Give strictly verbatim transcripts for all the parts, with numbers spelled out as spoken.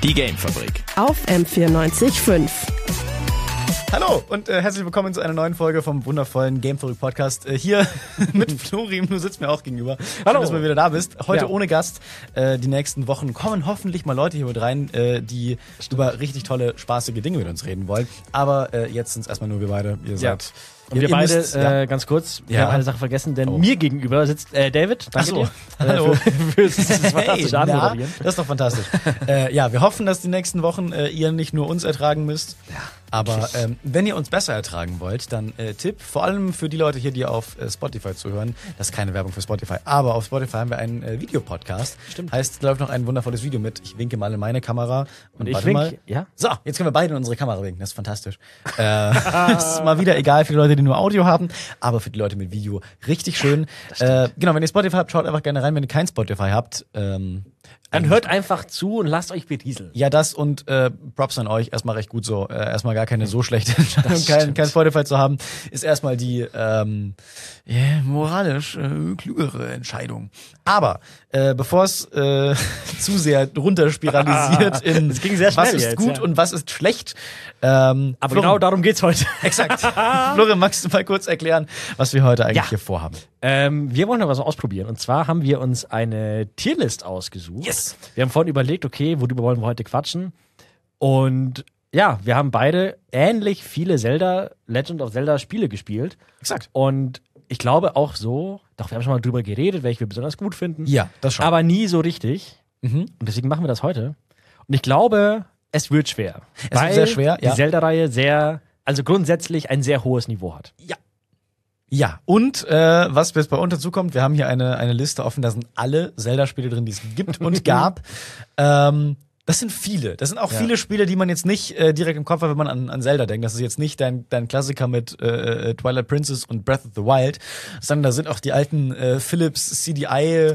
Die Gamefabrik auf M vierundneunzig Komma fünf. Hallo und äh, herzlich willkommen zu einer neuen Folge vom wundervollen Gamefabrik Podcast. Äh, hier mit Florim, du sitzt mir auch gegenüber. Hallo. Schön, dass du wieder da bist. Heute Ja. ohne Gast. Äh, die nächsten Wochen kommen hoffentlich mal Leute hier mit rein, äh, die über richtig tolle, spaßige Dinge mit uns reden wollen. Aber äh, jetzt sind es erstmal nur wir beide. Ihr Ja. seid... Und ihr, wir ihr beide, müsst, ja. äh, ganz kurz, wir Ja. haben eine Sache vergessen, denn Oh. mir gegenüber sitzt äh, David. Danke Ach so. dir. Hallo. Äh, für, für das fantastische Hey, na, Anmoderieren. das ist doch fantastisch. äh, ja, wir hoffen, dass die nächsten Wochen äh, ihr nicht nur uns ertragen müsst. Ja, aber ähm, wenn ihr uns besser ertragen wollt, dann äh, Tipp, vor allem für die Leute hier, die auf äh, Spotify zuhören, das ist keine Werbung für Spotify, aber auf Spotify haben wir einen äh, Videopodcast. Stimmt. Heißt, da läuft noch ein wundervolles Video mit. Ich winke mal in meine Kamera. Und, ich warte wink, mal. ja? So, jetzt können wir beide in unsere Kamera winken. Das ist fantastisch. äh, das ist mal wieder egal für die Leute, die nur Audio haben, aber für die Leute mit Video richtig schön. Äh, genau, wenn ihr Spotify habt, schaut einfach gerne rein. Wenn ihr kein Spotify habt, ähm, Dann hört einfach zu und lasst euch berieseln. ja, das und äh, Props an euch, erstmal recht gut so. Äh, erstmal gar keine so schlechte Entscheidung, kein, kein Spotify zu haben, ist erstmal die ähm, yeah, moralisch äh, klügere Entscheidung. Aber äh, bevor es äh, zu sehr runterspiralisiert in Das ging sehr schnell was ist jetzt, gut ja. und was ist schlecht. Ähm, Aber Florian, genau darum geht's heute. exakt. Florian, magst du mal kurz erklären, was wir heute eigentlich Ja. hier vorhaben? Ähm, wir wollen noch was ausprobieren. Und zwar haben wir uns eine Tierlist ausgesucht. Yes. Wir haben vorhin überlegt, okay, worüber wollen wir heute quatschen? Und ja, wir haben beide ähnlich viele Zelda, Legend of Zelda Spiele gespielt. Exakt. Und ich glaube auch so, doch, wir haben schon mal drüber geredet, welche wir besonders gut finden. Ja, das schon. Aber nie so richtig. Mhm. Und deswegen machen wir das heute. Und ich glaube, es wird schwer. Es wird sehr schwer, ja. die Zelda-Reihe sehr, also grundsätzlich ein sehr hohes Niveau hat. Ja. Ja, und äh, was jetzt bei uns dazu kommt, wir haben hier eine, eine Liste offen, da sind alle Zelda-Spiele drin, die es gibt und gab. ähm, das sind viele. Das sind auch Ja. viele Spiele, die man jetzt nicht äh, direkt im Kopf hat, wenn man an, an Zelda denkt. Das ist jetzt nicht dein, dein Klassiker mit äh, Twilight Princess und Breath of the Wild, sondern da sind auch die alten äh, Philips C D I.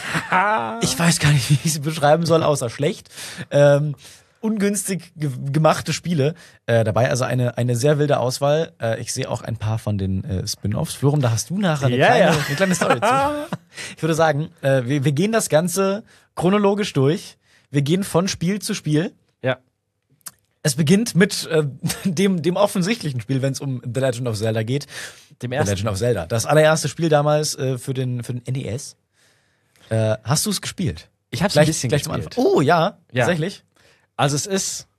Ich weiß gar nicht, wie ich sie beschreiben soll, außer schlecht. Ähm, ungünstig ge gemachte Spiele äh, dabei, also eine eine sehr wilde Auswahl. Äh, ich sehe auch ein paar von den äh, Spin-offs. Florum, da hast du nachher eine, Ja, kleine, ja. eine kleine Story zu. Ich würde sagen, äh, wir, wir gehen das Ganze chronologisch durch. Wir gehen von Spiel zu Spiel. Ja. Es beginnt mit äh, dem dem offensichtlichen Spiel, wenn es um The Legend of Zelda geht. Dem The ersten. Legend of Zelda. Das allererste Spiel damals äh, für den für den N E S. Äh, hast du es gespielt? Ich habe es ein Gleich, bisschen gleich zum gespielt. Anfang. Oh ja, Ja. tatsächlich. Also es ist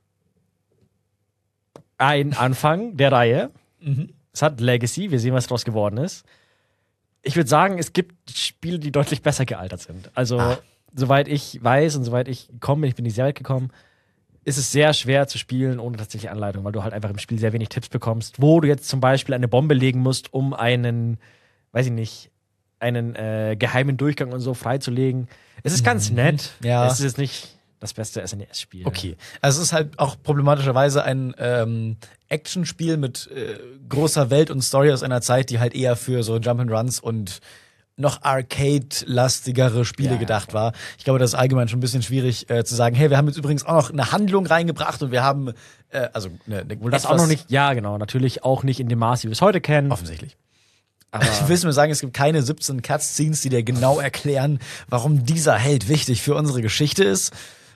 ein Anfang der Reihe. Mhm. Es hat Legacy, wir sehen, was daraus geworden ist. Ich würde sagen, es gibt Spiele, die deutlich besser gealtert sind. Also, Ah. soweit ich weiß und soweit ich komme, ich bin nicht sehr weit gekommen, ist es sehr schwer zu spielen ohne tatsächliche Anleitung, weil du halt einfach im Spiel sehr wenig Tipps bekommst, wo du jetzt zum Beispiel eine Bombe legen musst, um einen, weiß ich nicht, einen äh, geheimen Durchgang und so freizulegen. Es ist ganz nett. Ja. Es ist jetzt nicht das beste S N E S-Spiel. Okay. Also es ist halt auch problematischerweise ein ähm, Actionspiel mit äh, großer Welt und Story aus einer Zeit, die halt eher für so Jump'n'Runs und noch Arcade-lastigere Spiele Ja, gedacht war. Ich glaube, das ist allgemein schon ein bisschen schwierig äh, zu sagen, hey, wir haben jetzt übrigens auch noch eine Handlung reingebracht und wir haben äh, also eine, eine Wohl das auch noch nicht, ja genau, natürlich auch nicht in dem Maß, wie wir es heute kennen. offensichtlich. Aber Willst du mir sagen, es gibt keine siebzehn Cutscenes, die dir genau erklären, warum dieser Held wichtig für unsere Geschichte ist?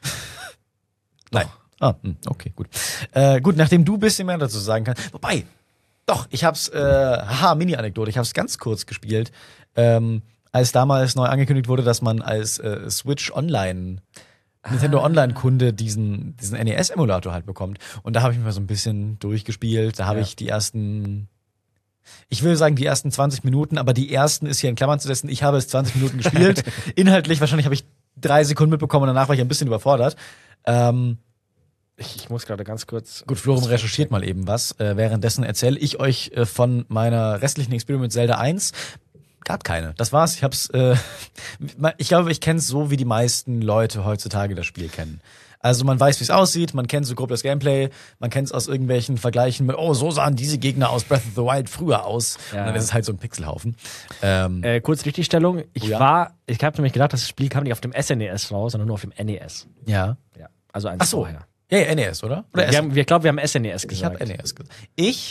Nein. Ah, hm, okay, gut. Äh, gut, nachdem du ein bisschen mehr dazu sagen kannst. Wobei, doch, ich hab's, äh, haha, Mini-Anekdote, ich hab's ganz kurz gespielt, ähm, als damals neu angekündigt wurde, dass man als äh, Switch Online Nintendo Online-Kunde diesen, diesen N E S-Emulator halt bekommt. Und da habe ich mich mal so ein bisschen durchgespielt. Da habe Ja. ich die ersten Ich will sagen, die ersten zwanzig Minuten, aber die ersten ist hier in Klammern zu setzen. Ich habe es zwanzig Minuten gespielt. Inhaltlich wahrscheinlich habe ich drei Sekunden mitbekommen und danach war ich ein bisschen überfordert. Ähm, ich, ich muss gerade ganz kurz. gut, Florum recherchiert mal eben was. Äh, währenddessen erzähle ich euch äh, von meiner restlichen Experience mit Zelda eins. Gab keine. Das war's. Ich hab's. Äh, ich glaube, ich kenne es so, wie die meisten Leute heutzutage das Spiel kennen. Also man weiß, wie es aussieht, man kennt so grob das Gameplay, man kennt es aus irgendwelchen Vergleichen mit, oh, so sahen diese Gegner aus Breath of the Wild früher aus. Ja. Und dann ist es halt so ein Pixelhaufen. Ähm, Äh, kurz Richtigstellung. Ich Oh ja? war, ich habe nämlich gedacht, das Spiel kam nicht auf dem S N E S raus, sondern nur auf dem N E S. ja. Ja, also eins Ach so. vorher. Ja, ja, N E S, oder? Oder Wir, haben, wir glauben, wir haben S N E S Ich gesagt. habe N E S gesagt. Ich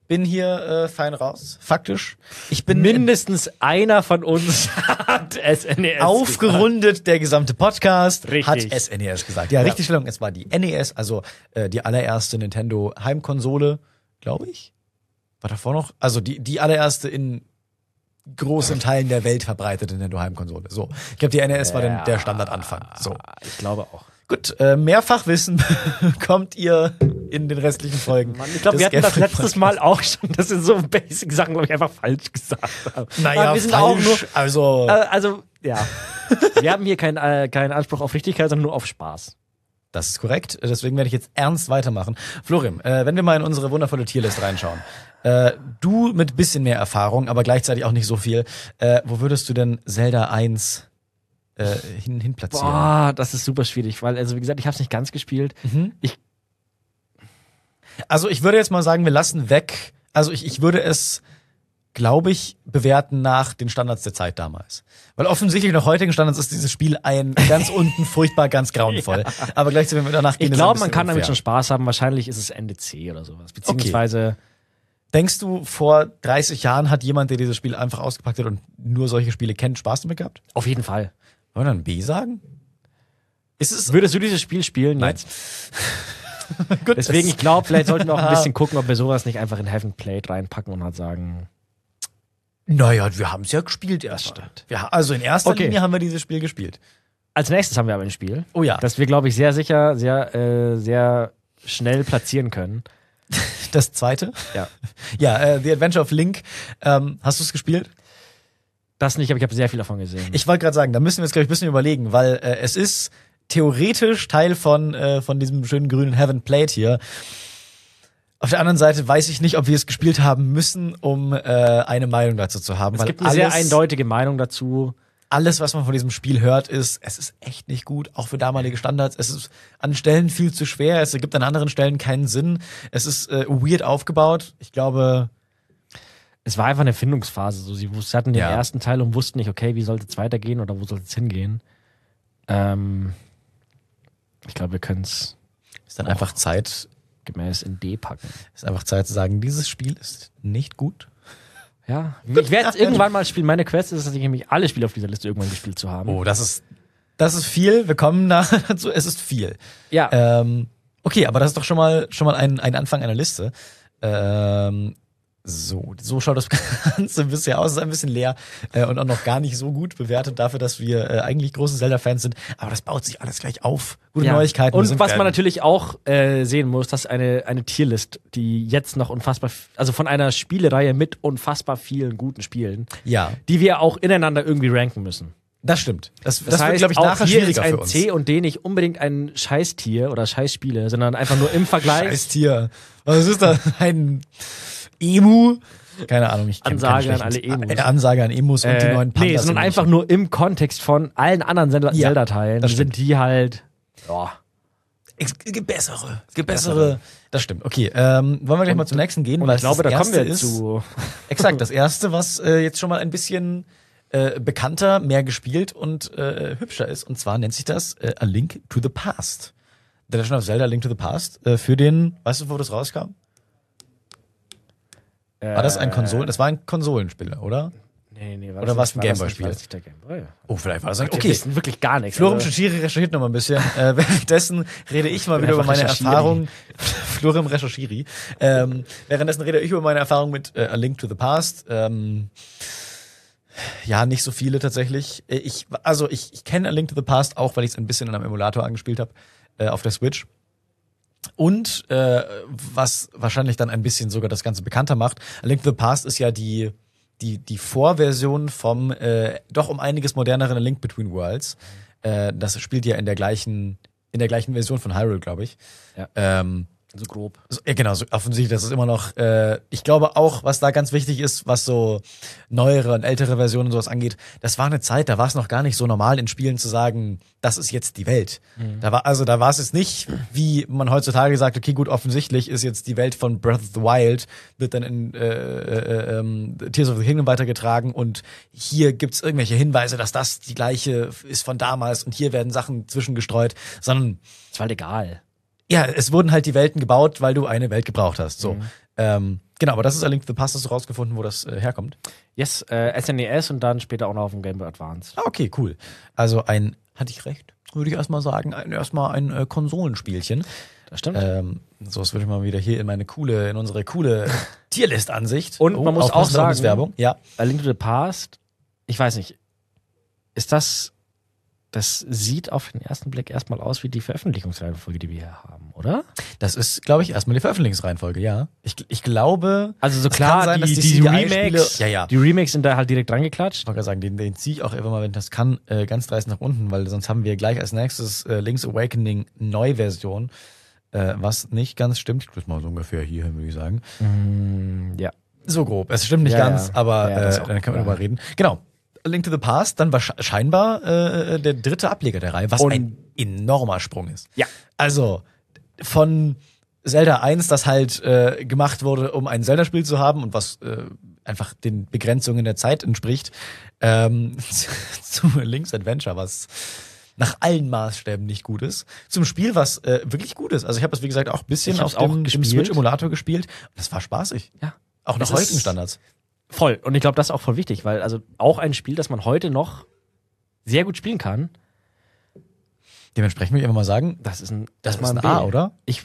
bin hier äh, fein raus, faktisch. Ich bin Mindestens einer von uns hat S N E S aufgerundet, gesagt. Der gesamte Podcast Richtig. hat S N E S gesagt. Ja, Ja. richtig Stellung. Es war die N E S, also äh, die allererste Nintendo Heimkonsole, glaube ich. War davor noch? Also die, die allererste in großen Teilen der Welt verbreitete Nintendo Heimkonsole. So, ich glaube, die N E S war dann der Standardanfang. So. Ich glaube auch. Gut, äh, Mehrfachwissen kommt ihr in den restlichen Folgen. Mann, ich glaube, wir hatten das letztes Mal auch schon, dass wir so Basic-Sachen, glaube ich, einfach falsch gesagt haben. Naja, Aber wir sind falsch, auch nur, also äh, also, ja. Wir haben hier keinen äh, keinen Anspruch auf Richtigkeit, sondern nur auf Spaß. das ist korrekt. Deswegen werde ich jetzt ernst weitermachen. Florim, äh, wenn wir mal in unsere wundervolle Tierlist reinschauen. Äh, du mit bisschen mehr Erfahrung, aber gleichzeitig auch nicht so viel. Äh, wo würdest du denn Zelda eins äh, hin, hin platzieren? Boah, das ist super schwierig, weil, also wie gesagt, ich habe es nicht ganz gespielt. Mhm. Ich- Also ich würde jetzt mal sagen, wir lassen weg, also ich, ich würde es, glaube ich, bewerten nach den Standards der Zeit damals. Weil offensichtlich nach heutigen Standards ist dieses Spiel ein ganz unten furchtbar, ganz grauenvoll. Aber gleichzeitig, wenn wir danach gehen, Ich ist es ein glaube, man bisschen kann damit unfair. schon Spaß haben. Wahrscheinlich ist es Ende C oder sowas. Beziehungsweise, Denkst du, vor dreißig Jahren hat jemand, der dieses Spiel einfach ausgepackt hat und nur solche Spiele kennt, Spaß damit gehabt? auf jeden Fall. Wollen wir dann B sagen? Ist es Würdest du dieses Spiel spielen? Nein. Jetzt? Gut, Deswegen, es- ich glaube, vielleicht sollten wir auch ein bisschen gucken, ob wir sowas nicht einfach in Heaven Played reinpacken und halt sagen, Naja, wir haben es ja gespielt erst. stimmt. Ja, also in erster Okay. Linie haben wir dieses Spiel gespielt. als nächstes haben wir aber ein Spiel, Oh ja, das wir, glaube ich, sehr sicher, sehr, äh, sehr schnell platzieren können. das zweite. Ja. Ja, äh, The Adventure of Link. Ähm, hast du es gespielt? Das nicht, aber ich habe sehr viel davon gesehen. Ich wollte gerade sagen, da müssen wir jetzt, glaube ich, ein bisschen überlegen, weil äh, es ist theoretisch Teil von, äh, von diesem schönen grünen Heaven Plate hier. Auf der anderen Seite weiß ich nicht, ob wir es gespielt haben müssen, um äh, eine Meinung dazu zu haben. es weil gibt eine sehr alles- eindeutige Meinung dazu. Alles, was man von diesem Spiel hört, ist, es ist echt nicht gut, auch für damalige Standards. Es ist an Stellen viel zu schwer, es ergibt an anderen Stellen keinen Sinn. Es ist äh, weird aufgebaut. Ich glaube, Es war einfach eine Findungsphase. So, sie wus- hatten den Ja. ersten Teil und wussten nicht, okay, wie sollte es weitergehen oder wo soll es hingehen. Ähm, ich glaube, wir können es ist dann einfach Zeit, gemäß in D packen. ist einfach Zeit zu sagen, dieses Spiel ist nicht gut. Ja, ich werde es irgendwann mal spielen. Meine Quest ist es, dass ich nämlich alle Spiele auf dieser Liste irgendwann gespielt zu haben. Oh, das ist, das ist viel. Wir kommen nachher dazu. Es ist viel. Ja, Ähm, okay, aber das ist doch schon mal schon mal ein, ein Anfang einer Liste. Ähm, so, so schaut das Ganze bisher aus. Es ist ein bisschen leer äh, und auch noch gar nicht so gut bewertet dafür, dass wir äh, eigentlich große Zelda-Fans sind. Aber das baut sich alles gleich auf. Gute ja. Neuigkeiten. Wir Und sind was man werden- natürlich auch äh, sehen muss, dass eine, eine Tierlist, die jetzt noch unfassbar, f- also von einer Spielereihe mit unfassbar vielen guten Spielen, Ja, die wir auch ineinander irgendwie ranken müssen. das stimmt. Das, das, Das, heißt, wird, glaube ich, auch nachher hier ist schwieriger ein für uns. C und D nicht unbedingt ein Scheißtier oder Scheißspiele, sondern einfach nur im Vergleich. Scheiß Tier. Was ist das? Ein Emu? Keine Ahnung. Ich kenn Ansage keinen an alle schlechten- Emus. Äh, Ansage an Emus und die Äh, neuen nee, Pandas. sondern Emus. einfach nur im Kontext von allen anderen Zelda- Ja, Zelda-Teilen das sind die halt. Ja. Es gibt bessere. Es gibt bessere. Das stimmt. Okay, ähm, wollen wir gleich mal zum nächsten gehen? Und weil ich glaube, das da kommen wir erste ist, zu. Exakt, das erste, was äh, jetzt schon mal ein bisschen äh, bekannter, mehr gespielt und äh, hübscher ist. Und zwar nennt sich das äh, A Link to the Past. The Legend of Zelda A Link to the Past. Äh, für den, weißt du, wo das rauskam? War das ein Konsolen? Das war ein Konsolenspiel, oder? Nee, nee, war Oder das war's nicht- ein war das Gameboy-Spiel? nicht- war das nicht der Gameboy? Oh, vielleicht war das ein. Okay. Wir Okay. wissen wirklich gar nichts. Florim Also, Shishiri recherchiert noch mal ein bisschen. Äh, währenddessen rede ich mal bin wieder über einfach meine Recherchiri. Erfahrung. Florim Recherchiri. Ähm, währenddessen rede ich über meine Erfahrung mit äh, A Link to the Past. Ähm, ja, nicht so viele tatsächlich. Äh, Ich, also ich, ich kenne A Link to the Past auch, weil ich es ein bisschen in einem Emulator angespielt habe äh, auf der Switch. Und äh, was wahrscheinlich dann ein bisschen sogar das Ganze bekannter macht, A Link to the Past ist ja die die die Vorversion vom äh, doch um einiges moderneren A Link Between Worlds. Äh, das spielt ja in der gleichen in der gleichen Version von Hyrule, glaube ich. Ja. Ähm, so grob. so, ja, genau, so offensichtlich, das ist immer noch, äh, ich glaube auch, was da ganz wichtig ist, was so neuere und ältere Versionen und sowas angeht, das war eine Zeit, da war es noch gar nicht so normal in Spielen zu sagen, das ist jetzt die Welt. Da war, also da war es jetzt nicht, wie man heutzutage sagt, okay, gut, offensichtlich ist jetzt die Welt von Breath of the Wild, wird dann in äh, äh, ähm, Tears of the Kingdom weitergetragen und hier gibt's irgendwelche Hinweise, dass das die gleiche ist von damals und hier werden Sachen zwischengestreut, sondern Das war halt egal. ja, es wurden halt die Welten gebaut, weil du eine Welt gebraucht hast. So. Mhm. Ähm, Genau, aber das ist A Link to the Past, hast du rausgefunden, wo das äh, herkommt? Yes, äh, S N E S und dann später auch noch auf dem Game Boy Advance. Ah, okay, cool. Also ein, hatte ich recht, würde ich erstmal sagen, ein, erstmal ein äh, Konsolenspielchen. Das stimmt. Ähm, so, das würde ich mal wieder hier in meine coole, in unsere coole Tierlist-Ansicht. Und man muss auch sagen, Werbung. Ja. A Link to the Past, ich weiß nicht, ist das, das sieht auf den ersten Blick erstmal aus wie die Veröffentlichungsreihenfolge, die wir hier haben, oder? Das ist, glaube ich, erstmal die Veröffentlichungsreihenfolge, ja. Ich, ich glaube. Also so es klar, kann sein, die, dass die, C D I Remakes, ja, ja. die Remakes sind da halt direkt dran geklatscht. Ich wollte gerade sagen, den, den ziehe ich auch einfach mal, wenn das kann, äh, ganz dreist nach unten, weil sonst haben wir gleich als nächstes äh, Link's Awakening Neuversion, äh, was nicht ganz stimmt. Ich tue es mal so ungefähr hier, würde ich sagen. Mm, ja. So grob. Es stimmt nicht Ja, ganz, ja. aber Ja, das äh, ist auch dann können wir klar. drüber reden. Genau. A Link to the Past, dann war scheinbar äh, der dritte Ableger der Reihe, was Und- ein enormer Sprung ist. Ja. Also von Zelda eins, das halt äh, gemacht wurde, um ein Zelda-Spiel zu haben und was äh, einfach den Begrenzungen der Zeit entspricht, ähm, zu Link's Adventure, was nach allen Maßstäben nicht gut ist, zum Spiel, was äh, wirklich gut ist. Also ich habe das, wie gesagt, auch ein bisschen Ich hab's auf dem, auch dem gespielt. Switch-Emulator gespielt und das war spaßig. Ja. Auch nach Es ist- heutigen Standards. Voll. Und ich glaube, das ist auch voll wichtig, weil also auch ein Spiel, das man heute noch sehr gut spielen kann, Dementsprechend will ich einfach mal sagen, das ist ein, das ist mal ein B. A, oder? Ich,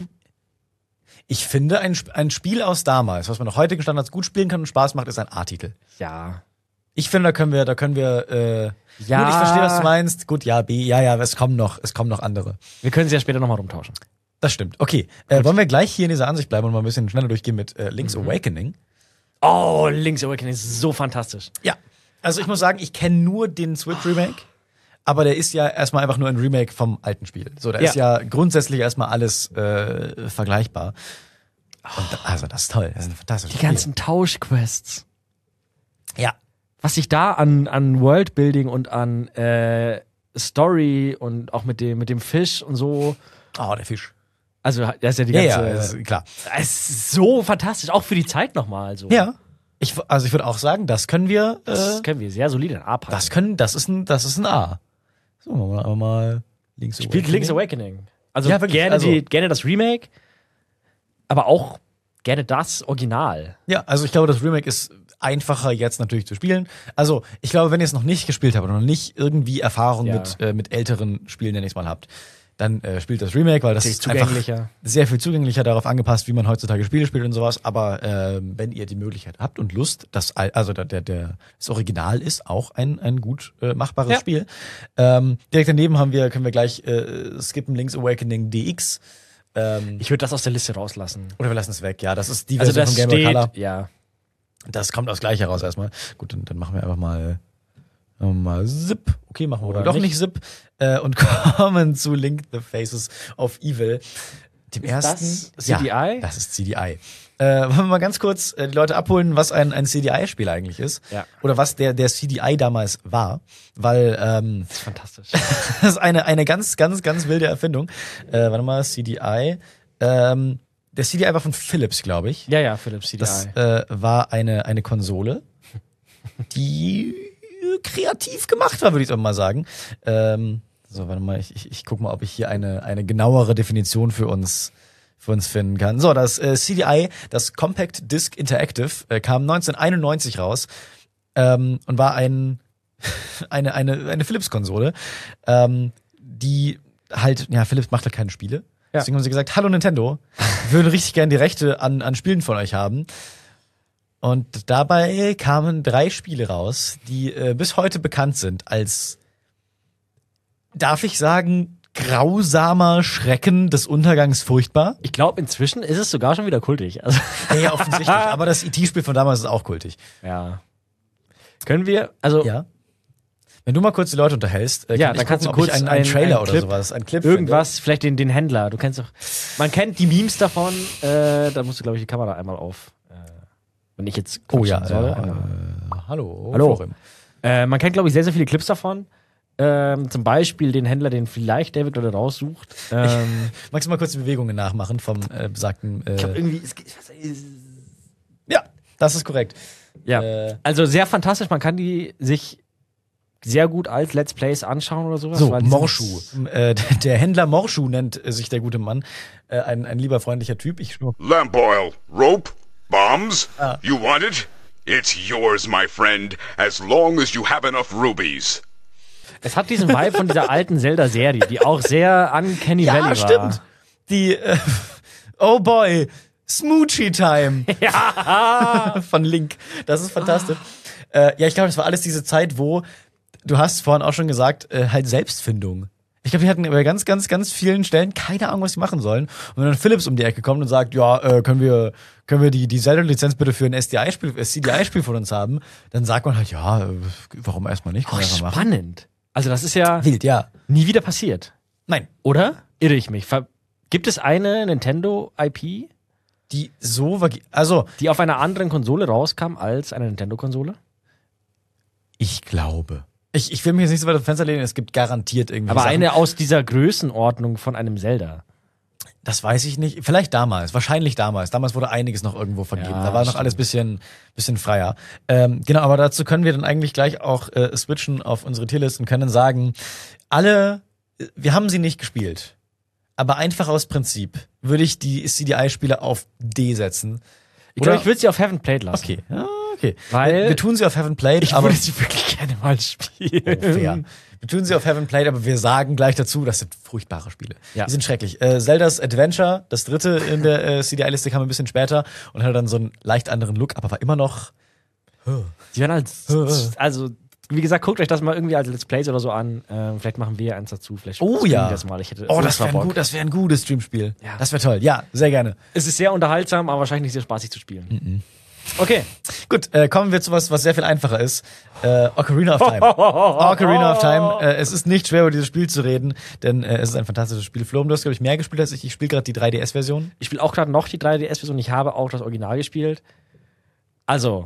Ich finde, ein, Sp- ein Spiel aus damals, was man nach heutigen Standards gut spielen kann und Spaß macht, ist ein A-Titel. ja. Ich finde, da können wir, da können wir, äh, Ja. gut, ich verstehe, was du meinst. Gut, ja, B, ja, ja, es kommen noch, es kommen noch andere. Wir können sie ja später nochmal rumtauschen. Das stimmt. Okay, äh, wollen wir gleich hier in dieser Ansicht bleiben und mal ein bisschen schneller durchgehen mit äh, Link's Awakening? Oh, Link's Awakening ist so fantastisch. Ja. Also ich muss sagen, ich kenne nur den Switch-Remake, aber der ist ja erstmal einfach nur ein Remake vom alten Spiel. So, da ist ja grundsätzlich erstmal alles äh, vergleichbar. Und da, also das ist toll, das ist ein fantastisches Die ganzen Tauschquests. Spiel. Ja. Was sich da an, an Worldbuilding und an äh, Story und auch mit dem, mit dem Fisch und so. Oh, der Fisch. Also, das ist ja die Ja, ganze. ja, ist klar. Es ist so fantastisch, auch für die Zeit nochmal. So. Ja. Ich, also ich würde auch sagen, das können wir. Äh, Das können wir sehr solide in A packen. das können, das ist ein, das ist ein A. So, machen wir mal Link's Spielt Link's Awakening. Also, Ja, wirklich, gerne, also- die, gerne das Remake, aber auch gerne das Original. Ja, also ich glaube, das Remake ist einfacher jetzt natürlich zu spielen. Also ich glaube, wenn ihr es noch nicht gespielt habt oder noch nicht irgendwie Erfahrung Ja. mit, äh, mit älteren Spielen, nenne ich es mal, habt, dann äh, spielt das Remake, weil das Natürlich ist einfach zugänglicher. sehr viel zugänglicher, darauf angepasst, wie man heutzutage Spiele spielt und sowas. Aber ähm, wenn ihr die Möglichkeit habt und Lust, das Al- also der, der, der das Original ist auch ein ein gut äh, machbares Ja. Spiel. Ähm, direkt daneben haben wir können wir gleich äh, skippen Link's Awakening D X. Ähm, Ich würde das aus der Liste rauslassen. oder wir lassen es weg. Ja, das ist die Also, Version das von Game Boy steht, Color. ja. Das kommt aus gleich heraus erstmal. Gut, dann, dann machen wir einfach mal, machen wir mal Zip. Okay, machen wir Oder doch nicht. nicht Zip. Äh, und kommen zu Link the Faces of Evil. Dem ersten. das C D I? Ja, das ist C D I. Äh, wollen wir mal ganz kurz äh, die Leute abholen, was ein, ein C D I-Spiel eigentlich ist. Ja. Oder was der, der C D I damals war. Weil ähm, Das ist fantastisch. das ist eine, eine ganz, ganz, ganz wilde Erfindung. Äh, warte mal, C D I. Ähm, der C D I war von Philips, glaube ich. ja, ja, Philips C D I. Das äh, war eine, eine Konsole, die äh, kreativ gemacht war, würde ich auch mal sagen. Ähm, so, warte mal, ich, ich, ich guck mal, ob ich hier eine, eine genauere Definition für uns, für uns finden kann. So, das äh, C D I, das Compact Disc Interactive, äh, kam neunzehnhunderteinundneunzig raus ähm, und war ein, eine, eine, eine Philips-Konsole, ähm, die halt, ja, Philips macht halt keine Spiele. Ja. Deswegen haben sie gesagt, hallo Nintendo, wir würden richtig gerne die Rechte an, an Spielen von euch haben. Und dabei kamen drei Spiele raus, die äh, bis heute bekannt sind als, darf ich sagen, grausamer Schrecken des Untergangs furchtbar. Ich glaube, inzwischen ist es sogar schon wieder kultig. Also, Ja, ja, offensichtlich. Aber das E T-Spiel von damals ist auch kultig. ja. Können wir, also Ja. Wenn du mal kurz die Leute unterhältst, äh, Ja, kann dann ich kannst gucken, du ob ich kurz einen, einen einen- Trailer einen oder Clip, sowas, einen Clip irgendwas, vielleicht den, den Händler. Du kennst doch, man kennt die Memes davon, äh, da musst du, glaube ich, die Kamera einmal auf. Äh, wenn ich jetzt finde. Oh ja, quatschen soll. äh, äh, hallo. Hallo. Florim. Äh, man kennt, glaube ich, sehr, sehr viele Clips davon. Ähm, zum Beispiel den Händler, den vielleicht David gerade raussucht. Ähm, Magst du mal kurz die Bewegungen nachmachen vom äh, besagten. Äh, ich glaube irgendwie, es, ich weiß nicht, ja, das ist korrekt. ja. Äh, Also sehr fantastisch, man kann die sich sehr gut als Let's Plays anschauen oder sowas. So, weil die sind- Morschu. Äh, der- der Händler Morschu nennt äh, sich der gute Mann. Äh, ein, ein lieber, freundlicher Typ. Ich schnur. Lamp oil. Rope? Bombs? You want it? It's yours, my friend, as long as you have enough rubies. Es hat diesen Vibe von dieser alten Zelda-Serie, die auch sehr uncanny Ja, Valley war. stimmt. Die, äh, oh boy, Smoochie Time. Ja. Von Link. Das ist fantastisch. Äh, ja, ich glaube, das war alles diese Zeit, wo, du hast vorhin auch schon gesagt, äh, halt Selbstfindung. Ich glaube, die hatten bei ganz, ganz, ganz vielen Stellen keine Ahnung, was sie machen sollen. Und wenn dann Philips um die Ecke kommt und sagt, ja, äh, können wir, können wir die, die Zelda-Lizenz bitte für ein S D I-Spiel, äh, C D I-Spiel von uns haben, dann sagt man halt, ja, äh, warum erstmal nicht? Oh, Können wir einfach machen. spannend. Also das ist ja Wild, ja. nie wieder passiert. Nein. Oder? Irre ich mich. Ver- Gibt es eine Nintendo-I P, Die so, vagi- also, die auf einer anderen Konsole rauskam als eine Nintendo-Konsole? ich glaube. Ich, ich will mich jetzt nicht so weit aus dem Fenster lehnen, es gibt garantiert irgendwie Aber Sachen. eine aus dieser Größenordnung von einem Zelda. Das weiß ich nicht. Vielleicht damals, wahrscheinlich damals. Damals wurde einiges noch irgendwo vergeben. Ja, da war noch stimmt. alles bisschen, bisschen freier. Ähm, genau, aber dazu können wir dann eigentlich gleich auch äh, switchen auf unsere Tierlist und können sagen, alle, wir haben sie nicht gespielt, aber einfach aus Prinzip würde ich die C D I-Spiele auf D setzen. Ich glaube, Oder- ich würde sie auf Haven't Played lassen. Okay, ja, okay. Weil- wir, wir tun sie auf Haven't Played, Ich aber würde sie wirklich gerne mal spielen. Oh, fair. Wir tun sie auf Haven't Played, aber wir sagen gleich dazu, das sind furchtbare Spiele. Ja. Die sind schrecklich. Äh, Zelda's Adventure, das dritte in der äh, C D I-Liste, kam ein bisschen später und hatte dann so einen leicht anderen Look, aber war immer noch. Die werden als, also, wie gesagt, guckt euch das mal irgendwie als Let's Plays oder so an. Ähm, vielleicht machen wir eins dazu. Vielleicht Oh streamen ja. wir das mal. Ich hätte Oh, das ultra wäre ein, Bock. gut, das wär ein gutes Streamspiel. Ja. Das wäre toll. Ja, sehr gerne. Es ist sehr unterhaltsam, aber wahrscheinlich nicht sehr spaßig zu spielen. Okay. Gut, äh, kommen wir zu was, was sehr viel einfacher ist. Äh, Ocarina of Time. Ocarina of Time. Äh, es ist nicht schwer, über dieses Spiel zu reden, denn äh, es ist ein fantastisches Spiel. Florian, du hast, glaube ich, mehr gespielt als ich. Ich spiele gerade die drei D S-Version. Ich spiele auch gerade noch die drei D S-Version. Ich habe auch das Original gespielt. Also,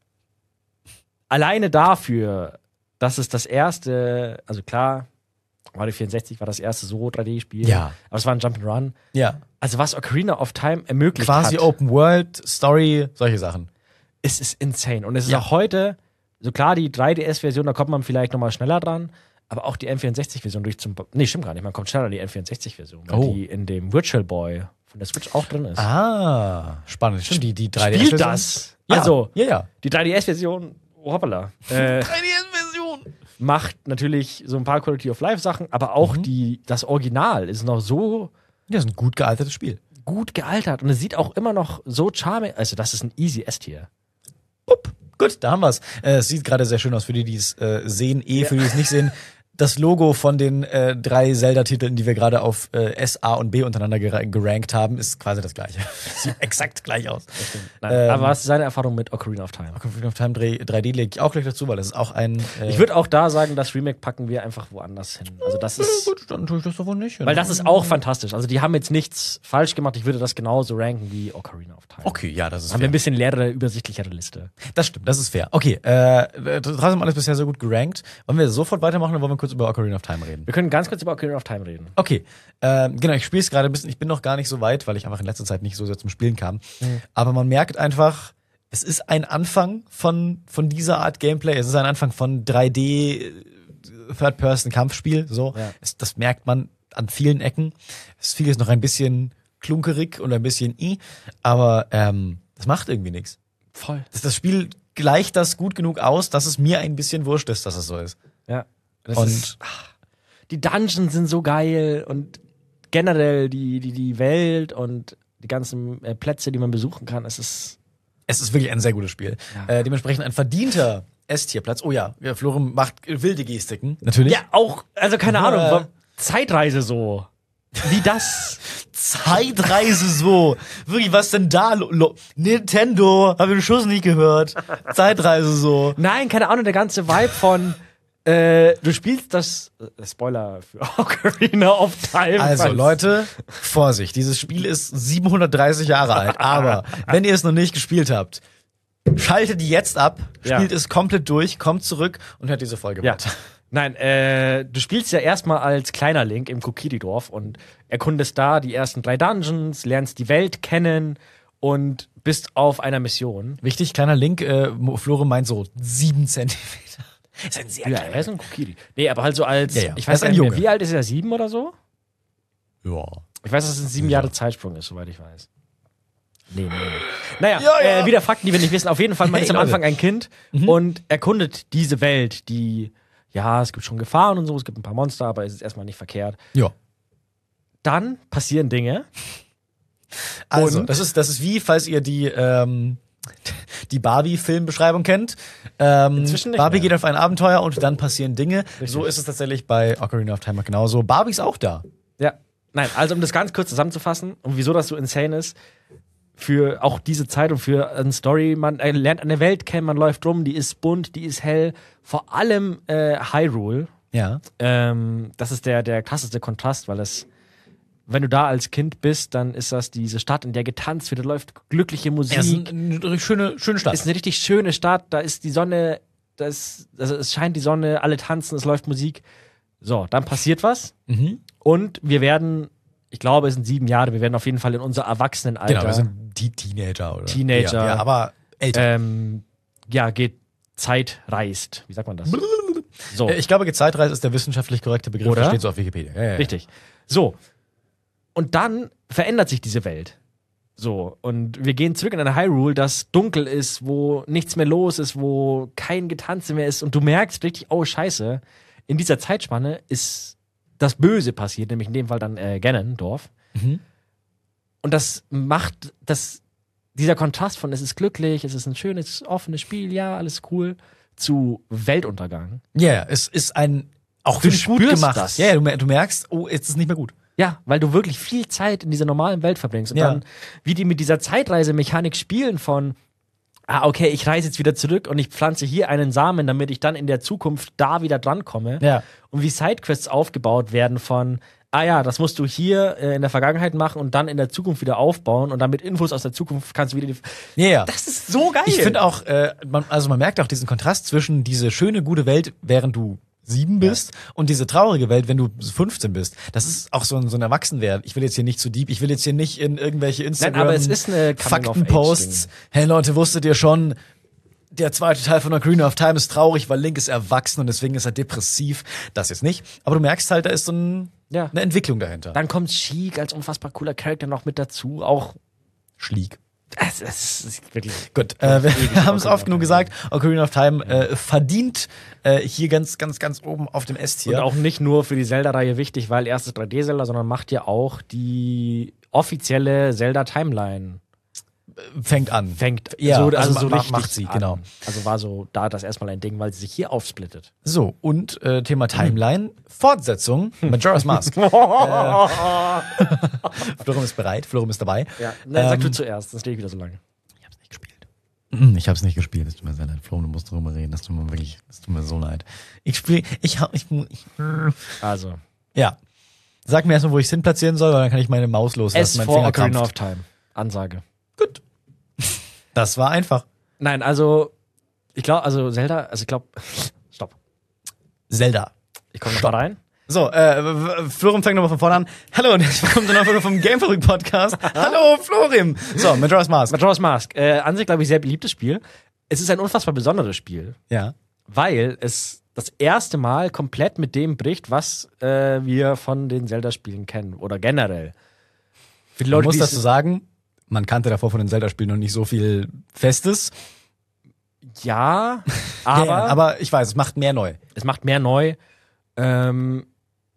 alleine dafür, dass es das erste, also klar, Mario vierundsechzig war das erste so drei D-Spiel. Ja. Aber es war ein Jump'n'Run. Ja. Also, was Ocarina of Time ermöglicht Quasi hat, Open World, Story, solche Sachen. es ist insane. Und es ist Ja. auch heute, so klar, die drei D S-Version, da kommt man vielleicht nochmal schneller dran. Aber auch die N vierundsechzig-Version durch zum. Nee, stimmt gar nicht. Man kommt schneller an die N vierundsechzig-Version, weil Oh. die in dem Virtual Boy von der Switch auch drin ist. Ah, spannend. Stimmt, die, die drei D Spielt S-Version. das? Ja. Also, ja, ja. die drei D S-Version, oh, hoppala, äh, drei D S-Version. macht natürlich so ein paar Quality of Life Sachen, aber auch die, das Original ist noch so Ja, ist ein gut gealtertes Spiel. gut gealtert und es sieht auch immer noch so charming. Also, das ist ein easy S-Tier. Upp. Gut, da haben wir's. Äh, es sieht gerade sehr schön aus für die, die es äh, sehen. Eh, für die, die es nicht sehen. Das Logo von den äh, drei Zelda-Titeln, die wir gerade auf äh, S, A und B untereinander gera- gerankt haben, ist quasi das gleiche. Sieht exakt gleich aus. Nein, Ähm, aber was ist seine Erfahrung mit Ocarina of Time? Ocarina of Time drei D lege ich auch gleich dazu, weil das ist auch ein. Äh, Ich würde auch da sagen, das Remake packen wir einfach woanders hin. Also das ist, gut, dann tue ich das doch wohl nicht. weil das ist auch fantastisch. Also die haben jetzt nichts falsch gemacht. Ich würde das genauso ranken wie Ocarina of Time. Okay, ja, das ist Haben wir fair. ein bisschen leere, übersichtlichere Liste. Das stimmt, das ist fair. Okay, äh, trotzdem alles bisher so gut gerankt. Wollen wir sofort weitermachen oder wollen wir kurz über Ocarina of Time reden? Wir können ganz kurz über Ocarina of Time reden. Okay, ähm, genau, ich spiele es gerade ein bisschen, ich bin noch gar nicht so weit, weil ich einfach in letzter Zeit nicht so sehr zum Spielen kam. Aber man merkt einfach, es ist ein Anfang von, von dieser Art Gameplay, es ist ein Anfang von drei D Third-Person-Kampfspiel, so. Ja. Es, das merkt man an vielen Ecken. Es ist vieles noch ein bisschen klunkerig und ein bisschen i, aber ähm, das macht irgendwie nichts. Voll. Das, das Spiel gleicht das gut genug aus, dass es mir ein bisschen wurscht ist, dass es so ist. Ja. Das Und- ist, ach, die Dungeons sind so geil und generell die, die, die Welt und die ganzen äh, Plätze, die man besuchen kann, es ist. Es ist wirklich ein sehr gutes Spiel. Ja. Äh, dementsprechend ein verdienter S-Tier-Platz. Oh ja, ja, Florim macht wilde Gestiken. Natürlich. Ja, auch, also keine Ja. Ahnung, wa- Zeitreise so. Wie das. Zeitreise so. Wirklich, was denn da? Lo lo Nintendo, hab ich den Schuss nicht gehört. Zeitreise so. Nein, keine Ahnung, der ganze Vibe von. Äh, du spielst das. Äh, Spoiler für Ocarina of Time. Also falls- Leute, Vorsicht, dieses Spiel ist siebenhundertdreißig Jahre alt, aber wenn ihr es noch nicht gespielt habt, schaltet jetzt ab, Ja. spielt es komplett durch, kommt zurück und hört diese Folge Ja. weiter. Nein, äh, du spielst ja erstmal als kleiner Link im Kokiri-Dorf und erkundest da die ersten drei Dungeons, lernst die Welt kennen und bist auf einer Mission. Wichtig, kleiner Link, äh, Flore meint so sieben Zentimeter. Ist ein sehr Ja, kleiner er ist ein Kokiri. Nee, aber halt so als, Ja, ja. ich Er weiß ist ein nicht mehr, Junge. wie alt ist er? Sieben oder so? Ja. Ich weiß, dass es ein sieben Jahre Zeitsprung ist, soweit ich weiß. Nee, nee, nee. Naja, Ja, ja. Äh, wieder Fakten, die wir nicht wissen. Auf jeden Fall, man Hey, ist am Leute. Anfang ein Kind Mhm. und erkundet diese Welt, die, ja, es gibt schon Gefahren und so, es gibt ein paar Monster, aber es ist erstmal nicht verkehrt. Ja. Dann passieren Dinge. Also, Und? das ist, das ist wie, falls ihr die, ähm, die Barbie-Filmbeschreibung kennt. Ähm, Inzwischen nicht Barbie mehr. geht auf ein Abenteuer und dann passieren Dinge. Richtig. So ist es tatsächlich bei Ocarina of Time genauso. Barbie ist auch da. Ja. Nein, also um das ganz kurz zusammenzufassen und wieso das so insane ist, für auch diese Zeit und für eine Story, man äh, lernt eine Welt kennen, man läuft rum, die ist bunt, die ist hell, vor allem äh, Hyrule. Ja. Ähm, das ist der, der krasseste Kontrast, weil es, wenn du da als Kind bist, dann ist das diese Stadt, in der getanzt wird, da läuft glückliche Musik. Ja, es ist eine, eine schöne, schöne Stadt. Ist eine richtig schöne Stadt, da ist die Sonne, da ist, also es scheint die Sonne, alle tanzen, es läuft Musik. So, dann passiert was Mhm. und wir werden, ich glaube, es sind sieben Jahre, wir werden auf jeden Fall in unser Erwachsenenalter. Genau, wir sind die Teenager oder Teenager. Ja, ja, aber älter. ähm, ja, geht, Zeit reist. Wie sagt man das? So. Äh, Ich glaube, Zeitreise ist der wissenschaftlich korrekte Begriff. Oder? Das steht so auf Wikipedia. Ja, ja, ja. Richtig. So. Und dann verändert sich diese Welt. So. Und wir gehen zurück in eine Hyrule, das dunkel ist, wo nichts mehr los ist, wo kein Getanze mehr ist. Und du merkst richtig, oh Scheiße, in dieser Zeitspanne ist das Böse passiert, nämlich in dem Fall dann äh, Ganondorf. Mhm. Und das macht, das, dieser Kontrast von es ist glücklich, es ist ein schönes, offenes Spiel, ja, alles cool, zu Weltuntergang. Ja, ja, es ist ein auch Du finde ich gut spürst gemacht. das. Ja, ja, du, mer- du merkst, oh, jetzt ist es nicht mehr gut. Ja, weil du wirklich viel Zeit in dieser normalen Welt verbringst. Und Ja. dann, wie die mit dieser Zeitreisemechanik spielen von, ah, okay, ich reise jetzt wieder zurück und ich pflanze hier einen Samen, damit ich dann in der Zukunft da wieder drankomme. Ja. Und wie Sidequests aufgebaut werden von, ah ja, das musst du hier äh, in der Vergangenheit machen und dann in der Zukunft wieder aufbauen und dann mit Infos aus der Zukunft kannst du wieder die. Ja, ja. Das ist so geil. Ich finde auch, äh, man, also man merkt auch diesen Kontrast zwischen diese schöne, gute Welt, während du sieben bist, und diese traurige Welt, wenn du fünfzehn bist. Das ist auch so ein, so ein Erwachsenwerden. Ich will jetzt hier nicht zu deep, ich will jetzt hier nicht in irgendwelche Instagram aber es ist eine Faktenposts. Hey Leute, wusstet ihr schon, der zweite Teil von Ocarina of Time ist traurig, weil Link ist erwachsen und deswegen ist er depressiv. Das jetzt nicht. Aber du merkst halt, da ist so ein, Ja. eine Entwicklung dahinter. Dann kommt Sheik als unfassbar cooler Charakter noch mit dazu. Auch. Schlieg. Es, es ist wirklich. Gut, äh, wir ewig haben es Ocarina oft of genug Time. gesagt, Ocarina of Time äh, verdient äh, hier ganz, ganz, ganz oben auf dem Und S-Tier. auch nicht nur für die Zelda-Reihe wichtig, weil erstes drei D-Zelda, sondern macht ja auch die offizielle Zelda-Timeline. Fängt an. Fängt Ja, so, also also so ma- richtig macht sie, an. genau. Also war so da das erstmal ein Ding, weil sie sich hier aufsplittet. So, und äh, Thema Timeline, Fortsetzung, Majora's Mask. äh, Florum ist bereit, Florum ist dabei. Ja, Nein, sag Ähm, du zuerst, sonst stehe ich wieder so lange. Ich hab's nicht gespielt. Mm, Ich hab's nicht gespielt, das tut mir sehr leid. Florum, du musst drüber reden, das tut mir wirklich, das tut mir so leid. Ich spiel, ich hab, ich, ich Also, ja. Sag mir erstmal, wo ich es hin platzieren soll, weil dann kann ich meine Maus loslassen. S mein for Finger Ocarina krampft. of Time. Ansage. Gut. Das war einfach. Nein, also, ich glaube, also Zelda, also ich glaube, stopp. Zelda. Ich komme noch Stopp. mal rein. So, äh, w- w- Florim fängt nochmal von vorne an. Hallo und herzlich willkommen zu einer Folge vom Gamefabrik Podcast. Hallo, Florim. So, Majora's Mask. Majora's Mask. Äh, an sich, glaube ich, sehr beliebtes Spiel. Es ist ein unfassbar besonderes Spiel, Ja. weil es das erste Mal komplett mit dem bricht, was äh, wir von den Zelda-Spielen kennen. Oder generell. Für die Man Leute, muss die dazu es- sagen, man kannte davor von den Zelda-Spielen noch nicht so viel Festes. Ja, aber, Ja, aber ich weiß, es macht mehr neu. es macht mehr neu. Ähm,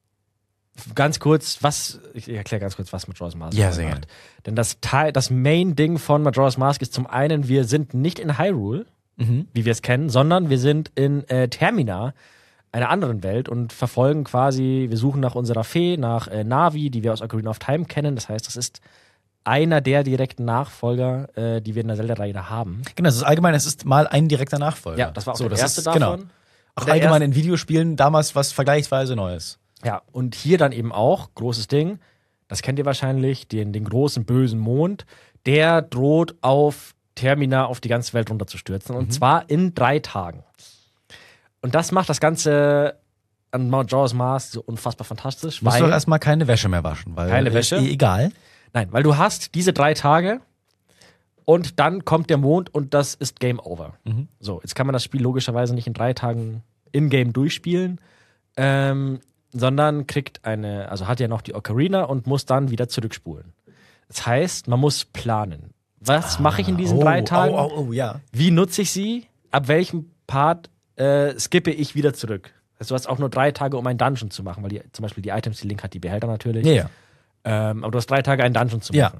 ganz kurz, was, ich erkläre ganz kurz, was Majora's Mask Ja, sehr macht. gerne. Denn das Teil, das Main-Ding von Majora's Mask ist zum einen, wir sind nicht in Hyrule, Mhm. wie wir es kennen, sondern wir sind in äh, Termina, einer anderen Welt, und verfolgen quasi, wir suchen nach unserer Fee, nach äh, Navi, die wir aus Ocarina of Time kennen. Das heißt, das ist einer der direkten Nachfolger, äh, die wir in der Zelda-Reihe haben. Genau, es ist allgemein, es ist mal ein direkter Nachfolger. Ja, das war auch so, der das erste ist, davon. Genau. Auch Der allgemein erste- in Videospielen damals was vergleichsweise Neues. Ja, und hier dann eben auch, großes Ding, das kennt ihr wahrscheinlich, den, den großen bösen Mond, der droht auf Termina auf die ganze Welt runterzustürzen. Und zwar in drei Tagen. Und das macht das Ganze an Majora's Mask so unfassbar fantastisch. Du musst Weil, doch erstmal keine Wäsche mehr waschen, weil Keine ist Wäsche? eh egal. nein, weil du hast diese drei Tage und dann kommt der Mond und das ist Game Over. Mhm. So, jetzt kann man das Spiel logischerweise nicht in drei Tagen in-game durchspielen, ähm, sondern kriegt eine, also hat ja noch die Ocarina und muss dann wieder zurückspulen. Das heißt, man muss planen. Was mache ich in diesen oh, drei Tagen? Oh, oh, oh, ja. Wie nutze ich sie? Ab welchem Part äh, skippe ich wieder zurück? Also du hast auch nur drei Tage, um einen Dungeon zu machen, weil die, zum Beispiel die Items, die Link hat, die Behälter natürlich. Ja, ja. Ähm, aber du hast drei Tage, einen Dungeon zu Ja. machen.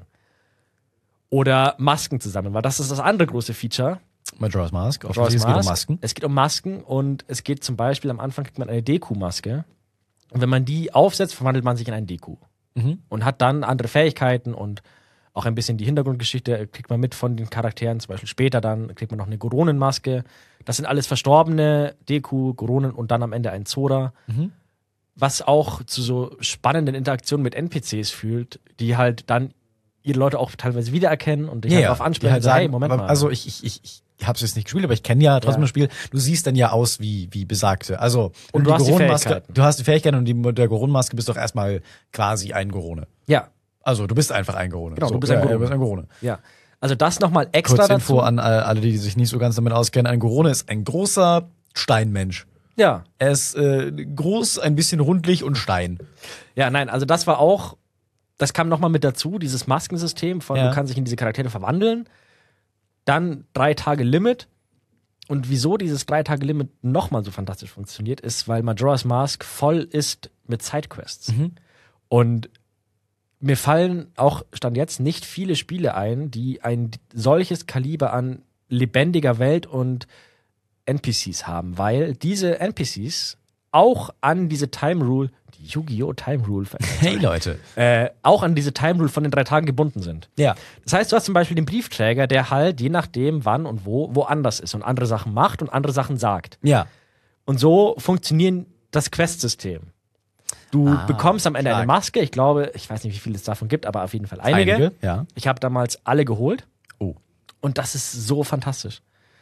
Oder Masken zu sammeln, weil das ist das andere große Feature. Majora's Mask. Majora's Es geht um Mask. Masken. Es geht um Masken und es geht zum Beispiel, am Anfang kriegt man eine Deku-Maske. Und wenn man die aufsetzt, verwandelt man sich in einen Deku. Mhm. Und hat dann andere Fähigkeiten und auch ein bisschen die Hintergrundgeschichte kriegt man mit von den Charakteren. Zum Beispiel später dann kriegt man noch eine Goronenmaske. Das sind alles verstorbene Deku, Goronen und dann am Ende ein Zora. Mhm. Was auch zu so spannenden Interaktionen mit N P Cs führt, die halt dann ihre Leute auch teilweise wiedererkennen und dich Ja, halt ja. darauf Die ansprechen. halt so, sagen, hey, Moment aber, mal. Also ich, ich, ich, ich hab's jetzt nicht gespielt, aber ich kenne ja trotzdem Ja. das Spiel. Du siehst dann ja aus wie, wie Besagte. Also Und du die hast die Goronenmaske- Fähigkeiten. Du hast die Fähigkeiten und die, mit der Goronenmaske bist doch erstmal quasi ein Gorone. ja, Also du bist einfach ein Gorone. Genau, du bist ein ja, Gorone. Du bist ein Gorone. ja. Also das nochmal extra Kurz dazu. Info an äh, alle, die sich nicht so ganz damit auskennen. Ein Gorone ist ein großer Steinmensch. Ja. Er ist äh, groß, ein bisschen rundlich und Stein. Ja, nein, also das war auch, das kam nochmal mit dazu, dieses Maskensystem von, Ja. du kannst dich in diese Charaktere verwandeln, dann drei Tage Limit. Und wieso dieses drei Tage Limit nochmal so fantastisch funktioniert, ist, weil Majora's Mask voll ist mit Sidequests. Mhm. Und mir fallen auch, Stand jetzt, nicht viele Spiele ein, die ein solches Kaliber an lebendiger Welt und N P Cs haben, weil diese N P Cs auch an diese Time Rule, die Yu-Gi-Oh! Time Rule, Hey Leute. äh, auch an diese Time Rule von den drei Tagen gebunden sind. Ja. Das heißt, du hast zum Beispiel den Briefträger, der halt je nachdem, wann und wo, woanders ist und andere Sachen macht und andere Sachen sagt. Ja. Und so funktioniert das Quest-System. Du Ah, bekommst am Ende stark. eine Maske. Ich glaube, ich weiß nicht, wie viele es davon gibt, aber auf jeden Fall einige. Ja. Ich habe damals alle geholt. Oh. Und das ist so fantastisch.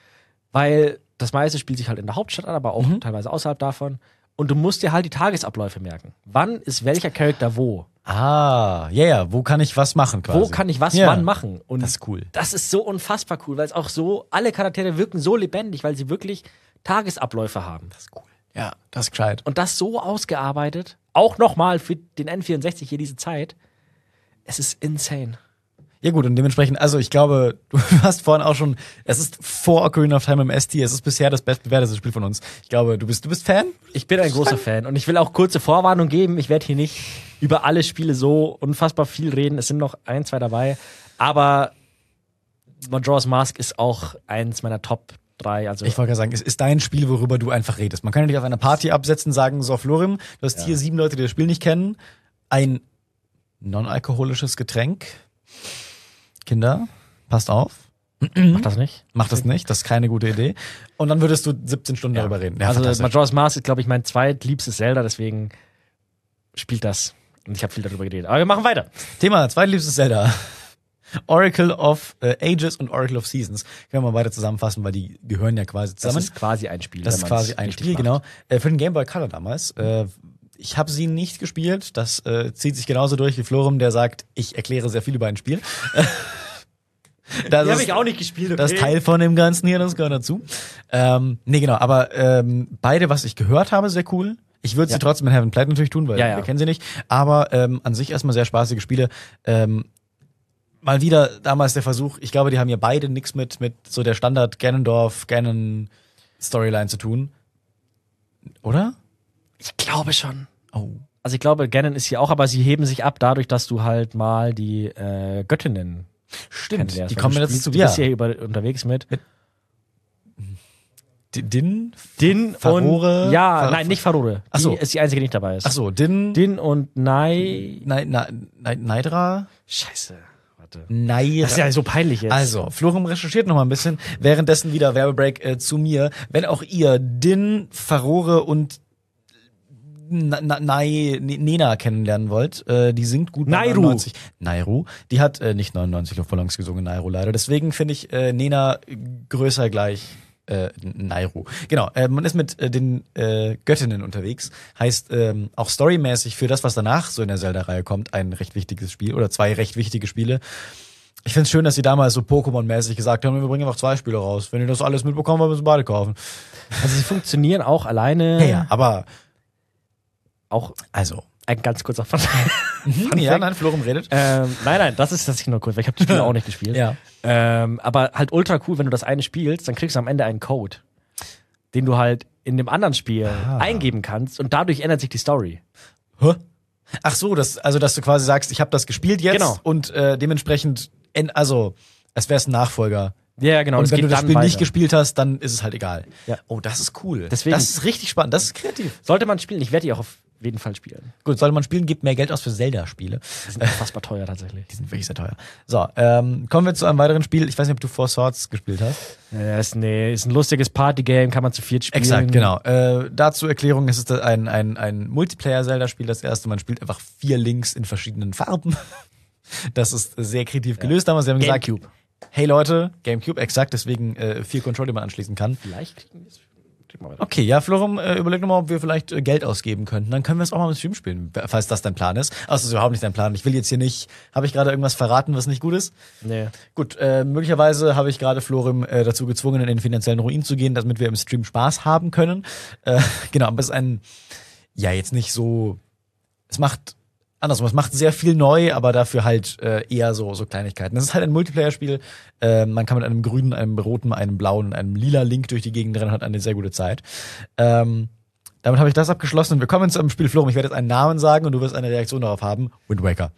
Weil das meiste spielt sich halt in der Hauptstadt an, aber auch Mhm. teilweise außerhalb davon. Und du musst dir halt die Tagesabläufe merken. Wann ist welcher Charakter wo? Ah, ja, ja. Wo kann ich was machen quasi? Wo kann ich was Ja. wann machen? Und Das ist cool. das ist so unfassbar cool, weil es auch so, alle Charaktere wirken so lebendig, weil sie wirklich Tagesabläufe haben. Das ist cool. Ja, das ist gescheit. Und das so ausgearbeitet, auch nochmal für den N vierundsechzig hier diese Zeit. Es ist insane. Ja gut, und dementsprechend, also ich glaube, du hast vorhin auch schon, es ist vor Ocarina of Time im S T, es ist bisher das bestbewertete Spiel von uns. Ich glaube, du bist, du bist Fan? Ich bin ein großer Fan und ich will auch kurze Vorwarnung geben. Ich werde hier nicht über alle Spiele so unfassbar viel reden. Es sind noch ein, zwei dabei. Aber Majora's Mask ist auch eins meiner Top drei. Also Ich wollte gerade sagen, es ist dein Spiel, worüber du einfach redest. Man kann ja nicht auf einer Party absetzen, sagen, so Florim, du hast hier sieben Leute, die das Spiel nicht kennen. Ein non-alkoholisches Getränk. Kinder, passt auf. mach das nicht. Mach das nicht, das ist keine gute Idee. Und dann würdest du siebzehn Stunden Ja. darüber reden. Ja, also fantastisch. Majora's Mask ist, glaube ich, mein zweitliebstes Zelda, deswegen spielt das. Und ich habe viel darüber geredet. Aber wir machen weiter. Thema, zweitliebstes Zelda. Oracle of äh, Ages und Oracle of Seasons. Können wir mal weiter zusammenfassen, weil die gehören ja quasi Das zusammen. ist quasi ein Spiel. Das wenn ist man's quasi ein richtig Spiel, macht. genau. Äh, für den Game Boy Color damals. Äh, ich habe sie nicht gespielt. Das äh, zieht sich genauso durch wie Florum, der sagt, ich erkläre sehr viel über ein Spiel. Das Die habe ist- ich auch nicht gespielt. Okay? Das Teil von dem Ganzen hier, das gehört dazu. Ähm, nee, genau, aber ähm, beide, was ich gehört habe, sehr cool. Ich würde sie Ja. trotzdem in Heaven Plate natürlich tun, weil Ja, ja. wir kennen sie nicht. Aber ähm, an sich erstmal sehr spaßige Spiele. Ähm, mal wieder damals der Versuch, ich glaube, die haben ja beide nichts mit, mit so der Standard Ganondorf, Ganon Storyline zu tun. Oder? Ich glaube schon. Oh. Also ich glaube, Ganon ist hier auch, aber sie heben sich ab dadurch, dass du halt mal die äh, Göttinnen Stimmt, kennenlernst. die Weil kommen du jetzt spielst- zu Du dir. bist hier über, unterwegs mit Din? Din Farore? und ja, Fa- nein, nicht Farore. Ach so. Die ist die einzige, die nicht dabei ist. Ach so, Din. Din und Nai. Nei, na, Nei, Neidra? Scheiße. Warte. Neidra. Das ist ja so peinlich jetzt. Also, Florum recherchiert noch mal ein bisschen. Währenddessen wieder Werbebreak äh, zu mir. Wenn auch ihr Din, Farore und Na- Na- Nai, N- Nena kennenlernen wollt, äh, die singt gut bei Nairu. neunundneunzig. Nairu. Die hat äh, nicht neunundneunzig Luftballons gesungen, Nairu leider. Deswegen finde ich äh, Nena größer gleich äh, Nairu. Genau, äh, man ist mit äh, den äh, Göttinnen unterwegs. Heißt ähm, auch storymäßig für das, was danach so in der Zelda-Reihe kommt, ein recht wichtiges Spiel oder zwei recht wichtige Spiele. Ich finde es schön, dass sie damals so Pokémon-mäßig gesagt haben, wir bringen einfach zwei Spiele raus. Wenn ihr das alles mitbekommen habt, müssen wir beide kaufen. Also sie funktionieren auch alleine. Ja, ja, aber Auch also, Ein ganz kurzer Fun Fun ja, nein, Florum redet. Ähm, nein, nein, das ist das ist nur kurz, weil ich habe die Spiele auch nicht gespielt. Ja. Ähm, aber halt ultra cool, wenn du das eine spielst, dann kriegst du am Ende einen Code, den du halt in dem anderen Spiel Ah. eingeben kannst und dadurch ändert sich die Story. Hä? Ach so, das, also dass du quasi sagst, ich habe das gespielt jetzt Genau. und äh, dementsprechend, en, also es wäre ein Nachfolger. Ja, genau. Und es wenn geht du das dann Spiel nicht weiter. gespielt hast, dann ist es halt egal. Ja. Oh, das ist cool. Deswegen- das ist richtig spannend, das ist kreativ. Sollte man spielen, ich werde die auch auf jeden Fall spielen. Gut, sollte man spielen, gibt mehr Geld aus für Zelda-Spiele. Die sind unfassbar teuer tatsächlich. Die sind wirklich sehr teuer. So, ähm, kommen wir zu einem weiteren Spiel. Ich weiß nicht, ob du Four Swords gespielt hast. Ja, ist, nee, ist ein lustiges Partygame, kann man zu viert spielen. Exakt, genau. Äh, dazu Erklärung, es ist ein, ein, ein Multiplayer-Zelda-Spiel, das erste. Man spielt einfach vier Links in verschiedenen Farben. Das ist sehr kreativ gelöst damals. Sie haben gesagt, Gamecube. hey Leute, Gamecube, exakt, deswegen äh, vier Controller, die man anschließen kann. Vielleicht kriegen wir es. Kriegen wir weiter. Okay, ja, Florum, äh, überleg nochmal, ob wir vielleicht äh, Geld ausgeben könnten. Dann können wir es auch mal mit Stream spielen, falls das dein Plan ist. Also, das ist überhaupt nicht dein Plan. Ich will jetzt hier nicht, habe ich gerade irgendwas verraten, was nicht gut ist? Nee. Gut, äh, möglicherweise habe ich gerade Florim äh, dazu gezwungen, in den finanziellen Ruin zu gehen, damit wir im Stream Spaß haben können. Äh, genau, aber es ist ein, ja, jetzt nicht so, es macht, andersrum, es macht sehr viel neu, aber dafür halt äh, eher so, so Kleinigkeiten. Das ist halt ein Multiplayer-Spiel. Äh, man kann mit einem grünen, einem roten, einem blauen und einem lila Link durch die Gegend rennen und hat eine sehr gute Zeit. Ähm, damit habe ich das abgeschlossen und wir kommen zu einem Spiel Florim. Ich werde jetzt einen Namen sagen und du wirst eine Reaktion darauf haben. Wind Waker.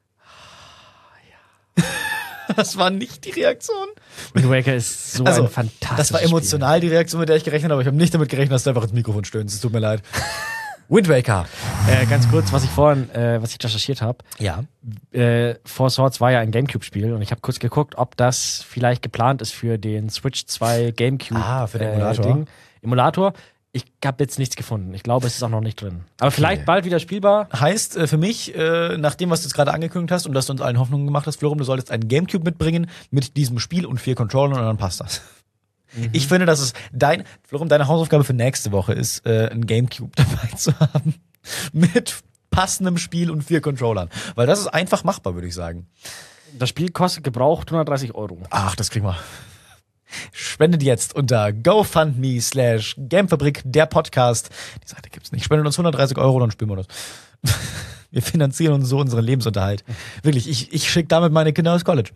Das war nicht die Reaktion. Wind Waker ist so Also, ein fantastisches das war emotional die Reaktion, mit der ich gerechnet habe, aber ich habe nicht damit gerechnet, dass du einfach ins Mikrofon stöhnst. Es tut mir leid. Wind Waker. Spiel. Äh, ganz kurz, was ich vorhin, äh, was ich recherchiert habe. Ja. Äh, Four Swords war ja ein Gamecube-Spiel und ich habe kurz geguckt, ob das vielleicht geplant ist für den Switch zwei Gamecube Ah, für den Emulator. Äh, Ding. Emulator. Ich habe jetzt nichts gefunden. Ich glaube, es ist auch noch nicht drin. Aber vielleicht bald wieder spielbar. Heißt äh, für mich, äh, nach dem, was du jetzt gerade angekündigt hast und dass du uns allen Hoffnungen gemacht hast, Florum, du solltest einen Gamecube mitbringen mit diesem Spiel und vier Controllern und dann passt das. Ich finde, dass es dein, Florum, deine Hausaufgabe für nächste Woche ist, äh, ein Gamecube dabei zu haben mit passendem Spiel und vier Controllern. Weil das ist einfach machbar, würde ich sagen. Das Spiel kostet gebraucht hundertdreißig Euro. Ach, das kriegen wir. Spendet jetzt unter GoFundMe slash Gamefabrik, der Podcast. Die Seite gibt's nicht. Spendet uns hundertdreißig Euro, dann spielen wir das. Wir finanzieren uns so unseren Lebensunterhalt. Wirklich, ich, ich schicke damit meine Kinder aus College.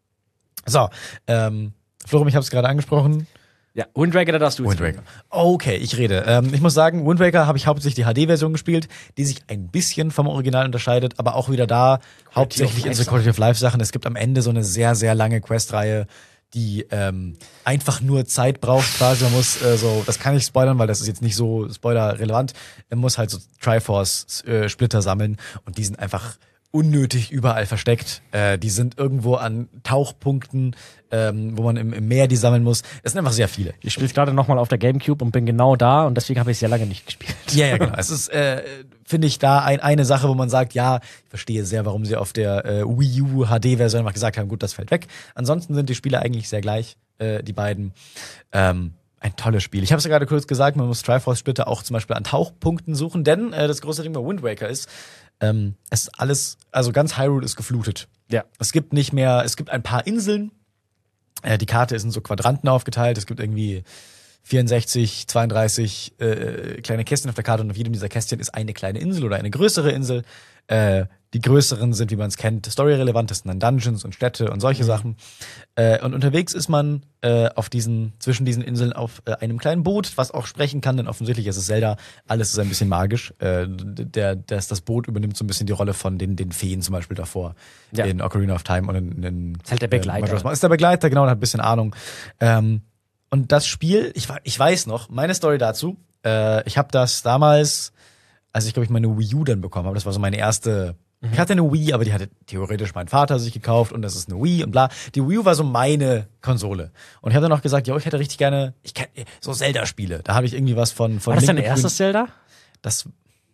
So, ähm, Florum, ich habe es gerade angesprochen. Ja, Wind Waker, da darfst du Wind jetzt Waker. Okay, ich rede. Ähm, ich muss sagen, Wind Waker habe ich hauptsächlich die H D-Version gespielt, die sich ein bisschen vom Original unterscheidet, aber auch wieder da hauptsächlich in so Quality of Life Sachen. Es gibt am Ende so eine sehr, sehr lange Questreihe, die ähm, einfach nur Zeit braucht quasi. Man muss äh, so, das kann ich spoilern, weil das ist jetzt nicht so spoiler-relevant. Man muss halt so Triforce-Splitter sammeln und die sind einfach unnötig überall versteckt. Äh, die sind irgendwo an Tauchpunkten, ähm, wo man im, im Meer die sammeln muss. Es sind einfach sehr viele. Ich spiele gerade nochmal auf der Gamecube und bin genau da und deswegen habe ich es sehr lange nicht gespielt. Ja, ja, genau. Es ist, äh, finde ich, da ein, eine Sache, wo man sagt, ja, ich verstehe sehr, warum sie auf der äh, Wii U H D-Version einfach gesagt haben, gut, das fällt weg. Ansonsten sind die Spiele eigentlich sehr gleich, äh, die beiden. Ähm, ein tolles Spiel. Ich habe es ja gerade kurz gesagt, man muss Triforce-Splitter auch zum Beispiel an Tauchpunkten suchen, denn äh, das große Ding bei Wind Waker ist, ähm, es ist alles, also ganz Hyrule ist geflutet. Ja. Es gibt nicht mehr, es gibt ein paar Inseln. Äh, die Karte ist in so Quadranten aufgeteilt. Es gibt irgendwie vierundsechzig, zweiunddreißig äh, kleine Kästchen auf der Karte und auf jedem dieser Kästchen ist eine kleine Insel oder eine größere Insel. Äh, die größeren sind, wie man es kennt, storyrelevant, das sind dann Dungeons und Städte und solche mhm. Sachen. Äh, und unterwegs ist man äh, auf diesen, zwischen diesen Inseln auf äh, einem kleinen Boot, was auch sprechen kann, denn offensichtlich ist es Zelda, alles ist ein bisschen magisch. Äh, der, das, das Boot übernimmt so ein bisschen die Rolle von den, den Feen zum Beispiel davor. Ja. In Ocarina of Time und in, in Ist halt der Begleiter. Äh, ist der Begleiter, genau, und hat ein bisschen Ahnung. Ähm, und das Spiel, ich, ich weiß noch, meine Story dazu, äh, ich habe das damals, als ich glaube ich meine Wii U dann bekommen habe, das war so meine erste. Ich hatte eine Wii, aber die hatte theoretisch mein Vater sich gekauft und das ist eine Wii und bla. Die Wii U war so meine Konsole. Und ich habe dann noch gesagt, ja, ich hätte richtig gerne, ich kenn, so Zelda-Spiele. Da habe ich irgendwie was von von War das Link dein Between- erstes Zelda? Das,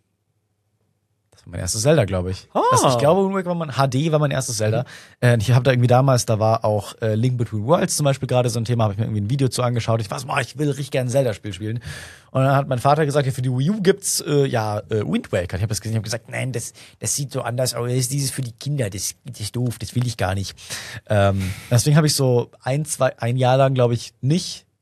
das war mein erstes Zelda, glaube ich. Oh. Das, ich glaube, Wind Waker war mein H D war mein erstes Zelda. Äh, ich habe da irgendwie damals, da war auch äh, Link Between Worlds zum Beispiel gerade so ein Thema, habe ich mir irgendwie ein Video zu angeschaut. Ich weiß, boah, ich will richtig gerne ein Zelda-Spiel spielen. Und dann hat mein Vater gesagt, ja, für die Wii U gibt's äh, ja äh, Wind Waker. Ich habe das gesehen, ich habe gesagt, nein, das das sieht so anders aus. Das ist dieses für die Kinder, das, das ist doof, das will ich gar nicht. Ähm, deswegen habe ich so ein, zwei, ein Jahr lang, glaube ich, nicht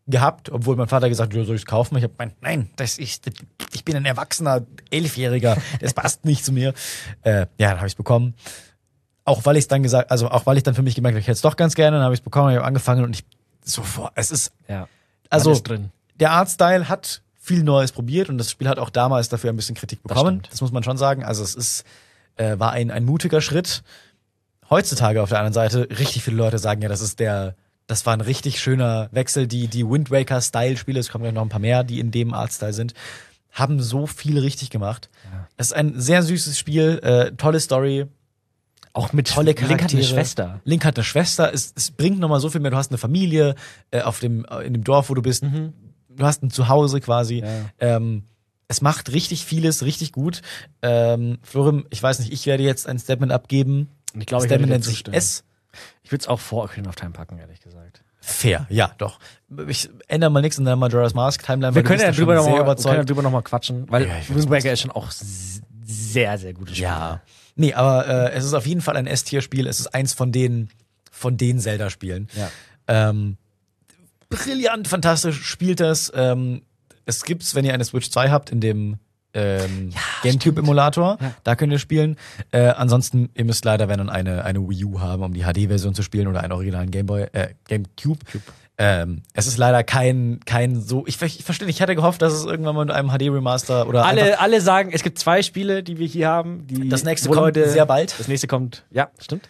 gehabt, obwohl mein Vater gesagt hat, ja, soll ich es kaufen? Ich habe gemeint, nein, das ist, ich bin ein erwachsener Elfjähriger, das passt nicht zu mir. Äh, ja, dann habe ich es bekommen. Auch weil ich es dann gesagt, also auch weil ich dann für mich gemerkt habe, ich hätte es doch ganz gerne, dann habe ich es bekommen, habe angefangen und ich sofort, es ist, Ja. also ist drin. der Artstyle hat viel Neues probiert und das Spiel hat auch damals dafür ein bisschen Kritik bekommen. Das, Das das muss man schon sagen. Also es ist, äh, war ein, ein mutiger Schritt. Heutzutage auf der anderen Seite, richtig viele Leute sagen ja, das ist der, das war ein richtig schöner Wechsel. Die, die Wind Waker-Style-Spiele, es kommen gleich noch ein paar mehr, die in dem Artstyle sind, haben so viel richtig gemacht. Ja. Es ist ein sehr süßes Spiel, äh, tolle Story. Auch mit Tolle Link hat eine Charaktere. Schwester. Link hat eine Schwester. Es, es bringt nochmal so viel mehr. Du hast eine Familie äh, auf dem, äh, in dem Dorf, wo du bist. Mhm. Du hast ein Zuhause quasi. Ja. Ähm, es macht richtig vieles richtig gut. Ähm, Florim, ich weiß nicht, ich werde jetzt ein Statement abgeben. Und ich glaube, ich Statement werde nennt dir sich zustimmen. S. Ich würde es auch vor Ocarina of Time packen, ehrlich gesagt. Fair, ja, doch. Ich ändere mal nichts in der Majora's Mask Timeline. Wir weil du können bist ja da drüber schon sehr nochmal noch überzeugt. drüber noch mal quatschen, weil Ja, ich find's Wind Waker ist schon auch s- sehr, sehr gutes Spiel. Ja. Nee, aber äh, es ist auf jeden Fall ein S-Tier-Spiel. Es ist eins von den, von den Zelda-Spielen. Ja. Ähm, brillant, fantastisch spielt das. Ähm, es gibt's, wenn ihr eine Switch zwei habt, in dem ähm, GameCube-Emulator. Ja. Da könnt ihr spielen. Äh, ansonsten, ihr müsst leider, wenn dann eine, eine Wii U haben, um die H D-Version zu spielen oder einen originalen Gameboy, äh, GameCube. Ähm, es ist leider kein, kein so, ich, ich verstehe nicht, ich hatte gehofft, dass es irgendwann mal mit einem H D-Remaster oder einfach, Alle, alle sagen, es gibt zwei Spiele, die wir hier haben. Die, das nächste wo kommt Leute, sehr bald. Das nächste kommt, ja, stimmt.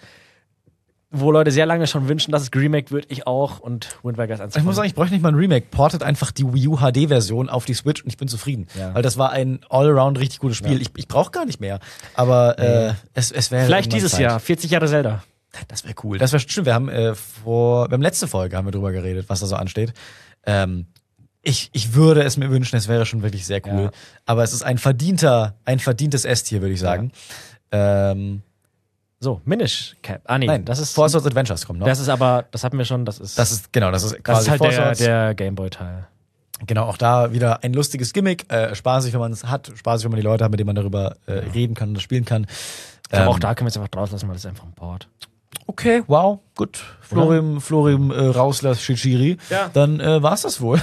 Wo Leute sehr lange schon wünschen, dass es geremaked wird, ich auch. Und Wind Waker ist eins Ich muss davon. sagen, ich bräuchte nicht mal ein Remake. Portet einfach die Wii U H D-Version auf die Switch und ich bin zufrieden. Ja. Weil das war ein all-around richtig gutes Spiel. Ja. Ich, ich brauche gar nicht mehr. Aber äh, es, es wäre Vielleicht irgendwann dieses Zeit. Jahr, vierzig Jahre Zelda. Das wäre cool. Das wäre stimmt. Wir haben äh, vor, wir haben letzte Folge haben wir drüber geredet, was da so ansteht. Ähm, ich, ich würde es mir wünschen, es wäre schon wirklich sehr cool. Ja. Aber es ist ein verdienter, ein verdientes S-Tier, würde ich sagen. Ähm, So, Minish Cap. Ah, nee, nein, das ist. Force Swords Adventures kommt noch. Das ist aber, das hatten wir schon, das ist. das ist genau, das ist das quasi ist halt Force der, Swords. der Gameboy-Teil. Genau, auch da wieder ein lustiges Gimmick. Äh, spaßig, wenn man es hat. Spaßig, wenn man die Leute hat, mit denen man darüber äh, reden kann und das spielen kann. Ich glaube, Ähm, auch da können wir es einfach draus lassen, weil das ist einfach ein Port. Okay, wow, gut. Florim, Florim äh, Rauslers Shishiri. Ja. Dann äh, war's das wohl.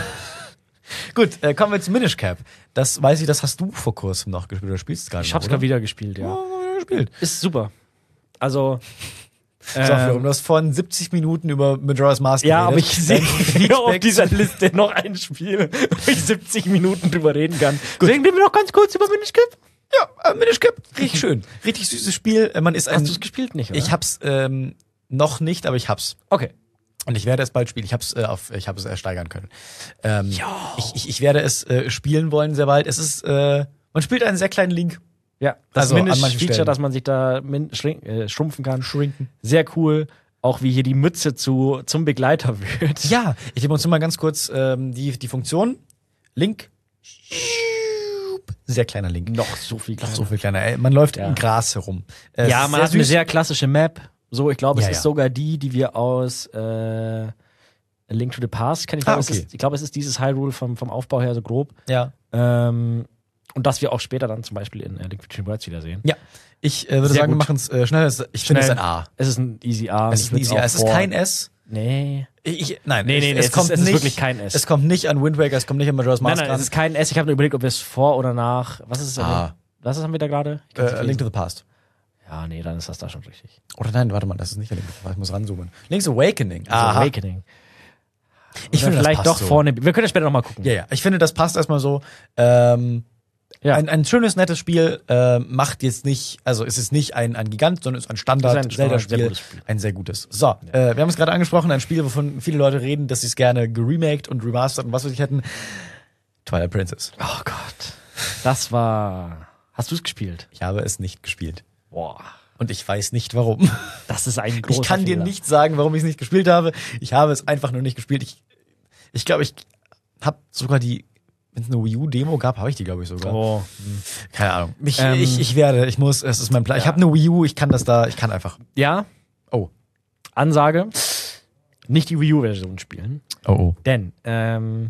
Gut, äh, kommen wir zu Minish Cap. Das weiß ich, das hast du vor kurzem noch gespielt. Oder spielst du gerade Ich noch, hab's oder? gerade wieder gespielt, ja. Oh, gespielt. Ist super. Also. So, Florim, ähm, du hast vorhin siebzig Minuten über Majora's Mask ja, aber geredet. ich sehe Dein auf Feedback dieser Liste noch ein Spiel, wo ich siebzig Minuten drüber reden kann. Deswegen reden wir noch ganz kurz über Minish Cap. Ja, äh, Minish Cap, richtig schön. Richtig süßes Spiel. Äh, Man ist ein, Hast du es gespielt nicht, oder? ich hab's ähm, noch nicht, aber ich hab's. Okay. Und ich werde es bald spielen. Ich habe es äh, auf, ich habe es ersteigern können. Ähm, ich, ich, ich werde es äh, spielen wollen sehr bald. Es ist, äh, man spielt einen sehr kleinen Link. Ja, das Also, an manchen Minish-Feature, Stellen. dass man sich da min schrink äh, schrumpfen kann. Schrinken. Sehr cool. Auch wie hier die Mütze zu, zum Begleiter wird. Ja, ich demonstriere mal ganz kurz ähm, die, die Funktion. Link. Sehr kleiner Link. Noch so viel kleiner. So viel kleiner. Äh, Man läuft Ja. im Gras herum. Äh, Ja, es man ist hat eine süß. sehr klassische Map. So, ich glaube, es Ja, ist ja. sogar die, die wir aus äh, A Link to the Past kennen. Ich Ah, glaube, es, okay. ist- ich glaube, es ist dieses Hyrule vom, vom Aufbau her so grob. Ja. Ähm, und dass wir auch später dann zum Beispiel in äh, Link Between Worlds wiedersehen. Ja. Ich äh, würde Sehr sagen, wir gut. machen es äh, schneller. Es- Ich finde es ein A. Es ist ein Easy A. Es Ich ist ein würd's easy auch A. Es ist vor- kein S. Nee. Ich, ich, nein, Nee, nee, nee, es, es kommt ist- es ist nicht, wirklich kein S. Es kommt nicht an Wind Waker, es kommt nicht an Majora's Nein, Mask nein, ran. es ist kein S. Ich habe nur überlegt, ob wir es vor oder nach. Was ist es? Ah. Was haben wir da gerade? Ich äh, kann's A nicht Link to lesen. the Past. Ja, nee, dann ist das da schon richtig. Oder nein, warte mal, das ist nicht A Link to the Past. Ich muss ranzoomen. Link's Awakening. Also Awakening. Ich finde, das vielleicht passt doch so. vorne. Wir können ja später nochmal gucken. Ja, ja. Ich finde, das passt erstmal so. Ähm, Ja. ein, ein schönes, nettes Spiel äh, macht jetzt nicht, also es ist nicht ein, ein Gigant, sondern es ist ein Es ist ein Standard-Zelda-Spiel. sehr gutes Spiel. Ein sehr gutes. So, äh, wir haben es gerade angesprochen, ein Spiel, wovon viele Leute reden, dass sie es gerne geremaked und remastert und was weiß ich hätten. Twilight Princess. Oh Gott. Das war. Hast du es gespielt? Ich habe es nicht gespielt. Boah. Und ich weiß nicht warum. Das ist ein großer Ich kann dir Fehler. nicht sagen, warum ich es nicht gespielt habe. Ich habe es einfach nur nicht gespielt. Ich ich glaube, ich habe sogar die, wenn es eine Wii U-Demo gab, habe ich die, glaube ich, sogar. Oh. Keine Ahnung. Ich, Ähm, ich, ich werde, ich muss, es ist mein Plan. Ich ja. habe eine Wii U, ich kann das da, ich kann einfach. Ja, Oh. Ansage. Nicht die Wii U-Version spielen. Oh, oh. Denn, ähm.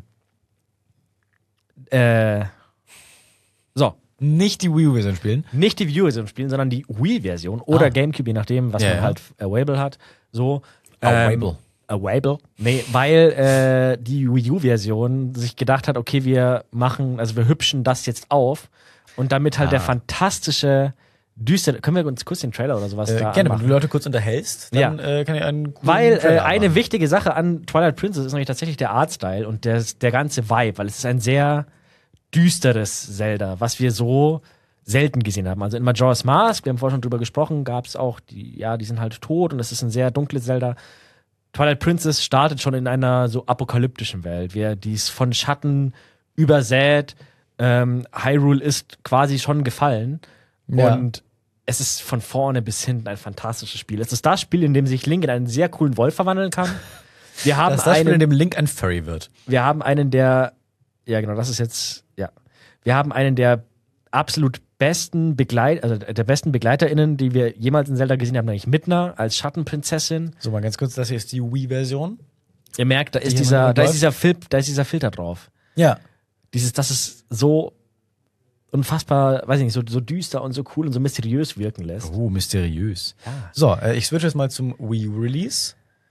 Äh. So. Nicht die Wii U-Version spielen. Nicht die Wii U-Version spielen, sondern die Wii-Version oder Ah. GameCube, je nachdem, was Ja, man ja. halt available hat. So. Available. Available? Nee, weil äh, die Wii U-Version sich gedacht hat, okay, wir machen, also wir hübschen das jetzt auf und damit halt Ah. der fantastische, düstere, können wir uns kurz den Trailer oder sowas Äh, da gerne, wenn anmachen? du die Leute kurz unterhältst, dann Ja. äh, kann ich einen coolen Weil äh, Trailer eine machen. wichtige Sache an Twilight Princess ist nämlich tatsächlich der Artstyle und der, der ganze Vibe, weil es ist ein sehr düsteres Zelda, was wir so selten gesehen haben. Also in Majora's Mask, wir haben vorhin schon drüber gesprochen, gab es auch, die, ja, die sind halt tot und es ist ein sehr dunkles Zelda. Twilight Princess startet schon in einer so apokalyptischen Welt. Wir, die ist von Schatten übersät. Ähm, Hyrule ist quasi schon gefallen. Ja. Und es ist von vorne bis hinten ein fantastisches Spiel. Es ist das Spiel, in dem sich Link in einen sehr coolen Wolf verwandeln kann. Wir haben Das ist das Spiel, in einen, dem Link ein Furry wird. wir haben einen der, ja genau, das ist jetzt, ja. Wir haben einen der absolut besten Begleit, also der besten BegleiterInnen, die wir jemals in Zelda gesehen haben, nämlich Midna als Schattenprinzessin. So, mal ganz kurz, das hier ist die Wii-Version. Ihr merkt, da Die ist hier dieser, mit da ist läuft? dieser Fil da ist dieser Filter drauf. Ja. Dieses, das ist so unfassbar, weiß ich nicht, so, so düster und so cool und so mysteriös wirken lässt. Oh, mysteriös. Ja. So, äh, ich switche jetzt mal zum Wii-Release.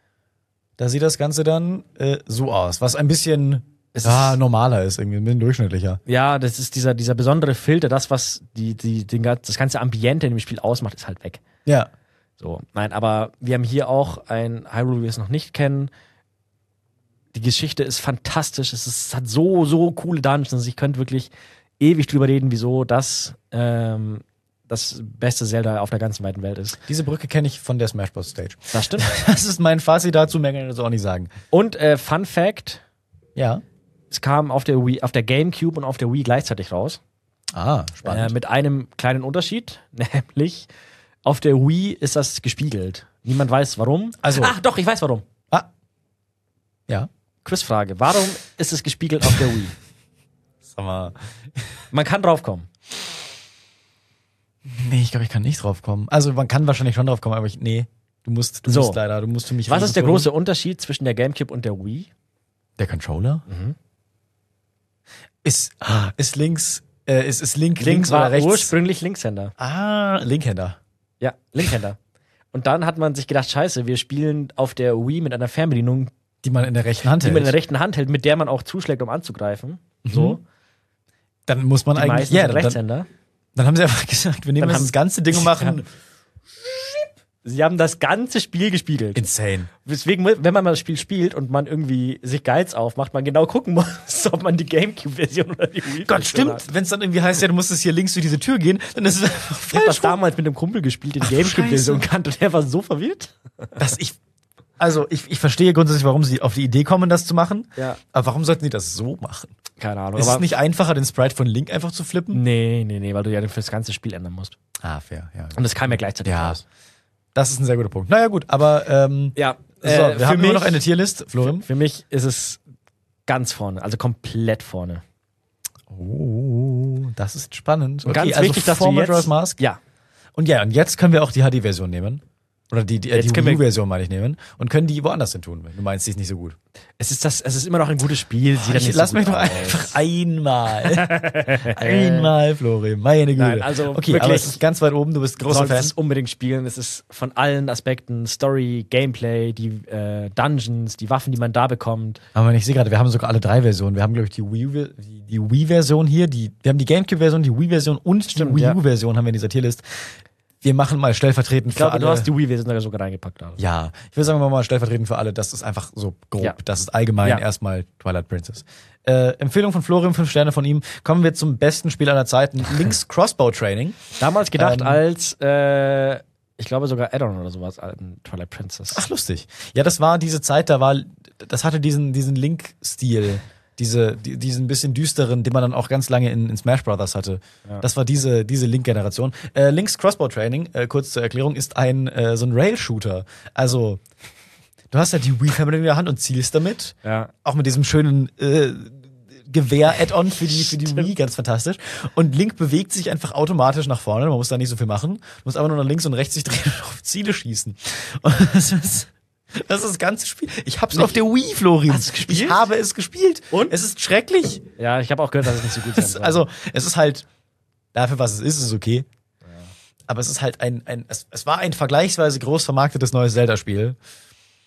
Da sieht das Ganze dann äh, so aus, was ein bisschen Es ja, ist- normaler ist, irgendwie ein bisschen durchschnittlicher. Ja, das ist dieser, dieser besondere Filter, das, was die, die, den, gan- das ganze Ambiente in dem Spiel ausmacht, ist halt weg. Ja. So, nein, aber wir haben hier auch ein Hyrule, wie wir es noch nicht kennen. Die Geschichte ist fantastisch. Es, ist, es hat so, so coole Dungeons. Ich könnte wirklich ewig drüber reden, wieso das ähm, das beste Zelda auf der ganzen weiten Welt ist. Diese Brücke kenne ich von der Smash Bros. Stage. Das stimmt. Das ist mein Fazit dazu, mehr kann ich das auch nicht sagen. Und äh, Fun Fact: Ja. Es kam auf der Wii, auf der GameCube und auf der Wii gleichzeitig raus. Ah, Äh, spannend. mit einem kleinen Unterschied, nämlich auf der Wii ist das gespiegelt. Niemand weiß warum. Also- Ach doch, ich weiß warum. ah. Ja. Quizfrage: Warum ist es gespiegelt auf der Wii? Sag mal. Man kann draufkommen. Nee, ich glaube, ich kann nicht drauf kommen. Also, man kann wahrscheinlich schon drauf kommen, aber ich, nee. Du musst, du So. musst leider, du musst für mich. Was ist der versuchen. große Unterschied zwischen der GameCube und der Wii? Der Controller? Ist, ah, ist links, äh, ist, ist Link links war oder rechts? ursprünglich Linkshänder. Ah, Linkhänder. Ja, Linkhänder. Und dann hat man sich gedacht, scheiße, wir spielen auf der Wii mit einer Fernbedienung, Die man in der rechten Hand die man in hält. der rechten Hand hält, mit der man auch zuschlägt, um anzugreifen. So. Dann muss man Die eigentlich, meisten ja, sind dann, Rechtshänder. dann haben sie einfach gesagt, wir nehmen Dann jetzt haben- das ganze Ding und machen Sie haben das ganze Spiel gespiegelt. insane. Deswegen, wenn man mal das Spiel spielt und man irgendwie sich Geiz aufmacht, man genau gucken muss, ob man die GameCube-Version oder die Wii-Version Gott, hat. stimmt. Wenn es dann irgendwie heißt, ja, du musstest hier links durch diese Tür gehen, dann ist es einfach Ich hab das falsch. damals mit einem Kumpel gespielt, den die GameCube-Version Scheiße. kannte und der war so verwirrt. Dass ich, also ich, ich verstehe grundsätzlich, warum sie auf die Idee kommen, das zu machen. Ja. Aber warum sollten sie das so machen? Keine Ahnung. Ist aber es nicht einfacher, den Sprite von Link einfach zu flippen? Nee, nee, nee, weil du ja für das ganze Spiel ändern musst. Ah, fair, ja. Und das kam ja gleichzeitig Ja. raus. Das ist ein sehr guter Punkt. Naja, gut, aber ähm, Ja, so, äh, wir für haben mich, immer noch eine Tierlist, Florim. Für mich ist es ganz vorne, also komplett vorne. Oh, das ist spannend. Und ganz also wichtig, dass vor du jetzt, Majora's Mask. ja, Und ja, und jetzt können wir auch die H D-Version nehmen. Oder die, die, äh, Jetzt die können wir- Wii U-Version, meine ich, nehmen. Und können die woanders hin tun, wenn du meinst, die ist nicht so gut. es ist das, es ist immer noch ein gutes Spiel. Sieht dann Ich, nicht lass so mich gut doch aus. einfach einmal. einmal, Florim. Meine Güte. Nein, also okay, wirklich, aber es ist ganz weit oben. Du bist Du großer solltest Fan. es unbedingt spielen. Es ist von allen Aspekten, Story, Gameplay, die äh, Dungeons, die Waffen, die man da bekommt. Aber ich sehe gerade, wir haben sogar alle drei Versionen. Wir haben, glaube ich, die Wii, die, die Wii-Version hier, die, wir haben die Gamecube-Version, die Wii-Version und Stimmt, die ja. Wii U-Version haben wir in dieser Tierlist. Wir machen mal stellvertretend Ich glaube, für alle. du hast die Wii-Version sogar reingepackt. Also. Ja, ich würde sagen, wir mal stellvertretend für alle, das ist einfach so grob. Ja. Das ist allgemein Ja. erstmal Twilight Princess. Äh, Empfehlung von Florian, fünf Sterne von ihm. Kommen wir zum besten Spiel aller Zeiten. Link's Crossbow Training. Damals gedacht Ähm, als, äh, ich glaube sogar Add-on oder sowas, alten Twilight Princess. Ach, lustig. Ja, das war diese Zeit, da war, das hatte diesen, diesen Link-Stil. Diese, die, diesen bisschen düsteren, den man dann auch ganz lange in, in Smash Brothers hatte. Ja. Das war diese, diese Link-Generation. Äh, Link's Crossbow Training, äh, kurz zur Erklärung, ist ein, äh, so ein Rail-Shooter. Also, du hast ja die Wii-Fernbedienung in der Hand und zielst damit. Ja. Auch mit diesem schönen äh, Gewehr-Add-on für die, für die Wii, ganz fantastisch. Und Link bewegt sich einfach automatisch nach vorne, man muss da nicht so viel machen. Du musst einfach nur nach links und rechts sich drehen und auf Ziele schießen. Und das ist, das ist das ganze Spiel. Ich hab's auf der Wii, Florin. Hast du's gespielt? Ich habe es gespielt. Und? Es ist schrecklich. Ja, ich habe auch gehört, dass es nicht so gut sein Es, soll. also, es ist halt, dafür was es ist, ist es okay. Aber es ist halt ein, ein es, es war ein vergleichsweise groß vermarktetes neues Zelda-Spiel.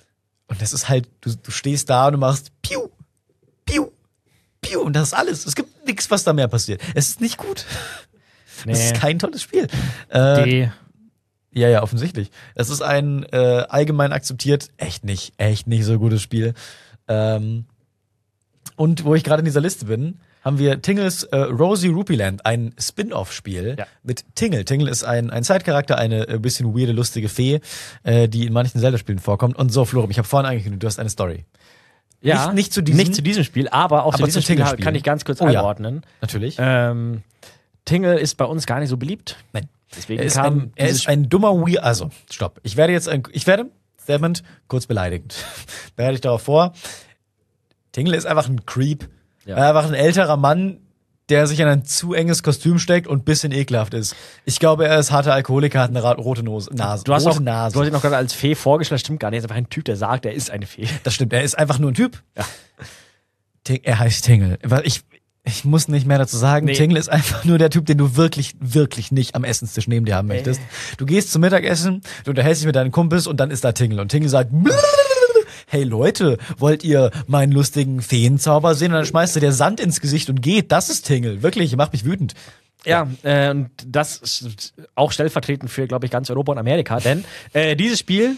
Und das ist halt, du, du stehst da und du machst Piu, Piu, Piu und das ist alles. Es gibt nichts, was da mehr passiert. Es ist nicht gut. Nee. Es ist kein tolles Spiel. Äh, D. Ja, ja, offensichtlich. Es ist ein äh, allgemein akzeptiert, echt nicht, echt nicht so gutes Spiel. Ähm, und wo ich gerade in dieser Liste bin, haben wir Tingles äh, Rosie Rupee Land, ein Spin-off-Spiel Ja. mit Tingle. Tingle ist ein, ein Sidecharakter, eine äh, bisschen weirde, lustige Fee, äh, die in manchen Zelda-Spielen vorkommt. Und so, Florim, ich habe vorhin angekündigt, du hast eine Story. Ja, Nicht- nicht zu diesem- nicht zu diesem Spiel, aber auch aber zu diesem zum Spiel Tingle-Spiel. kann ich ganz kurz Oh ja. einordnen. Natürlich. Ähm, Tingle ist bei uns gar nicht so beliebt. Nein. Deswegen Er ist, kam ein, er dieses ist ein dummer Weird. Also, stopp. Ich werde jetzt ein, ich werde, Statement, kurz beleidigend. Bereite ich darauf vor. Tingle ist einfach ein Creep. Ja. Er ist einfach ein älterer Mann, der sich in ein zu enges Kostüm steckt und ein bisschen ekelhaft ist. Ich glaube, er ist harter Alkoholiker, hat eine ra- rote Nose, Nase. Du hast, rote auch, Nase. du hast ihn auch gerade als Fee vorgestellt, stimmt gar nicht. Er ist einfach ein Typ, der sagt, er ist eine Fee. Das stimmt, er ist einfach nur ein Typ. Ja. Ting- Er heißt Tingle. Weil Ich, ich muss nicht mehr dazu sagen, Nee. Tingle ist einfach nur der Typ, den du wirklich, wirklich nicht am Essenstisch neben dir haben möchtest. Du gehst zum Mittagessen, du unterhältst dich mit deinen Kumpels und dann ist da Tingle. Und Tingle sagt, hey Leute, wollt ihr meinen lustigen Feenzauber sehen? Und dann schmeißt er dir Sand ins Gesicht und geht. Das ist Tingle. Wirklich, macht mich wütend. Ja, äh, und das ist auch stellvertretend für, glaube ich, ganz Europa und Amerika, denn äh, dieses Spiel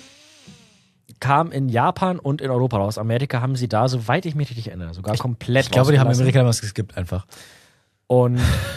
kam in Japan und in Europa raus. Amerika haben sie da, soweit ich mich richtig erinnere, sogar komplett Ich glaube, die haben in rausgelassen. Amerika damals geskippt einfach. Und,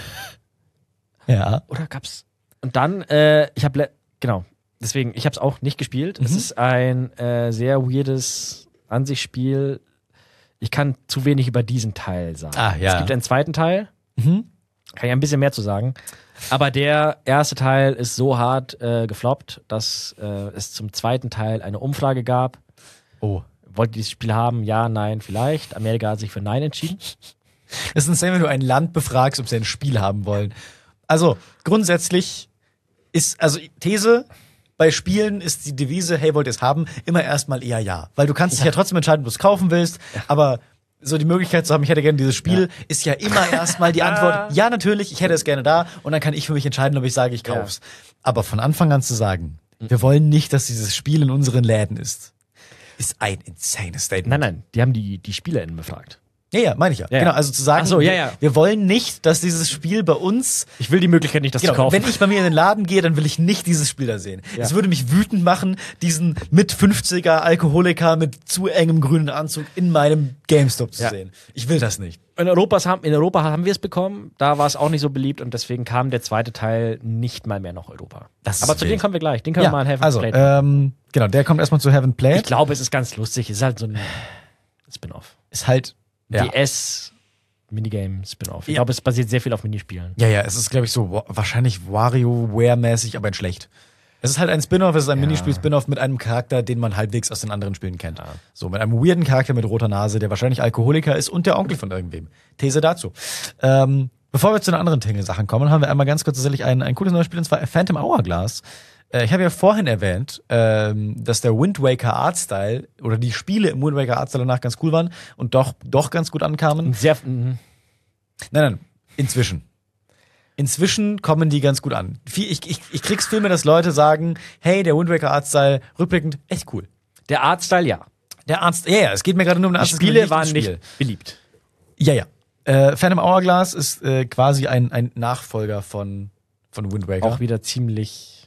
Ja. oder gab's? Und dann, äh, ich habe, genau, deswegen, ich habe es auch nicht gespielt. Mhm. Es ist ein äh, sehr weirdes Ansichtsspiel. Ich kann zu wenig über diesen Teil sagen. Ah, ja. Es gibt einen zweiten Teil. Mhm. Kann ich ein bisschen mehr zu sagen. Aber der erste Teil ist so hart äh, gefloppt, dass äh, es zum zweiten Teil eine Umfrage gab. Oh. Wollt ihr dieses Spiel haben? Ja, nein, vielleicht. Amerika hat sich für Nein entschieden. Es ist insane, wenn du ein Land befragst, ob sie ein Spiel haben wollen. Also, grundsätzlich ist, also These, bei Spielen ist die Devise, hey, wollt ihr es haben, immer erstmal eher ja. Weil du kannst dich ja trotzdem entscheiden, ob du es kaufen willst, aber so die Möglichkeit zu haben, ich hätte gerne dieses Spiel, ist ja immer erstmal die Antwort, ja, natürlich, ich hätte es gerne da und dann kann ich für mich entscheiden, ob ich sage, ich kauf's. Aber von Anfang an zu sagen, wir wollen nicht, dass dieses Spiel in unseren Läden ist, ist ein insanes Statement. Nein, nein, die haben die, die SpielerInnen befragt. Ja, ja, meine ich ja. Ja, Genau, ja. also zu sagen, Ach so, ja, wir, ja. wir wollen nicht, dass dieses Spiel bei uns, Ich will die Möglichkeit nicht, das genau, zu kaufen. wenn ich bei mir in den Laden gehe, dann will ich nicht dieses Spiel da sehen. Ja. Es würde mich wütend machen, diesen mit fünfziger Alkoholiker mit zu engem grünen Anzug in meinem GameStop zu Ja. sehen. Ich will das nicht. in, Europas haben, in Europa haben wir es bekommen, da war es auch nicht so beliebt und deswegen kam der zweite Teil nicht mal mehr nach Europa. Das ist Aber zu wild. dem kommen wir gleich. Den können wir mal in Heaven also, Play. ähm, genau, der kommt erstmal zu Heaven Play. Ich glaube, es ist ganz lustig. Es ist halt so ein Spin-off. Ist halt, ja. D S Minigame Spin-off. Ich Ja. glaube, es basiert sehr viel auf Minispielen. Ja, ja, es ist, glaube ich, so wa- wahrscheinlich WarioWare-mäßig, aber in schlecht. Es ist halt ein Spin-off, es ist ein Ja. Minispiel-Spin-off mit einem Charakter, den man halbwegs aus den anderen Spielen kennt. So, mit einem weirden Charakter mit roter Nase, der wahrscheinlich Alkoholiker ist und der Onkel von irgendwem. These dazu. Ähm, bevor wir zu den anderen Tingle-Sachen kommen, haben wir einmal ganz kurz tatsächlich ein, ein cooles neues Spiel, und zwar Phantom Hourglass. Äh, ich habe ja vorhin erwähnt, ähm, dass der Wind Waker Artstyle oder die Spiele im Wind Waker Artstyle danach ganz cool waren und doch, doch ganz gut ankamen. Sehr, mhm. Nein, nein, inzwischen. Inzwischen kommen die ganz gut an. Viel- Ich, ich, ich krieg's viel mehr, dass Leute sagen, hey, der Wind Waker Artstyle, rückblickend, echt cool. Der Artstyle, ja. Der Arzt, ja, ja, es geht mir gerade nur um den Die Artstyle. Spiele nicht waren ums nicht Spiel. beliebt. Ja, ja. Äh, Phantom Hourglass ist äh, quasi ein, ein Nachfolger von, von Wind Waker. Auch wieder ziemlich,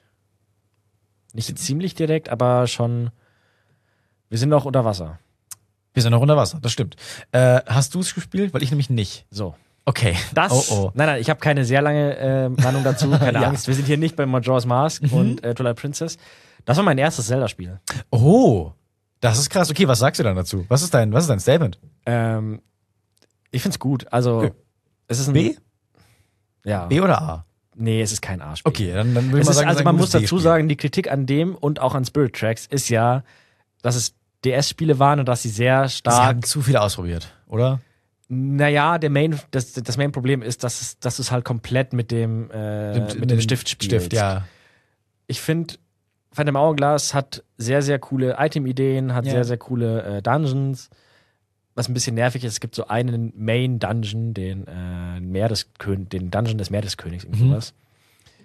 nicht ziemlich direkt, aber schon, wir sind noch unter Wasser. Wir sind noch unter Wasser, das stimmt. Äh, hast du es gespielt? Weil ich nämlich nicht. So. Okay. Das, Oh, oh. nein, nein, ich habe keine sehr lange äh, Meinung dazu, keine Ja. Angst. Wir sind hier nicht bei Majora's Mask und äh, Twilight Princess. Das war mein erstes Zelda-Spiel. Oh, das ist krass. Okay, was sagst du dann dazu? Was ist dein, was ist dein Statement? Ähm, ich find's gut. Also, Okay. es ist ein. B? Ja. B oder A? Nee, es ist kein A-Spiel. Okay, dann, dann würde ich Es mal ist, sagen, also es ist ein man muss gutes dazu D-Spiel. sagen, die Kritik an dem und auch an Spirit Tracks ist ja, dass es D S-Spiele waren und dass sie sehr Sie stark. haben zu viel ausprobiert, oder? Naja, der Main, das, das Main-Problem ist, dass es, dass es halt komplett mit dem, äh, mit dem Stift spielt. Stift, ja. Ich finde, Phantom Hourglass hat sehr, sehr coole Item-Ideen, hat Ja. sehr, sehr coole äh, Dungeons. Was ein bisschen nervig ist, es gibt so einen Main-Dungeon, den, äh, Meer des Kön den Dungeon des Meereskönigs, irgendwie Mhm. sowas.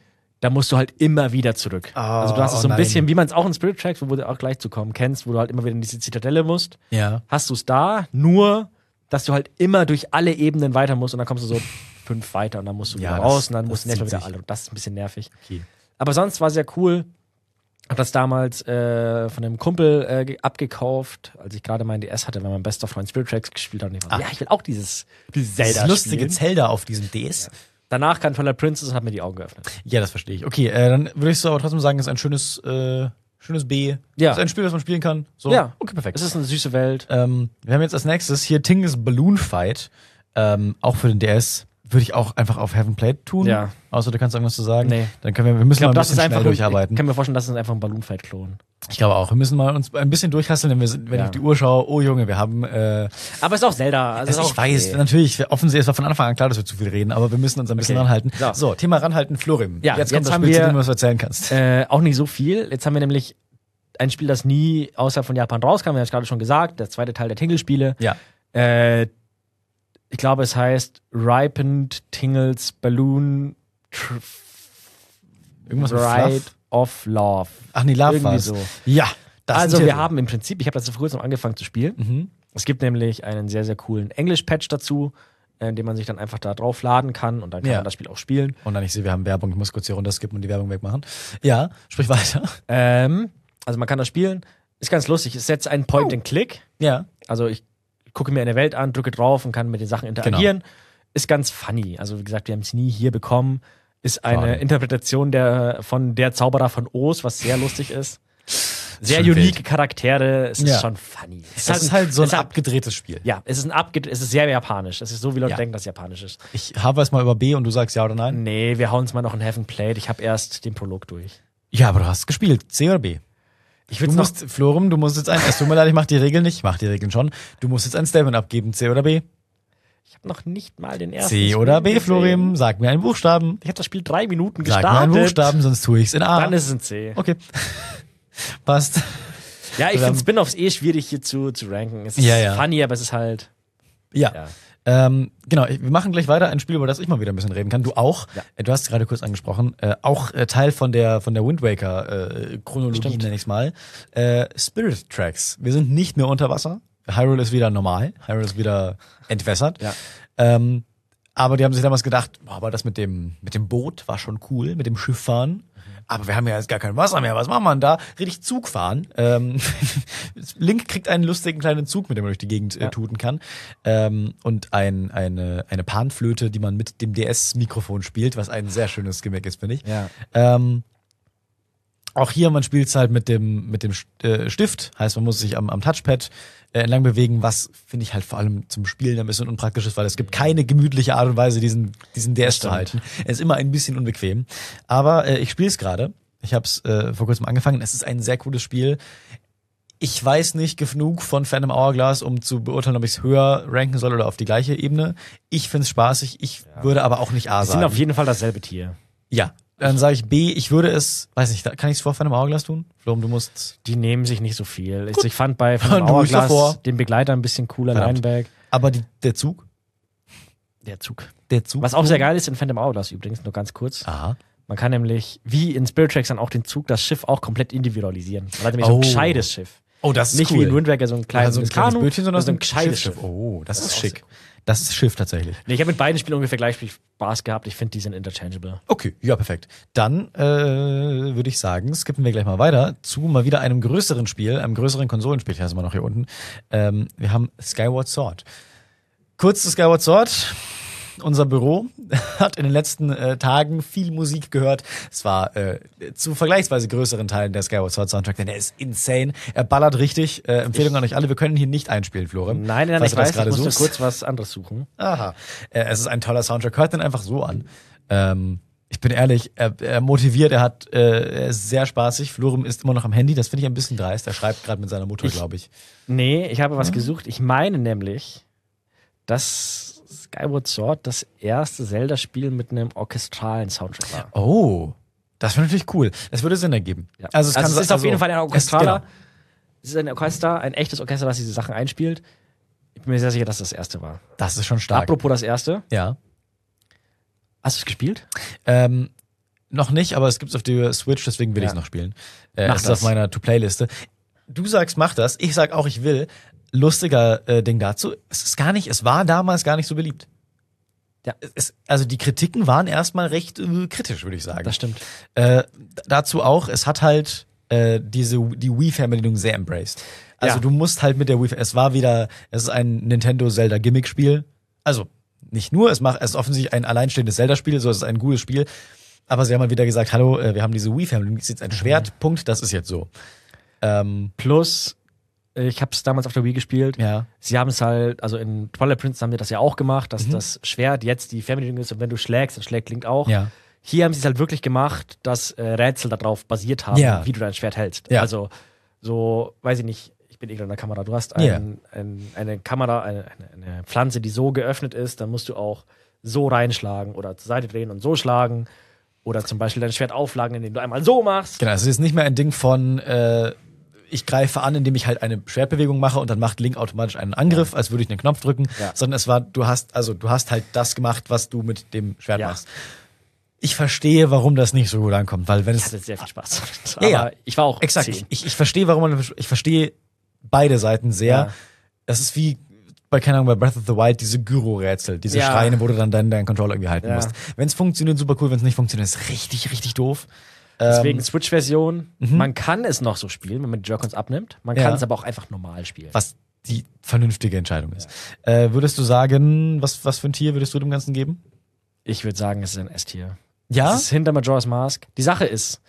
da musst du halt immer wieder zurück. Oh, also du hast es oh so ein nein. bisschen, wie man es auch in Spirit Tracks, wo du auch gleich zu kommen kennst, wo du halt immer wieder in diese Zitadelle musst. Ja. Hast du es da, nur, dass du halt immer durch alle Ebenen weiter musst und dann kommst du so fünf weiter und dann musst du Ja, wieder das- raus und dann das musst du nächstes Mal zieht wieder sich. alle. Und das ist ein bisschen nervig. Okay. Aber sonst war sehr cool. Hab das damals äh, von einem Kumpel äh, ge- abgekauft, als ich gerade mein D S hatte, weil mein bester Freund Spirit Tracks gespielt hat. Und ich war so, Ah. ja, ich will auch dieses, dieses Das Zelda lustige spielen. Zelda auf diesem D S. Danach kam Twilight Princess und hat mir die Augen geöffnet. Ja, das verstehe ich. Okay, äh, dann würde ich so aber trotzdem sagen, es ist ein schönes, äh, schönes B. Ja. Es ist ein Spiel, das man spielen kann. So. Ja. Okay, perfekt. Es ist eine süße Welt. Ähm, wir haben jetzt als nächstes hier Tingus Balloon Fight. Ähm, auch für den D S. Würde ich auch einfach auf Haven't Played tun. Ja. Außer du kannst irgendwas zu sagen. Nee. Dann können wir, wir müssen Ich glaube, mal ein das bisschen ist schnell einfach. durcharbeiten. Ich kann mir vorstellen, das ist einfach ein Balloon-Fight-Klon. Ich glaube auch. Wir müssen mal uns ein bisschen durchhasseln, denn wir sind, wenn Ja. ich auf die Uhr schaue, oh Junge, wir haben, äh, Aber es ist auch Zelda. Also das, ist ich auch weiß, okay. natürlich, offensichtlich, es war von Anfang an klar, dass wir zu viel reden, aber wir müssen uns ein bisschen Okay. ranhalten. So. So, Thema ranhalten, Florim. Ja, jetzt kommt jetzt das haben Spiel, zu wir- dem du was erzählen kannst. Äh, auch nicht so viel. Jetzt haben wir nämlich ein Spiel, das nie außerhalb von Japan rauskam. Wir haben es gerade schon gesagt. Der zweite Teil der Tingle-Spiele. Ja. Äh, ich glaube, es heißt Ripened Tingles Balloon Tr- Irgendwas mit Ride Fluff? of Love. Ach nee, Love Irgendwie war's. so. Ja, das Also sind wir Titel. haben im Prinzip, ich habe das vor kurzem angefangen zu spielen. Mhm. Es gibt nämlich einen sehr, sehr coolen Englisch-Patch dazu, äh, den man sich dann einfach da drauf laden kann und dann kann Ja. man das Spiel auch spielen. Und dann, ich sehe, wir haben Werbung. Ich muss kurz hier runterskippen und die Werbung wegmachen. Ja, sprich weiter. Ähm, also man kann das spielen. Ist ganz lustig. Es ist jetzt ein Point-and-Click. Ja. Also ich gucke mir eine Welt an, drücke drauf und kann mit den Sachen interagieren. Genau. Ist ganz funny. Also wie gesagt, wir haben es nie hier bekommen. Ist eine Schade. Interpretation der, von Der Zauberer von Oz, was sehr lustig ist. Sehr schon unique wild. Charaktere. Es ist Ja. schon funny. Es Das ist halt so ein es hat- abgedrehtes Spiel. Ja, es ist ein abge es ist sehr japanisch. Es ist so, wie Leute Ja. denken, dass es japanisch ist. Ich habe es mal über B und du sagst ja oder nein? Nee, wir hauen es mal noch in Haven't Played. Ich habe erst den Prolog durch. Ja, aber du hast gespielt. C oder B? Ich Du würde noch. musst, Florum, du musst jetzt ein, es tut mir leid, ich mach die Regeln nicht, ich mach die Regeln schon. Du musst jetzt ein Statement abgeben, C oder B? Ich habe noch nicht mal den ersten. C oder B, Screen gesehen. Florim, sag mir einen Buchstaben. Ich habe das Spiel drei Minuten Sag gestartet. mir einen Buchstaben, sonst tue ich's in A. Dann ist es ein C. Okay. Passt. Ja, ich Dann- finde Spin-offs eh schwierig hier zu, zu ranken. Es ist Ja, ja. funny, aber es ist halt. Ja. Ja. Ähm, genau, ich- wir machen gleich weiter ein Spiel, über das ich mal wieder ein bisschen reden kann. Du auch. Ja. Äh, Du hast gerade kurz angesprochen. Äh, auch äh, Teil von der von der Wind Waker äh, Chronologie, Stimmt. nenne ich's mal. Äh, Spirit Tracks. Wir sind nicht mehr unter Wasser. Hyrule ist wieder normal. Hyrule ist wieder entwässert. Ja. Ähm, aber die haben sich damals gedacht, boah, aber das mit dem mit dem Boot war schon cool, mit dem Schiff fahren. Aber wir haben ja jetzt gar kein Wasser mehr. Was machen wir denn da? Richtig Zug fahren. Ähm, Link kriegt einen lustigen kleinen Zug, mit dem man durch die Gegend äh, Ja. tuten kann. Ähm, und ein, eine, eine Panflöte, die man mit dem D S-Mikrofon spielt, was ein sehr schönes Gimmick ist, finde ich. Ja. Ähm, auch hier, man spielt es halt mit dem, mit dem äh, Stift. Heißt, man muss sich am, am Touchpad äh, entlang bewegen, was, finde ich, halt vor allem zum Spielen ein bisschen unpraktisch ist, weil es gibt keine gemütliche Art und Weise, diesen, diesen D S zu stimmt. halten. Es ist immer ein bisschen unbequem. Aber äh, ich spiele es gerade. Ich habe es äh, vor kurzem angefangen. Es ist ein sehr cooles Spiel. Ich weiß nicht genug von Phantom Hourglass, um zu beurteilen, ob ich es höher ranken soll oder auf die gleiche Ebene. Ich finde es spaßig. Ich würde aber auch nicht A Wir sind sagen. auf jeden Fall dasselbe Tier. Ja, dann sage ich B. Ich würde es, weiß nicht, kann ich es vor Phantom Hourglass tun? Florian, du musst. Die nehmen sich nicht so viel. Also ich fand bei Dann Phantom tu ich Hourglass davor. den Begleiter ein bisschen cooler, Verdammt. Lineback. Aber die, der Zug? Der Zug. Der Zug. Was auch sehr geil ist in Phantom Hourglass übrigens, nur ganz kurz. Aha. Man kann nämlich, wie in Spirit Tracks, dann auch den Zug, das Schiff auch komplett individualisieren. Man hat nämlich so Oh. ein gescheites Schiff. Oh, das ist Nicht cool. wie in Wind Waker so ein kleines, also ein kleines Kanu, Bötchen, sondern so ein gescheites gescheites Schiff. Schiff. Oh, das, Das ist ist auch schick. Das ist Schiff tatsächlich. Nee, ich habe mit beiden Spielen ungefähr gleich viel Spaß gehabt. Ich finde, die sind interchangeable. Okay, ja, perfekt. Dann äh, würde ich sagen, skippen wir gleich mal weiter zu mal wieder einem größeren Spiel, einem größeren Konsolenspiel. Ich lasse mal noch hier unten. Ähm, wir haben Skyward Sword. Kurz zu Skyward Sword. Unser Büro hat in den letzten äh, Tagen viel Musik gehört. Es war äh, zu vergleichsweise größeren Teilen der Skyward Sword Soundtrack, denn der ist insane. Er ballert richtig. Äh, Empfehlung an euch alle. Wir können ihn hier nicht einspielen, Florian. Nein, nein, falls ich du das weiß, ich gerade musste suchst. kurz was anderes suchen. Aha. Äh, es ist ein toller Soundtrack. Hört den einfach so an. Ähm, ich bin ehrlich, er, er motiviert, er hat, äh, er ist sehr spaßig. Florim ist immer noch am Handy. Das finde ich ein bisschen dreist. Er schreibt gerade mit seiner Mutter, Ich- glaube ich. Nee, ich habe was gesucht. Ich meine nämlich, dass Skyward Sword das erste Zelda-Spiel mit einem orchestralen Soundtrack war. Oh, das wäre natürlich cool. Das würde Sinn ergeben. Ja. Also es, kann es ist so- auf jeden Fall ein es- orchestraler. genau. Es ist ein Orchester, ein echtes Orchester, das diese Sachen einspielt. Ich bin mir sehr sicher, dass das das erste war. Das ist schon stark. Apropos das erste. Ja. Hast du es gespielt? Ähm, Noch nicht, aber es gibt's auf der Switch, deswegen will Ja. ich es noch spielen. Äh, Mach es ist das. auf meiner To-Play-Liste. Du sagst, mach das. Ich sag auch, ich will. Lustiger äh, Ding dazu. Es ist gar nicht, es war damals gar nicht so beliebt. Ja. Es, also die Kritiken waren erstmal recht äh, kritisch, würde ich sagen. Das stimmt. Äh, dazu auch, es hat halt äh, diese die Wii-Fernbedienung sehr embraced. Also Ja. du musst halt mit der Wii, es war wieder, es ist ein Nintendo Zelda Gimmick-Spiel. Also nicht nur, es macht, es ist offensichtlich ein alleinstehendes Zelda-Spiel, so es ist ein gutes Spiel. Aber sie haben halt wieder gesagt, hallo, äh, wir haben diese Wii-Fernbedienung, das ist jetzt ein Schwert, Punkt, das ist jetzt so. Ähm, Plus, äh, ich habe es damals auf der Wii gespielt. ja. Sie haben es halt, also in Twilight Princess haben wir das ja auch gemacht, dass Mhm. das Schwert jetzt die Fernbedienung ist und wenn du schlägst, dann schlägt Link auch. Ja. Hier haben sie es halt wirklich gemacht, dass äh, Rätsel darauf basiert haben, Ja. wie du dein Schwert hältst. Ja. Also so, weiß ich nicht, ich bin irgendeiner Kamera. Du hast ein, Ja. ein, eine Kamera, eine, eine, eine Pflanze, die so geöffnet ist, dann musst du auch so reinschlagen oder zur Seite drehen und so schlagen. Oder zum Beispiel dein Schwert auflagen, indem du einmal so machst. Genau, es ist nicht mehr ein Ding von, äh, ich greife an, indem ich halt eine Schwertbewegung mache und dann macht Link automatisch einen Angriff, als würde ich einen Knopf drücken, Ja. sondern es war, du hast, also du hast halt das gemacht, was du mit dem Schwert Ja. machst. Ich verstehe, warum das nicht so gut ankommt, weil wenn Ich es hatte sehr viel Spaß. Ja, ja. Aber ich war auch exakt, zehn. ich, ich verstehe, warum man, ich verstehe beide Seiten sehr. Ja. Das ist wie bei, keine Ahnung, bei Breath of the Wild diese Gyro-Rätsel, diese Ja. Schreine, wo du dann deinen, deinen Controller irgendwie halten Ja. musst. Wenn es funktioniert, super cool, wenn es nicht funktioniert, ist richtig, richtig doof. Deswegen Ähm, Switch-Version. Man kann es noch so spielen, wenn man die Joy-Cons abnimmt. Man Ja. kann es aber auch einfach normal spielen. was die vernünftige Entscheidung ist. Äh, würdest du sagen, was, was für ein Tier würdest du dem Ganzen geben? Ich würde sagen, es ist ein S-Tier. Ja? Es ist hinter Majora's Mask. Die Sache ist,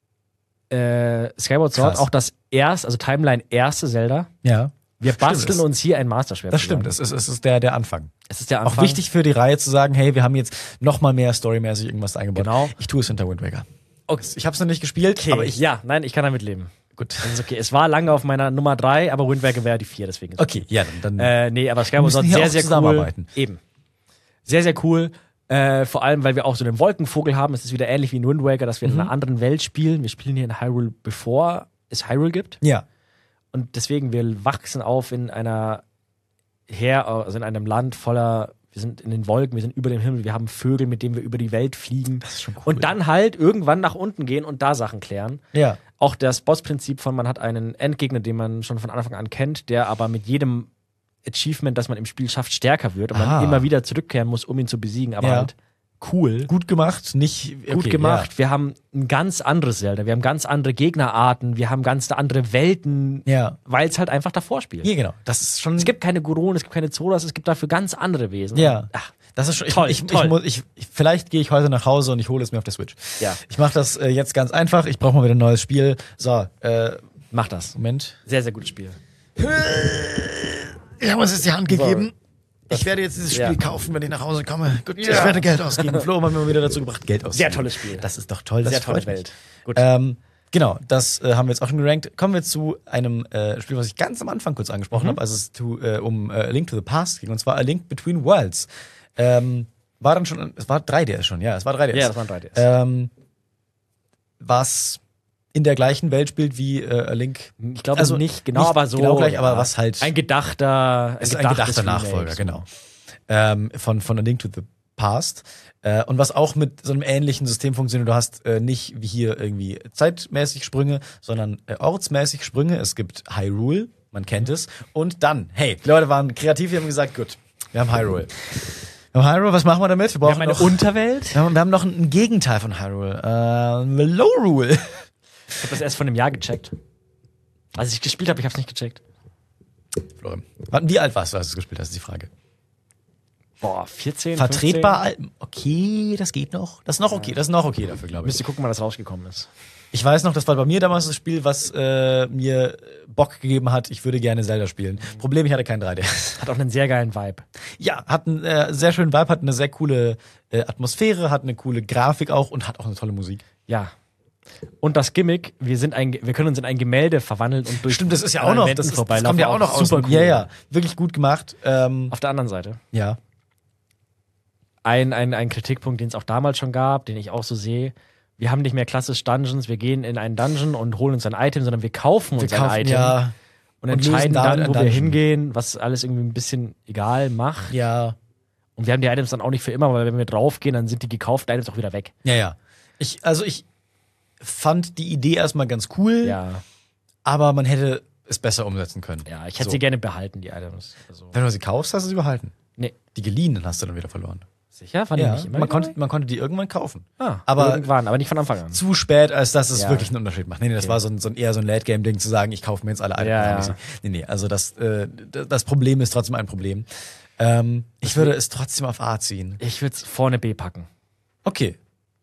äh, Skyward Sword, Krass. auch das erste, also Timeline erste Zelda. Ja. Wir basteln es- uns hier ein Masterschwert. Das stimmt, zusammen. es ist, es ist der, der Anfang. Es ist der Auch Anfang. wichtig für die Reihe zu sagen, hey, wir haben jetzt noch mal mehr storymäßig irgendwas eingebaut. Genau. Ich tue es hinter Wind Waker. Okay. Ich habe es noch nicht gespielt, Okay. aber ich... ja, nein, ich kann damit leben. Gut. Das ist okay. Es war lange auf meiner Nummer drei, aber Wind Waker wäre die vier, deswegen. ist es Okay, ja, dann... dann Äh, nee, aber Wir Skyward müssen Sword hier sehr, auch sehr cool. zusammenarbeiten. Eben. Sehr, sehr cool. Äh, vor allem, weil wir auch so einen Wolkenvogel haben. Es ist wieder ähnlich wie in Wind Waker, dass wir in einer anderen Welt spielen. Wir spielen hier in Hyrule, bevor es Hyrule gibt. ja. Und deswegen, wir wachsen auf in einer Her also in einem Land voller, wir sind in den Wolken, wir sind über dem Himmel, wir haben Vögel, mit denen wir über die Welt fliegen. Das ist schon cool. Und dann halt irgendwann nach unten gehen und da Sachen klären. Ja. Auch das Boss-Prinzip von, man hat einen Endgegner, den man schon von Anfang an kennt, der aber mit jedem Achievement, das man im Spiel schafft, stärker wird und Ah. man immer wieder zurückkehren muss, um ihn zu besiegen. Aber Ja. halt cool. Gut gemacht, nicht... Okay, Gut gemacht. Wir haben ein ganz anderes Zelda. Wir haben ganz andere Gegnerarten. Wir haben ganz andere Welten, Ja. weil es halt einfach davor spielt. Ja, genau. Das ist schon... Es gibt keine Guronen, es gibt keine Zoras, es gibt dafür ganz andere Wesen. Ja. Ach, Das ist schon, ich, Toll, ich, toll. Ich, muss, ich, ich, vielleicht gehe ich heute nach Hause und ich hole es mir auf der Switch. Ja. Ich mache das äh, jetzt ganz einfach. Ich brauche mal wieder ein neues Spiel. So, äh, mach das. Moment. Sehr, sehr gutes Spiel. Ich habe uns jetzt die Hand So. gegeben. Ich werde jetzt dieses Spiel Ja. kaufen, wenn ich nach Hause komme. Gut, ich werde Geld ausgeben. Flo hat mir wieder dazu gebracht, Geld ausgeben. Sehr tolles Spiel. Das ist doch toll. Das Sehr tolle freut mich. Welt. Gut. Ähm, genau, das äh, haben wir jetzt auch schon gerankt. Kommen wir zu einem äh, Spiel, was ich ganz am Anfang kurz angesprochen Mhm. habe, als es to, äh, um äh, A Link to the Past ging. Und zwar A Link Between Worlds. Ähm, war dann schon, es war drei D S schon, ja, es war drei D S. Ja, das war ein drei D S. Ähm, was in der gleichen Welt spielt wie äh, A Link. ich glaube also nicht genau, nicht aber so. genau gleich, ja. aber was halt- Ein gedachter, Es ist ein gedachtes gedachter Remake, Nachfolger, so. genau. Ähm, von, von A Link to the Past. Äh, und was auch mit so einem ähnlichen System funktioniert. Du hast äh, nicht wie hier irgendwie zeitmäßig Sprünge, sondern äh, ortsmäßig Sprünge. Es gibt Hyrule, man kennt es. Und dann, hey, die Leute waren kreativ, die haben gesagt, gut, wir haben Hyrule. Wir haben Hyrule, was machen wir damit? Wir Wir brauchen haben eine noch, Unterwelt. wir haben, wir haben noch ein Gegenteil von Hyrule. Äh, Lorule. Ich habe das erst vor einem Jahr gecheckt. Als ich gespielt habe, ich habe es nicht gecheckt. Florian. Warte, wie alt warst du, als du es gespielt hast, ist die Frage. Boah, vierzehn, Vertretbar fünfzehn? alt. Okay, das geht noch. Das ist noch okay, das ist noch okay dafür, glaube ich. Müsst ihr gucken, wann das rausgekommen ist. Ich weiß noch, das war bei mir damals das Spiel, was äh, mir Bock gegeben hat, ich würde gerne Zelda spielen. Problem, ich hatte kein drei D S. Hat auch einen sehr geilen Vibe. Ja, hat einen äh, sehr schönen Vibe, hat eine sehr coole äh, Atmosphäre, hat eine coole Grafik auch und hat auch eine tolle Musik. Ja. Und das Gimmick, wir sind ein, wir können uns in ein Gemälde verwandeln und durch Stimmt, das ist ja an auch noch, Wänden das, ist, das vorbeilaufen. kommt ja auch noch aus. Super cool. Ja, ja, wirklich gut gemacht. Ähm, Auf der anderen Seite. ja. Ein, ein, ein Kritikpunkt, den es auch damals schon gab, den ich auch so sehe. Wir haben nicht mehr klassisch Dungeons, wir gehen in einen Dungeon und holen uns ein Item, sondern wir kaufen Wir uns ein kaufen Item ja, und und entscheiden lösen damit dann, wo ein wir Dungeon. hingehen, was alles irgendwie ein bisschen egal macht. ja, Und wir haben die Items dann auch nicht für immer, weil wenn wir draufgehen, dann sind die gekauften Items auch wieder weg. ja, ja. Ich, also ich fand die Idee erstmal ganz cool, Ja, aber man hätte es besser umsetzen können. ja, ich hätte So. sie gerne behalten, die Items. Also, Wenn du sie kaufst, hast du sie behalten. nee, Die geliehenen hast du dann wieder verloren. sicher? Waren die nicht immer man, dabei? konnte, man konnte die irgendwann kaufen. Ah, aber irgendwann, aber nicht von Anfang an. zu spät, als dass es Ja. wirklich einen Unterschied macht. Nee, nee, das war so ein, so ein eher so ein Late-Game-Ding zu sagen, ich kaufe mir jetzt alle Items. Ja, dann ja. hab ich sie. Nee, nee, also das, äh, d- das Problem ist trotzdem ein Problem. Ähm, ich würde es trotzdem auf A ziehen. Ich würde es vorne B packen. Okay,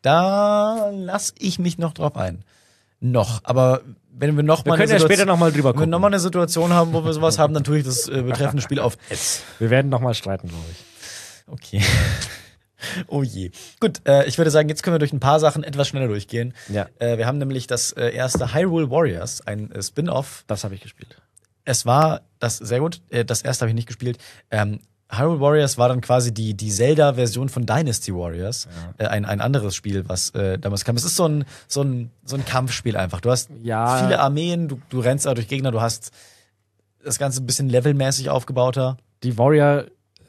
da lass ich mich noch drauf ein. Noch, aber wenn wir noch Wir mal können eine ja Situation- später noch mal drüber wenn wir gucken. noch mal eine Situation haben, wo wir sowas haben, dann tue ich das äh, betreffende Spiel auf S. Wir werden noch mal streiten, glaube ich. Okay. Oh je. Gut, äh, ich würde sagen, jetzt können wir durch ein paar Sachen etwas schneller durchgehen. Ja. Äh, wir haben nämlich das äh, erste Hyrule Warriors, ein äh, Spin-off. Das habe ich gespielt. Es war das sehr gut. Äh, das erste habe ich nicht gespielt. Ähm, Hyrule Warriors war dann quasi die, die Zelda-Version von Dynasty Warriors. Äh, ein, ein anderes Spiel, was äh, damals kam. Es ist so ein, so ein, so ein Kampfspiel einfach. Du hast Ja. viele Armeen, du, du rennst da durch Gegner, du hast das Ganze ein bisschen levelmäßig aufgebauter. Die Warrior,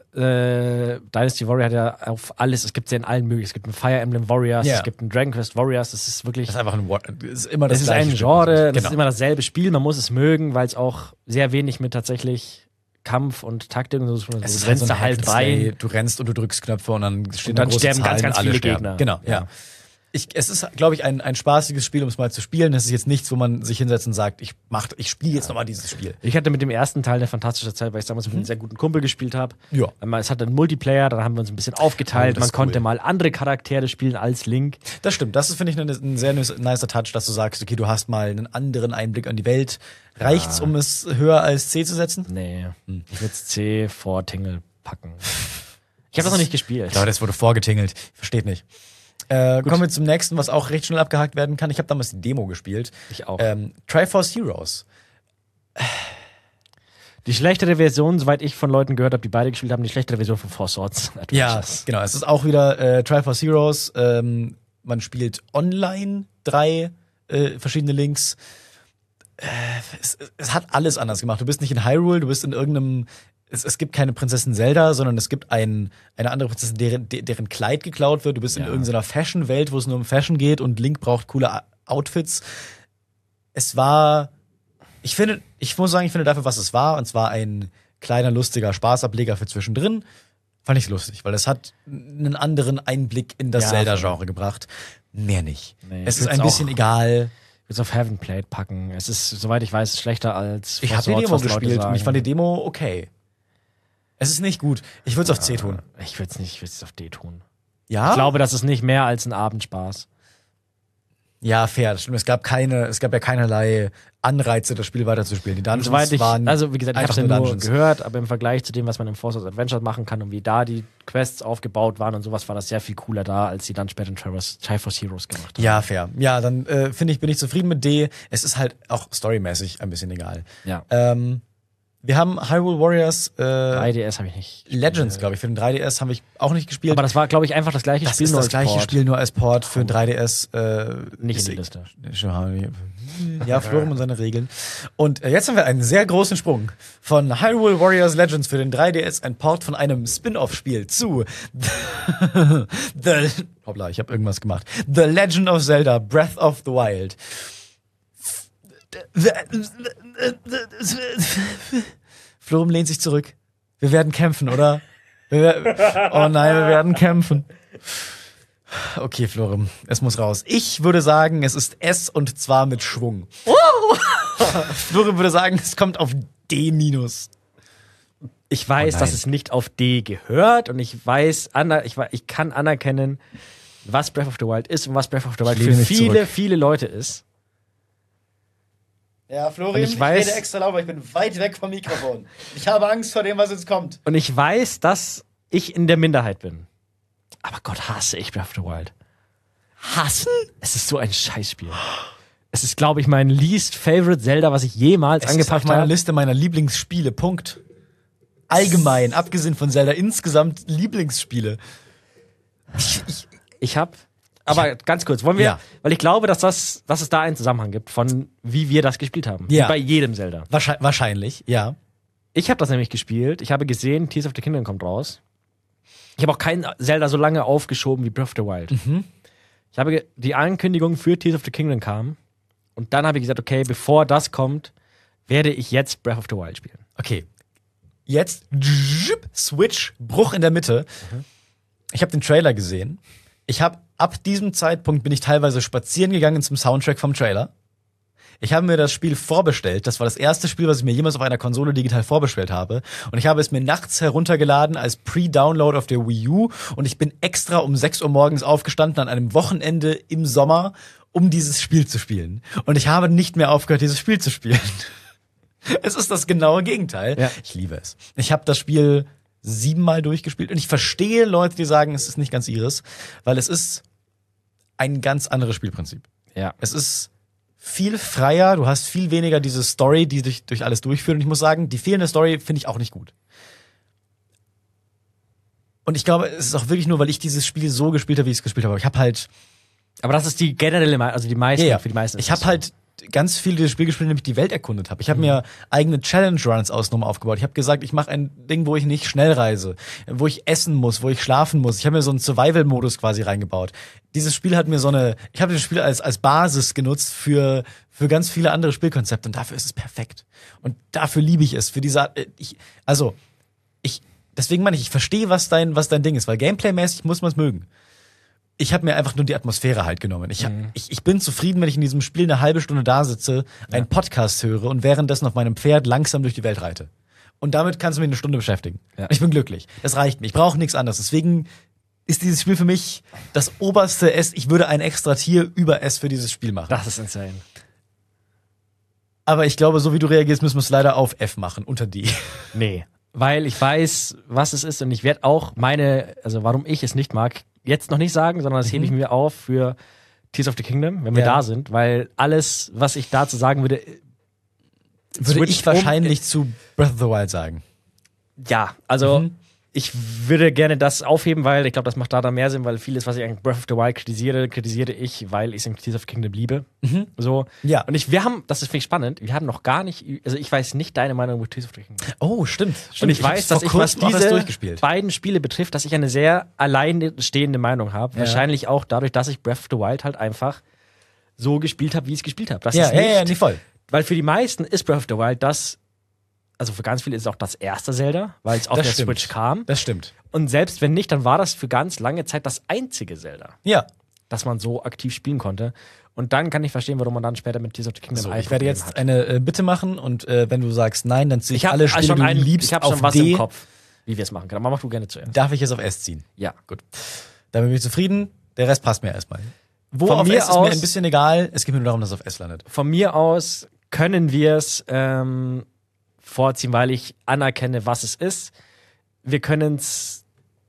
äh, Dynasty Warrior hat ja auf alles, es gibt ja in allen möglichen. Es gibt einen Fire Emblem Warriors, Ja. es gibt einen Dragon Quest Warriors, das ist wirklich. Das ist einfach ein War das ist immer das Es ist gleiche ein Spiel. Genre, das Genau. ist immer dasselbe Spiel, man muss es mögen, weil es auch sehr wenig mit tatsächlich Kampf und Taktik und so tun. Es Du ist rennst halt so da ein halt Hack and Slay. rein. Du rennst und du drückst Knöpfe und dann stehen Und da dann große sterben ganz, Zahlen, ganz alle viele sterben. Gegner. Genau, ja. Ja. Ich, es ist, glaube ich, ein, ein spaßiges Spiel, um es mal zu spielen. Es ist jetzt nichts, wo man sich hinsetzt und sagt, ich mach, ich spiele jetzt nochmal dieses Spiel. Ich hatte mit dem ersten Teil eine fantastische Zeit, weil ich damals mit einem sehr guten Kumpel gespielt habe. Ja. Einmal, Es hatte einen Multiplayer, dann haben wir uns ein bisschen aufgeteilt. Oh, das Man ist konnte cool. mal andere Charaktere spielen als Link. Das stimmt. Das ist, finde ich, ein, ein sehr nicer Touch, dass du sagst, okay, du hast mal einen anderen Einblick an die Welt. Reicht's, um es höher als C zu setzen? Nee, ich würde C vor Tingle packen. Ich habe das noch nicht gespielt. Ich glaube, das wurde vorgetingelt. Versteht nicht. Äh, kommen wir zum nächsten, was auch recht schnell abgehakt werden kann. Ich habe damals die Demo gespielt. Ich auch. Ähm, Triforce Heroes. Die schlechtere Version, soweit ich von Leuten gehört habe, die beide gespielt haben, die schlechtere Version von Four Swords. Ja, Adventures. genau. Es ist auch wieder äh, Triforce Heroes. Ähm, man spielt online drei äh, verschiedene Links. Äh, es, es hat alles anders gemacht. Du bist nicht in Hyrule, du bist in irgendeinem. Es, es gibt keine Prinzessin Zelda, sondern es gibt ein, eine andere Prinzessin, deren, de- deren Kleid geklaut wird. Du bist in Ja. irgendeiner Fashion-Welt, wo es nur um Fashion geht und Link braucht coole A- Outfits. Es war. Ich finde, ich muss sagen, ich finde dafür, was es war, und zwar ein kleiner, lustiger Spaßableger für zwischendrin, fand ich lustig, weil es hat einen anderen Einblick in das Ja, Zelda-Genre gebracht. Mehr nicht. Nee, es ich ist ein würd's bisschen auch- egal. Ich würde es auf Heaven Plate packen. Es ist, soweit ich weiß, schlechter als Ich Four habe die Swords, Demo was Leute gespielt und sagen. ich fand die Demo okay. Es ist nicht gut. Ich würde es auf C tun. Ich würde es nicht, ich würde es auf D tun. Ja? Ich glaube, das ist nicht mehr als ein Abendspaß. Ja, fair. Das stimmt. Es gab keine, es gab ja keinerlei Anreize, das Spiel weiterzuspielen. Die Dungeons Soweit ich, waren also wie gesagt, ich habe einfach es ja nur nur Dungeons. gehört, aber im Vergleich zu dem, was man im Four Swords Adventure machen kann und wie da die Quests aufgebaut waren und sowas, war das sehr viel cooler da, als die dann später in Triforce, Triforce Heroes gemacht haben. Ja, fair. Ja, dann äh, finde ich, bin ich zufrieden mit D. Es ist halt auch storymäßig ein bisschen egal. Ja. Ähm, wir haben Hyrule Warriors äh, drei D S habe ich nicht. Legends, glaube ich. Für den drei D S haben wir auch nicht gespielt. Aber das war, glaube ich, einfach das gleiche das Spiel, ist nur das als gleiche Port. Spiel nur als Port für den drei D S. Äh, Nicht ist in die e- Liste. Ja, Florum und seine Regeln. Und äh, jetzt haben wir einen sehr großen Sprung von Hyrule Warriors Legends für den drei D S, ein Port von einem Spin-off-Spiel zu The Hoppla, ich habe irgendwas gemacht. The Legend of Zelda: Breath of the Wild. Florum lehnt sich zurück. Wir werden kämpfen, oder? Wir wer- oh nein, wir werden kämpfen. Okay, Florim, es muss raus. Ich würde sagen, es ist S und zwar mit Schwung. Florim würde sagen, es kommt auf D minus. Ich weiß, Oh nein. dass es nicht auf D gehört und ich weiß, aner- ich, wei- ich kann anerkennen, was Breath of the Wild ist und was Breath of the Wild lehne für mich viele, zurück. viele Leute ist. Ja, Florim, Und ich ich weiß- rede extra laut, weil ich bin weit weg vom Mikrofon. Ich habe Angst vor dem, was jetzt kommt. Und ich weiß, dass ich in der Minderheit bin. Aber Gott, hasse ich Breath of the Wild. Hassen? Es ist so ein Scheißspiel. Es ist, glaube ich, mein least favorite Zelda, was ich jemals Es ist auf angepackt meiner habe. Liste meiner Lieblingsspiele, Punkt. Allgemein, abgesehen von Zelda, insgesamt Lieblingsspiele. Ich, ich, Ich habe, aber ganz kurz, wollen wir, Ja. weil ich glaube, dass das, dass es da einen Zusammenhang gibt von wie wir das gespielt haben. Ja. Wie bei jedem Zelda. wahrscheinlich, wahrscheinlich, ja. Ich habe das nämlich gespielt. Ich habe gesehen, Tears of the Kingdom kommt raus. Ich habe auch kein Zelda so lange aufgeschoben wie Breath of the Wild. Ich habe ge- die Ankündigung für Tears of the Kingdom kam und dann habe ich gesagt, okay, bevor das kommt, werde ich jetzt Breath of the Wild spielen. Okay. Jetzt Switch, Bruch in der Mitte. Mhm. Ich habe den Trailer gesehen. Ich habe ab diesem Zeitpunkt bin ich teilweise spazieren gegangen zum Soundtrack vom Trailer. Ich habe mir das Spiel vorbestellt. Das war das erste Spiel, was ich mir jemals auf einer Konsole digital vorbestellt habe. Und ich habe es mir nachts heruntergeladen als Pre-Download auf der Wii U. Und ich bin extra um sechs Uhr morgens aufgestanden an einem Wochenende im Sommer, um dieses Spiel zu spielen. Und ich habe nicht mehr aufgehört, dieses Spiel zu spielen. Es ist das genaue Gegenteil. Ja. Ich liebe es. Ich habe das Spiel siebenmal durchgespielt. Und ich verstehe Leute, die sagen, es ist nicht ganz ihres. Weil es ist ein ganz anderes Spielprinzip. Ja. Es ist viel freier, du hast viel weniger diese Story, die dich durch alles durchführt. Und ich muss sagen, die fehlende Story finde ich auch nicht gut. Und ich glaube, es ist auch wirklich nur, weil ich dieses Spiel so gespielt habe, wie ich es gespielt habe. Ich habe halt, Aber das ist die generelle, Me- also die meisten, ja, ja. für die meisten. ist ich habe das so. halt ganz viel dieses Spiel gespielt, indem ich die Welt erkundet habe. Ich habe mir eigene Challenge-Runs außenrum aufgebaut. Ich habe gesagt, ich mache ein Ding, wo ich nicht schnell reise, wo ich essen muss, wo ich schlafen muss. Ich habe mir so einen Survival-Modus quasi reingebaut. Dieses Spiel hat mir so eine, ich habe das Spiel als als Basis genutzt für für ganz viele andere Spielkonzepte und dafür ist es perfekt. Und dafür liebe ich es. Für diese, äh, ich, also ich, deswegen meine ich, ich verstehe, was dein was dein Ding ist, weil Gameplay-mäßig muss man es mögen. Ich habe mir einfach nur die Atmosphäre halt genommen. Ich, hab, Mhm. ich, ich bin zufrieden, wenn ich in diesem Spiel eine halbe Stunde da sitze, einen Podcast höre und währenddessen auf meinem Pferd langsam durch die Welt reite. Und damit kannst du mich eine Stunde beschäftigen. Ja. Ich bin glücklich. Das reicht mir. Ich brauche nichts anderes. Deswegen ist dieses Spiel für mich das oberste S. Ich würde ein extra Tier über S für dieses Spiel machen. Das ist insane. Aber ich glaube, so wie du reagierst, müssen wir es leider auf F machen, unter D. Nee. Weil ich weiß, was es ist und ich werde auch meine, also warum ich es nicht mag, jetzt noch nicht sagen, sondern das hebe ich mir auf für Tears of the Kingdom, wenn wir Ja. da sind, weil alles, was ich dazu sagen würde, Würde switcht ich wahrscheinlich zu Breath of the Wild sagen. um, ja, also Mhm. ich würde gerne das aufheben, weil ich glaube, das macht da dann mehr Sinn, weil vieles, was ich an Breath of the Wild kritisiere, kritisiere ich, weil ich es in Tears of the Kingdom liebe. So. Ja. Und ich, wir haben, das ist finde ich spannend, wir haben noch gar nicht, also ich weiß nicht deine Meinung über Tears of the Kingdom. Oh, stimmt. stimmt. Und ich, weiß, hab's dass vor ich, was kurzem auch erst diese durchgespielt. beiden Spiele betrifft, dass ich eine sehr alleinstehende Meinung habe. Ja. Wahrscheinlich auch dadurch, dass ich Breath of the Wild halt einfach so gespielt habe, wie ich es gespielt habe. Das Ja, ist ja, nicht, ja, nee, voll. weil für die meisten ist Breath of the Wild das, also für ganz viele ist es auch das erste Zelda, weil es auf Das der stimmt. Switch kam. Das stimmt. Und selbst wenn nicht, dann war das für ganz lange Zeit das einzige Zelda, Ja. das man so aktiv spielen konnte. Und dann kann ich verstehen, warum man dann später mit Tears of the Kingdom So, ein ich werde Problem jetzt hat. eine äh, Bitte machen und äh, wenn du sagst nein, dann ziehe ich, Ich habe alle Spiele, schon, die du ein, liebst, ich hab auf schon was D. im Kopf, wie wir es machen können. Aber mach du gerne zuerst. Darf ich es auf S ziehen? Ja. Gut. Damit bin ich zufrieden. Der Rest passt mir erstmal. Wo Von auf mir S ist mir aus- ein bisschen egal. Es geht mir nur darum, dass es auf S landet. Von mir aus können wir es ähm, vorziehen, weil ich anerkenne, was es ist. Wir können es.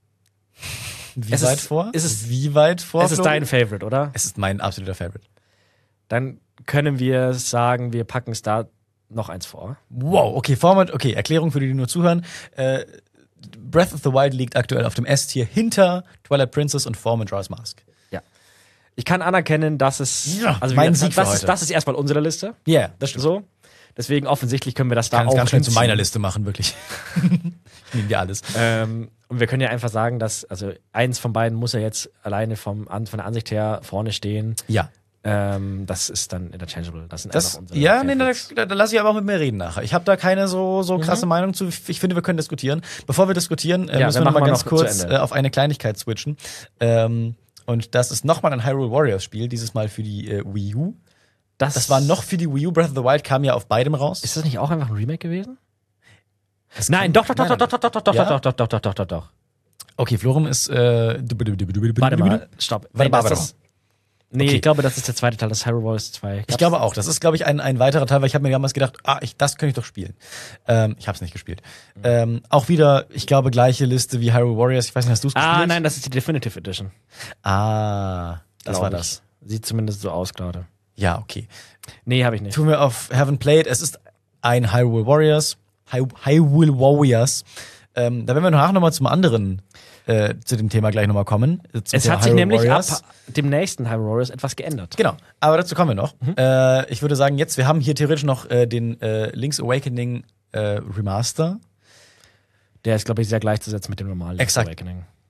Wie Es weit ist- vor? ist es- Wie weit vor? Es ist Flo? dein Favorite, oder? Es ist mein absoluter Favorite. Dann können wir sagen, wir packen es da noch eins vor. Wow, okay, Format, okay, Erklärung für die, die nur zuhören. Äh, Breath of the Wild liegt aktuell auf dem S-Tier hinter Twilight Princess und For Majora's Mask. Ja. Ich kann anerkennen, dass es. Ja, also mein wir- Sieg für das, heute. ist, das ist erstmal unsere Liste. Ja, yeah, das stimmt. So. Deswegen offensichtlich können wir das da Kann es auch ganz schnell zu hinziehen. meiner Liste machen, wirklich. Nehmen wir alles. Ähm, und wir können ja einfach sagen, dass, also eins von beiden muss ja jetzt alleine vom, an, von der Ansicht her vorne stehen. Ja. Ähm, das ist dann interchangeable. Das sind Das, einfach unsere ja, nee, da, Favorites. da, da lasse ich aber auch mit mir reden nachher. Ich habe da keine so, so krasse Meinung zu. Ich finde, wir können diskutieren. Bevor wir diskutieren, äh, Ja, müssen dann wir noch mal machen wir ganz noch zu kurz Ende. äh, auf eine Kleinigkeit switchen. Ähm, und das ist nochmal ein Hyrule Warriors Spiel, dieses Mal für die äh, Wii U. Das, Das war noch für die Wii U. Breath of the Wild kam ja auf beidem raus. Ist das nicht auch einfach ein Remake gewesen? Das Nein, kann- doch, doch, doch, nein, doch, doch, doch, doch, doch, Ja? doch, doch, doch, doch, doch, doch, doch. Okay, Florum ist. Äh, Warte mal, stopp. Warte Nee, mal, das warte ist- Nee, Okay. ich glaube, das ist der zweite Teil, das Hyrule Warriors zwei. Ich glaube auch. Das ist, glaube ich, ein, ein weiterer Teil, weil ich habe mir damals gedacht, ah, ich, das könnte ich doch spielen. Ähm, ich habe es nicht gespielt. Mhm. Ähm, auch wieder, ich glaube, gleiche Liste wie Hyrule Warriors. Ich weiß nicht, hast du es gespielt? Ah, nein, das ist die Definitive Edition. Ah, das glaub war ich. das. Sieht zumindest so aus gerade. Ja, okay. Nee, habe ich nicht. Tun wir auf Haven't Played. Es ist ein Hyrule Warriors. Hy Hyrule Warriors. Ähm, da werden wir nachher nochmal zum anderen, äh, zu dem Thema gleich nochmal kommen. äh, zum Es Thema hat sich Hyrule nämlich Warriors. ab dem nächsten Hyrule Warriors etwas geändert. Genau, aber dazu kommen wir noch. Mhm. Äh, ich würde sagen, jetzt, wir haben hier theoretisch noch äh, den äh, Link's Awakening äh, Remaster. Der ist, glaube ich, sehr gleichzusetzen mit dem normalen Exakt. Awakening.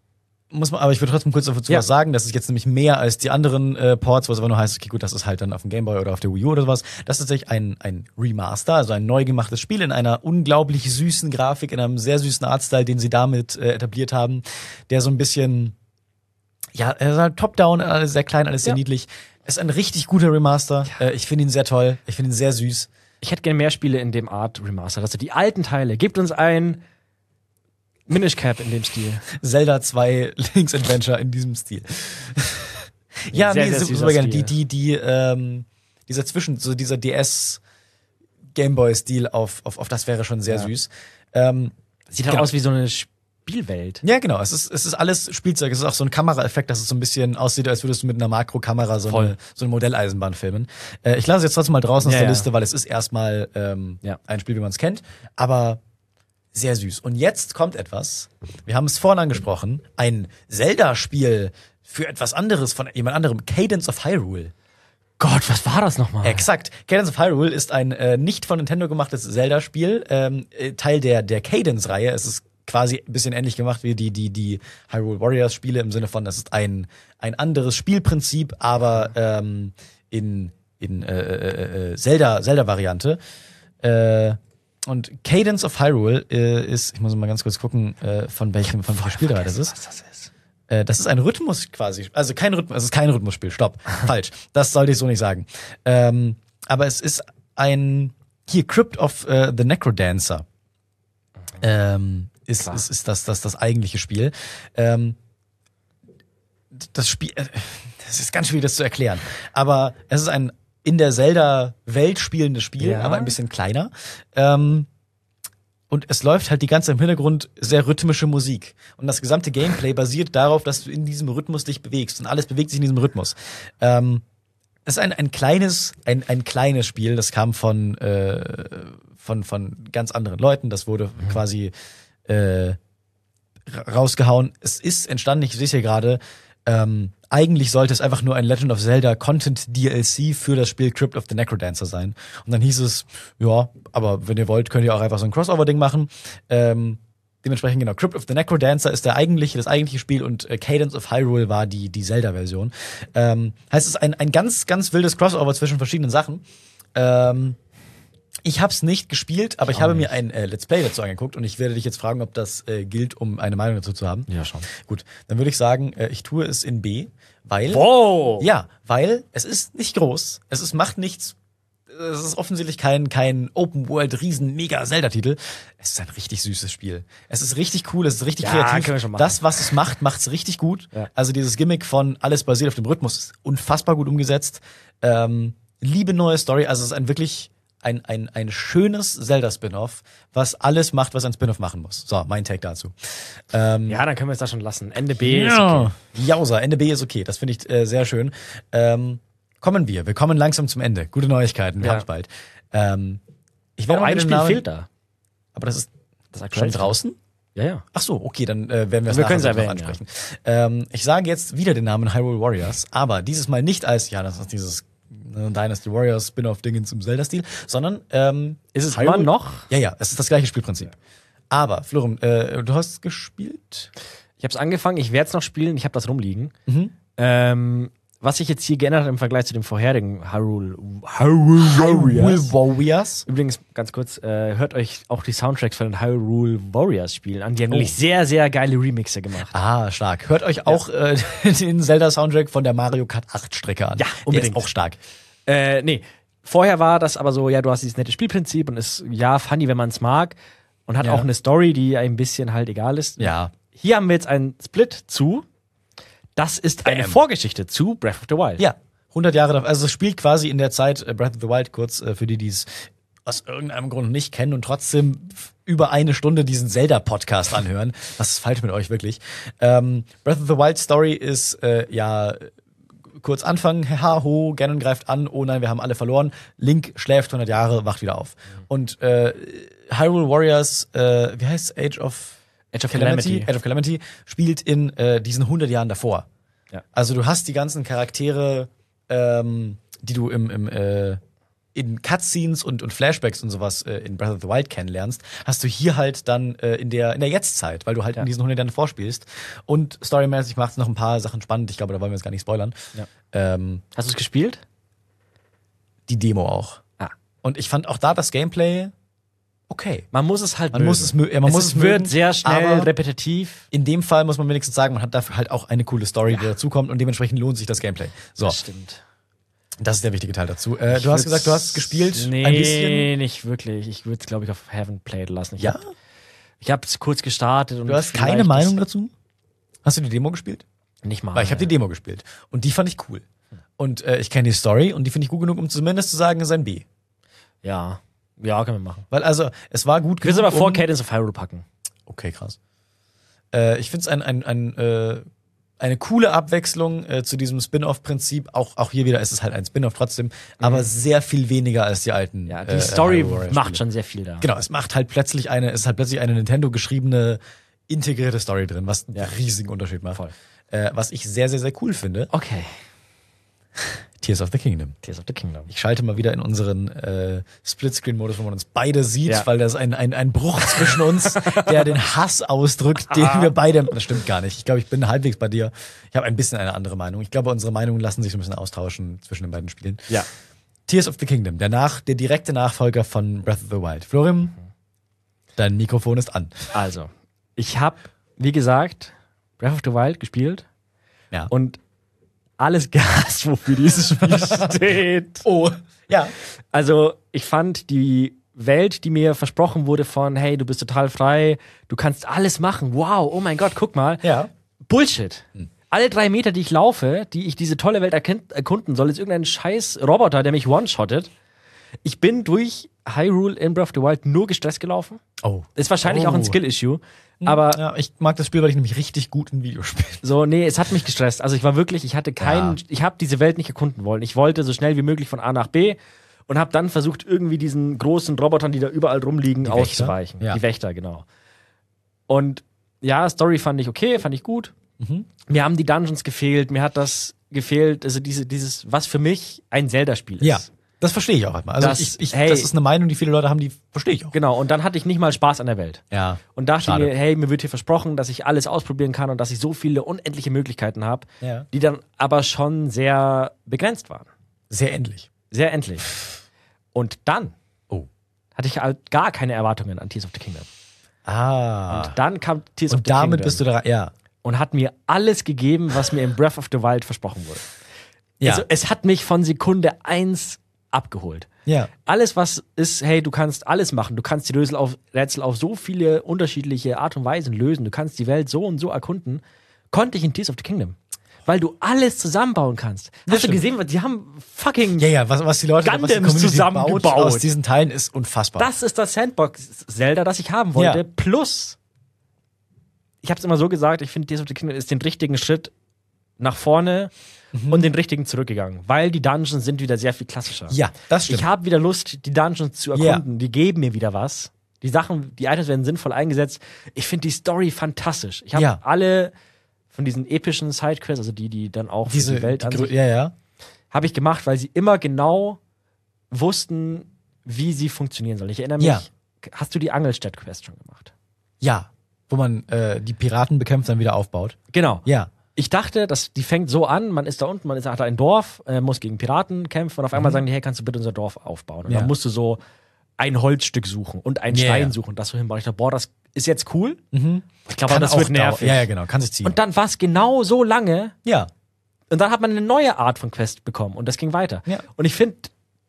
muss man, aber ich würde trotzdem kurz dazu Ja. was sagen, das ist jetzt nämlich mehr als die anderen äh, Ports, wo es aber nur heißt, okay, gut, das ist halt dann auf dem Game Boy oder auf der Wii U oder sowas. Das ist tatsächlich ein, ein Remaster, also ein neu gemachtes Spiel in einer unglaublich süßen Grafik, in einem sehr süßen Artstyle, den sie damit äh, etabliert haben, der so ein bisschen, ja, er ist halt top-down, alles sehr klein, alles sehr Ja. niedlich. Es ist ein richtig guter Remaster. Äh, ich finde ihn sehr toll, ich finde ihn sehr süß. Ich hätte gerne mehr Spiele in dem Art Remaster. Also die alten Teile. Gebt uns ein Minish Cap in dem Stil. Zelda zwei Link's Adventure in diesem Stil. ja, Sehr, nee, sehr super, süßer super gerne. Stil. Die, die, die, ähm, dieser Zwischen, so dieser D S Gameboy-Stil auf, auf, auf das wäre schon sehr Ja. süß. Ähm, Sieht halt Genau. aus wie so eine Spielwelt. ja, genau. Es ist, es ist alles Spielzeug. Es ist auch so ein Kameraeffekt, dass es so ein bisschen aussieht, als würdest du mit einer Makrokamera so Voll. eine, so eine Modelleisenbahn filmen. Äh, ich lasse es jetzt trotzdem mal draußen aus Ja, der ja. Liste, weil es ist erstmal ähm, Ja. ein Spiel, wie man es kennt. Aber sehr süß. Und jetzt kommt etwas. Wir haben es vorhin angesprochen. Ein Zelda-Spiel für etwas anderes von jemand anderem. Cadence of Hyrule. Gott, was war das nochmal? Exakt. Cadence of Hyrule ist ein äh, nicht von Nintendo gemachtes Zelda-Spiel, ähm, äh, Teil der der Cadence-Reihe. Es ist quasi ein bisschen ähnlich gemacht wie die die die Hyrule Warriors-Spiele im Sinne von, das ist ein ein anderes Spielprinzip, aber ähm, in in äh, äh, äh, Zelda Zelda-Variante. Äh, und Cadence of Hyrule äh, ist, ich muss mal ganz kurz gucken, äh, von welchem von welchem Spielreihe das ist. Was das ist. Äh, das ist ein Rhythmus quasi. Also kein Rhythmus, es ist kein Rhythmusspiel. Stopp. Falsch. Das sollte ich so nicht sagen. Ähm, aber es ist ein hier Crypt of äh, the Necrodancer. Ähm, ist, Klar. ist, ist das, das das eigentliche Spiel. Ähm, das Spiel, äh, das ist ganz schwierig, das zu erklären. Aber es ist ein in der Zelda-Welt spielendes Spiel, Ja. aber ein bisschen kleiner. Ähm, und es läuft halt die ganze Zeit im Hintergrund sehr rhythmische Musik. Und das gesamte Gameplay basiert darauf, dass du in diesem Rhythmus dich bewegst. Und alles bewegt sich in diesem Rhythmus. Ähm, es ist ein, ein kleines, ein, ein kleines Spiel, das kam von, äh, von, von ganz anderen Leuten. Das wurde Mhm. quasi äh, ra- rausgehauen. Es ist entstanden, ich sehe es hier gerade, ähm, eigentlich sollte es einfach nur ein Legend of Zelda Content D L C für das Spiel Crypt of the Necrodancer sein. Und dann hieß es, ja, aber wenn ihr wollt, könnt ihr auch einfach so ein Crossover-Ding machen. Ähm, dementsprechend, genau, Crypt of the Necrodancer ist der eigentliche, das eigentliche Spiel und äh, Cadence of Hyrule war die, die Zelda-Version. Ähm, heißt, es ist ein, ein ganz, ganz wildes Crossover zwischen verschiedenen Sachen. Ähm, ich habe es nicht gespielt, aber ich, auch habe nicht. mir ein äh, Let's Play dazu angeguckt und ich werde dich jetzt fragen, ob das äh, gilt, um eine Meinung dazu zu haben. Ja, schon. Gut, dann würde ich sagen, äh, ich tue es in B, weil Wow! ja, weil es ist nicht groß, es ist macht nichts. Es ist offensichtlich kein kein Open World Riesen Mega Zelda Titel. Es ist ein richtig süßes Spiel. Es ist richtig cool, es ist richtig Ja, kreativ. können wir schon machen. Das, was es macht, macht es richtig gut. Ja. Also dieses Gimmick von alles basiert auf dem Rhythmus ist unfassbar gut umgesetzt. Ähm, liebe neue Story, also es ist ein wirklich ein, ein, ein schönes Zelda-Spin-Off, was alles macht, was ein Spin-Off machen muss. So, mein Take dazu. Ähm, Ja, dann können wir es da schon lassen. Ende B ist okay. ja. Jausa, Ende B ist okay. Das finde ich äh, sehr schön. Ähm, kommen wir. Wir kommen langsam zum Ende. Gute Neuigkeiten, wir Ja. haben's bald. Ähm, ich Oh, werde mal ein den Spiel Namen- fehlt da. Aber das ist Das schon aktuellste. draußen? Ja, ja. Ach so, okay, dann äh, werden wir es Wir nachher können's noch erwähnen, ansprechen. Ähm, ich sage jetzt wieder den Namen Hyrule Warriors, aber dieses Mal nicht als, ja, das ist dieses äh, Dynasty Warriors Spin-off-Dingens im Zelda-Stil, sondern ähm, Ist es Hyrule- immer noch? Ja, ja, es ist das gleiche Spielprinzip. Aber, Florum, äh, du hast gespielt? Ich habe es angefangen, ich werde es noch spielen, ich habe das rumliegen. Mhm. Ähm, was sich jetzt hier geändert hat im Vergleich zu dem vorherigen Hyrule, Hyrule Warriors. Warriors? Übrigens, ganz kurz, äh, hört euch auch die Soundtracks von den Hyrule Warriors spielen an. Die haben Oh. nämlich sehr, sehr geile Remixe gemacht. Ah, stark. Hört euch auch äh, den Zelda-Soundtrack von der Mario Kart acht Strecke an. Ja, unbedingt. Der ist auch stark. Äh, nee. Vorher war das aber so, ja, du hast dieses nette Spielprinzip und ist, ja, funny, wenn man es mag. Und hat Ja. auch eine Story, die ein bisschen halt egal ist. Ja. Hier haben wir jetzt einen Split zu. Das ist eine Bam. Vorgeschichte zu Breath of the Wild. Ja, hundert Jahre davor. Also es spielt quasi in der Zeit äh, Breath of the Wild kurz, äh, für die, die es aus irgendeinem Grund nicht kennen und trotzdem f- über eine Stunde diesen Zelda-Podcast anhören. Was ist falsch mit euch, wirklich? Ähm, Breath of the Wild Story ist, äh, ja, kurz anfangen, ha, ho, Ganon greift an, oh nein, wir haben alle verloren. Link schläft hundert Jahre, wacht wieder auf. Und äh, Hyrule Warriors, äh, wie heißt Age of Age of Calamity? Calamity. Age of Calamity spielt in äh, diesen hundert Jahren davor. Ja. Also du hast die ganzen Charaktere, ähm, die du im, im äh, in Cutscenes und, und Flashbacks und sowas äh, in Breath of the Wild kennenlernst, hast du hier halt dann äh, in der in der Jetztzeit, weil du halt Ja. in diesen hundert Jahren vorspielst. Und storymäßig macht es noch ein paar Sachen spannend. Ich glaube, da wollen wir jetzt gar nicht spoilern. Ja. Ähm, Hast du es gespielt? die Demo auch. Ah. Und ich fand auch da das Gameplay okay. Man muss es halt Man mögen. muss es mö- ja, man es muss ist, es wird mögen, sehr schnell aber- repetitiv. In dem Fall muss man wenigstens sagen, man hat dafür halt auch eine coole Story, die dazukommt und dementsprechend lohnt sich das Gameplay. So, Das stimmt. das ist der wichtige Teil dazu. Äh, Ich du hast würd's- gesagt, du hast gespielt Nee, ein bisschen. nicht wirklich. Ich würde es, glaube ich, auf Haven't Played lassen. Ich Ja? hab, ich habe es kurz gestartet. Und Du hast keine vielleicht Meinung ist- dazu? Hast du die Demo gespielt? Nicht mal. Weil ich habe die Demo gespielt und die fand ich cool. Und äh, ich kenne die Story und die finde ich gut genug, um zumindest zu sagen, es ist ein B. Ja. Ja, können wir machen. Weil also, es war gut Ich will es genug, aber vor um Cadence of Hyrule packen. Okay, krass. Äh, ich finde es ein, ein, ein, äh, eine coole Abwechslung äh, zu diesem Spin-off-Prinzip. Auch, auch hier wieder ist es halt ein Spin-off trotzdem, aber sehr viel weniger als die alten. Ja, die äh, Story Hyrule Warriors macht Spiele. schon sehr viel da. Genau, es macht halt plötzlich eine, es ist halt plötzlich eine Nintendo geschriebene, integrierte Story drin, was einen Ja. riesigen Unterschied macht. Voll. Äh, was ich sehr, sehr, sehr cool finde. Okay. Tears of the Kingdom. Tears of the Kingdom. Ich schalte mal wieder in unseren äh, Splitscreen-Modus, wo man uns beide sieht, Ja. weil da ist ein, ein, ein Bruch zwischen uns, der den Hass ausdrückt, den wir beide. Das stimmt gar nicht. Ich glaube, ich bin halbwegs bei dir. Ich habe ein bisschen eine andere Meinung. Ich glaube, unsere Meinungen lassen sich so ein bisschen austauschen zwischen den beiden Spielen. Ja. Tears of the Kingdom, der, nach, der direkte Nachfolger von Breath of the Wild. Florim, dein Mikrofon ist an. Also, ich habe, wie gesagt, Breath of the Wild gespielt Ja. und alles gehasst, wofür dieses Spiel steht. oh, ja. Also, ich fand die Welt, die mir versprochen wurde von, hey, du bist total frei, du kannst alles machen, wow, oh mein Gott, guck mal. Ja. Bullshit. Alle drei Meter, die ich laufe, die ich diese tolle Welt erkennt, erkunden soll, ist irgendein scheiß Roboter, der mich one-shottet. Ich bin durch Hyrule in Breath of the Wild nur gestresst gelaufen. Oh. Ist wahrscheinlich Oh. auch ein Skill-Issue. Aber Ja, ich mag das Spiel, weil ich nämlich richtig gut in Videospielen. so, nee, es hat mich gestresst. Also ich war wirklich, ich hatte keinen, Ja. ich habe diese Welt nicht erkunden wollen. Ich wollte so schnell wie möglich von A nach B und habe dann versucht, irgendwie diesen großen Robotern, die da überall rumliegen, Die Wächter? auszuweichen. Ja. Die Wächter, genau. Und ja, Story fand ich okay, fand ich gut. Mhm. Mir haben die Dungeons gefehlt, mir hat das gefehlt, also diese, dieses, was für mich ein Zelda-Spiel ist. Ja, das verstehe ich auch einmal. Also Das- ich, ich, hey. das ist eine Meinung, die viele Leute haben, die verstehe ich auch. Genau, und dann hatte ich nicht mal Spaß an der Welt. Ja. Und dachte Schade. mir, hey, mir wird hier versprochen, dass ich alles ausprobieren kann und dass ich so viele unendliche Möglichkeiten habe, Ja. die dann aber schon sehr begrenzt waren. Sehr endlich. Sehr endlich. Und dann Oh. hatte ich halt gar keine Erwartungen an Tears of the Kingdom. Ah. Und dann kam Tears of Und the damit Kingdom bist du da, ja. und hat mir alles gegeben, was mir in Breath of the Wild versprochen wurde. Ja. Also es hat mich von Sekunde eins abgeholt. Ja. Alles, was ist, hey, du kannst alles machen. Du kannst die Rätsel auf, Rätsel auf so viele unterschiedliche Art und Weisen lösen. Du kannst die Welt so und so erkunden. Konnte ich in Tears of the Kingdom. Weil du alles zusammenbauen kannst. Hast du stimmt. gesehen, was- die haben fucking. Ja, ja, was, was die Leute was die Gundams Community zusammengebaut. baut aus diesen Teilen ist unfassbar. Das ist das Sandbox-Zelda, das ich haben wollte. Ja. Plus, ich habe es immer so gesagt, ich finde, Tears of the Kingdom ist den richtigen Schritt nach vorne Mhm. und den richtigen zurückgegangen. Weil die Dungeons sind wieder sehr viel klassischer. Ja, das stimmt. Ich habe wieder Lust, die Dungeons zu erkunden. Die geben mir wieder was. Die Sachen, die Items werden sinnvoll eingesetzt. Ich finde die Story fantastisch. Ich habe Ja. alle von diesen epischen Sidequests, also die, die dann auch für Diese, die Welt die, an Grö- sich, ja, ja. habe ich gemacht, weil sie immer genau wussten, wie sie funktionieren sollen. Ich erinnere mich, Ja. hast du die Angelstadt-Quest schon gemacht? Ja. Wo man äh, die Piraten bekämpft, dann wieder aufbaut. Genau. Ja. Ich dachte, dass die fängt so an, man ist da unten, man ist, hat ein Dorf, äh, muss gegen Piraten kämpfen und auf einmal sagen die, hey, kannst du bitte unser Dorf aufbauen? Und Mhm. Ja. dann musst du so ein Holzstück suchen und einen Ja, Stein ja. suchen, das so hinbauen. Ich dachte, boah, das ist jetzt cool. Mhm. Ich glaube, aber das auch wird dau- nervig. Ja, ja, genau. Kann sich ziehen. Und dann war es genau so lange ja. und dann hat man eine neue Art von Quest bekommen und das ging weiter. Ja. Und ich finde,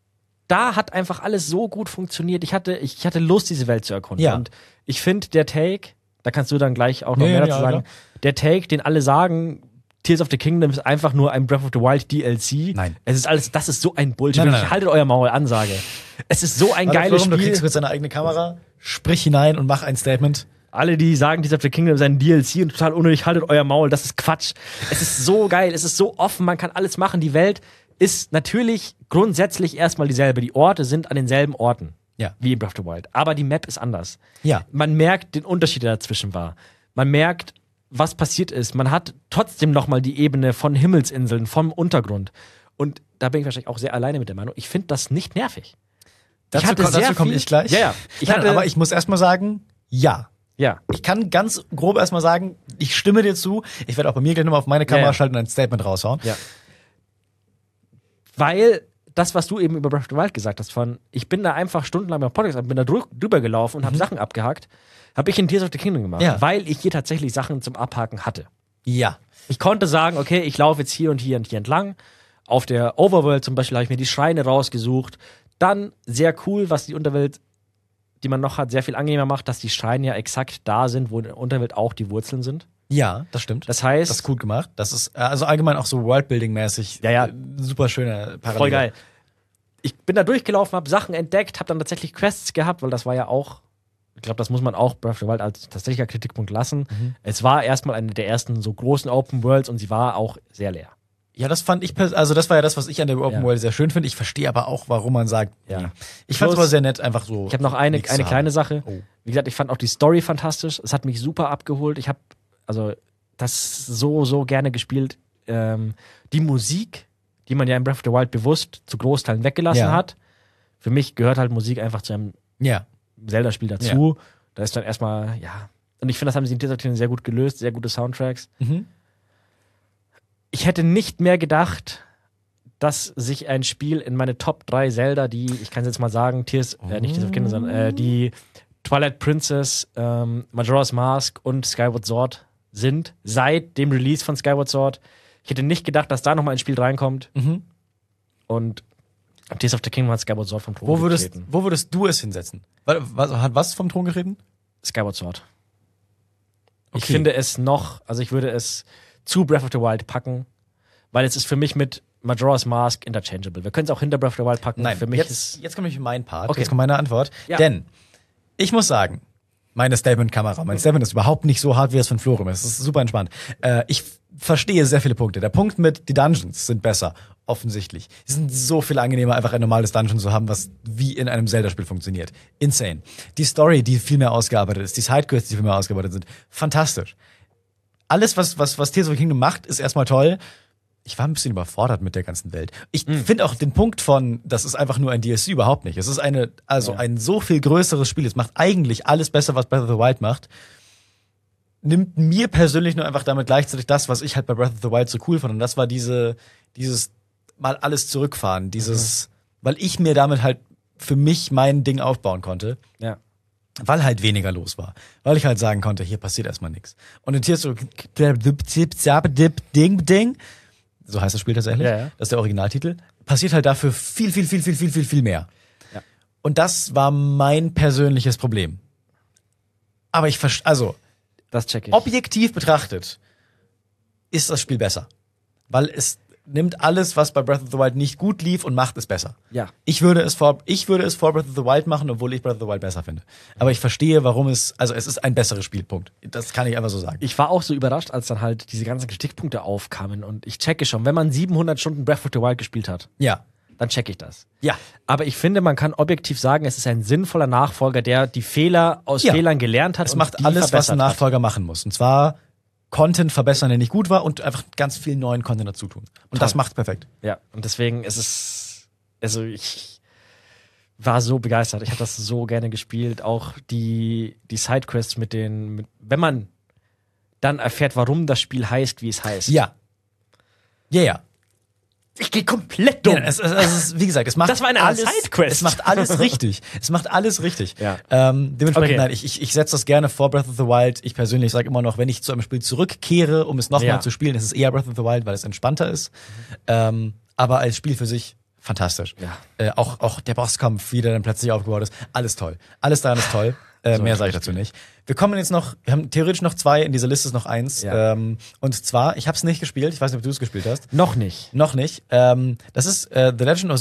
da hat einfach alles so gut funktioniert. Ich hatte, ich hatte Lust, diese Welt zu erkunden. Ja. Und ich finde, der Take, da kannst du dann gleich auch noch Ja, mehr ja, dazu ja, sagen, der Take, den alle sagen, Tears of the Kingdom ist einfach nur ein Breath of the Wild D L C. Nein. Es ist alles, das ist so ein Bullshit. Nein, nein, Wirklich, nein. haltet euer Maul, Ansage. Es ist so ein Warte, geiles Florim, du Spiel. kriegst jetzt deine eigene Kamera, sprich hinein und mach ein Statement. Alle, die sagen, Tears of the Kingdom ist ein D L C und total unnötig, haltet euer Maul, das ist Quatsch. Es ist so geil, es ist so offen, man kann alles machen. Die Welt ist natürlich grundsätzlich erstmal dieselbe. Die Orte sind an denselben Orten. Ja. Wie in Breath of the Wild. Aber die Map ist anders. Ja. Man merkt den Unterschied, der dazwischen war. Man merkt, was passiert ist. Man hat trotzdem nochmal die Ebene von Himmelsinseln, vom Untergrund. Und da bin ich wahrscheinlich auch sehr alleine mit der Meinung. Ich finde das nicht nervig. Dazu, ich hatte komm- sehr dazu komme viel- ich gleich. Ja, ja. Ich Nein, hatte- aber ich muss erstmal sagen, ja. Ja. Ich kann ganz grob erstmal sagen, ich stimme dir zu. Ich werde auch bei mir gleich nochmal auf meine Kamera Ja, ja. schalten und ein Statement raushauen. Ja. Weil das, was du eben über Breath of the Wild gesagt hast, von ich bin da einfach stundenlang beim Podcast, bin da drü- drüber gelaufen und habe Sachen abgehakt, habe ich in Tears of the Kingdom gemacht, Mhm. Ja. weil ich hier tatsächlich Sachen zum Abhaken hatte. Ja. Ich konnte sagen, okay, ich laufe jetzt hier und hier und hier entlang. Auf der Overworld zum Beispiel habe ich mir die Schreine rausgesucht. Dann sehr cool, was die Unterwelt, die man noch hat, sehr viel angenehmer macht, dass die Schreine ja exakt da sind, wo in der Unterwelt auch die Wurzeln sind. Ja, das stimmt. Das heißt, Das ist gut gemacht. Das ist äh, also allgemein auch so Worldbuilding-mäßig. Ja, ja. äh, Super schöne Parallele. voll geil. Ich bin da durchgelaufen, habe Sachen entdeckt, habe dann tatsächlich Quests gehabt, weil das war ja auch, ich glaube, das muss man auch Breath of the Wild als tatsächlicher Kritikpunkt lassen. Mhm. Es war erstmal eine der ersten so großen Open Worlds und sie war auch sehr leer. Ja, das fand ich, pers- also das war ja das, was ich an der Open Ja. World sehr schön finde. Ich verstehe aber auch, warum man sagt, Ja. nee. Ich fand es Plus- aber sehr nett, einfach so. Ich habe noch eine, nichts eine zu kleine haben. Sache. Oh. Wie gesagt, ich fand auch die Story fantastisch. Es hat mich super abgeholt. Ich habe also das so, so gerne gespielt. Ähm, die Musik, die man ja in Breath of the Wild bewusst zu Großteilen weggelassen Ja. hat. Für mich gehört halt Musik einfach zu einem Ja. Zelda-Spiel dazu. Da ist dann erstmal, ja. Und ich finde, das haben sie in Tears of the Kingdom sehr gut gelöst, sehr gute Soundtracks. Mhm. Ich hätte nicht mehr gedacht, dass sich ein Spiel in meine Top drei Zelda, die, ich kann es jetzt mal sagen, Tears, äh, nicht Tears of the Kingdom, sondern äh, die Twilight Princess, ähm, Majora's Mask und Skyward Sword sind, seit dem Release von Skyward Sword. Ich hätte nicht gedacht, dass da nochmal ein Spiel reinkommt. Mhm. Und Tears of the Kingdom hat Skyward Sword vom Thron Wo würdest, getreten. wo würdest du es hinsetzen? Was, was, hat was vom Thron getreten? Skyward Sword. Ich Okay. finde es noch, also ich würde es zu Breath of the Wild packen, weil es ist für mich mit Majora's Mask interchangeable. Wir können es auch hinter Breath of the Wild packen. Nein, für mich jetzt, ist jetzt komme ich mein Part. Okay. Jetzt kommt meine Antwort. Ja. Denn ich muss sagen, meine Statement-Kamera, mein Statement ist überhaupt nicht so hart, wie es von Florim ist. Es ist super entspannt. Äh, ich f- verstehe sehr viele Punkte. Der Punkt mit, die Dungeons sind besser, offensichtlich. Die sind so viel angenehmer, einfach ein normales Dungeon zu haben, was wie in einem Zelda-Spiel funktioniert. Insane. Die Story, die viel mehr ausgearbeitet ist, die Sidequests, die viel mehr ausgearbeitet sind, fantastisch. Alles, was, was, was Tears of the Kingdom macht, ist erstmal toll. Ich war ein bisschen überfordert mit der ganzen Welt. Ich finde auch den Punkt von, das ist einfach nur ein D L C überhaupt nicht. Es ist eine, also Ja. ein so viel größeres Spiel. Es macht eigentlich alles besser, was Breath of the Wild macht. Nimmt mir persönlich nur einfach damit gleichzeitig das, was ich halt bei Breath of the Wild so cool fand. Und das war diese, dieses mal alles zurückfahren, dieses, weil ich mir damit halt für mich mein Ding aufbauen konnte. ja. Weil halt weniger los war. Weil ich halt sagen konnte, hier passiert erstmal nichts. Und in Tears of Ding, Ding, so heißt das Spiel tatsächlich, Ja, ja. das ist der Originaltitel, passiert halt dafür viel, viel, viel, viel, viel, viel, viel mehr. Ja. Und das war mein persönliches Problem. Aber ich verstehe, also, Das check ich. objektiv betrachtet, ist das Spiel besser. Weil es nimmt alles, was bei Breath of the Wild nicht gut lief und macht es besser. Ja. Ich würde es vor, ich würde es vor Breath of the Wild machen, obwohl ich Breath of the Wild besser finde. Aber ich verstehe, warum es, also es ist ein besseres Spielpunkt. Das kann ich einfach so sagen. Ich war auch so überrascht, als dann halt diese ganzen Kritikpunkte aufkamen. Und ich checke schon, wenn man siebenhundert Stunden Breath of the Wild gespielt hat, Ja. dann checke ich das. Ja. Aber ich finde, man kann objektiv sagen, es ist ein sinnvoller Nachfolger, der die Fehler aus Ja. Fehlern gelernt hat. Es und macht die alles, was verbessert ein Nachfolger machen muss. Und zwar Content verbessern, der nicht gut war und einfach ganz viel neuen Content dazu tun. Und das macht perfekt. Hat. Ja, und deswegen ist es, also ich war so begeistert. Ich habe das so gerne gespielt. Auch die, die Sidequests mit den, mit, wenn man dann erfährt, warum das Spiel heißt, wie es heißt. Ja. Ja, ja. Ich gehe komplett dumm. Ja, es, es, es ist, wie gesagt, es macht Das war eine alles, Sidequest. es macht alles richtig. Es macht alles richtig. Ja. Ähm, dementsprechend, Okay. nein, ich, ich, ich setze das gerne vor Breath of the Wild. Ich persönlich sage immer noch, wenn ich zu einem Spiel zurückkehre, um es nochmal Ja. zu spielen, ist es eher Breath of the Wild, weil es entspannter ist. Ähm, aber als Spiel für sich fantastisch. Ja. Äh, auch, auch der Bosskampf, wie der dann plötzlich aufgebaut ist, alles toll. Alles daran ist toll. Äh, So mehr ein sage ich dazu nicht. Wir kommen jetzt noch, wir haben theoretisch noch zwei, in dieser Liste ist noch eins. Ja. Ähm, und zwar, ich habe es nicht gespielt, ich weiß nicht, ob du es gespielt hast. Noch nicht. Noch nicht. Ähm, das ist äh, The Legend of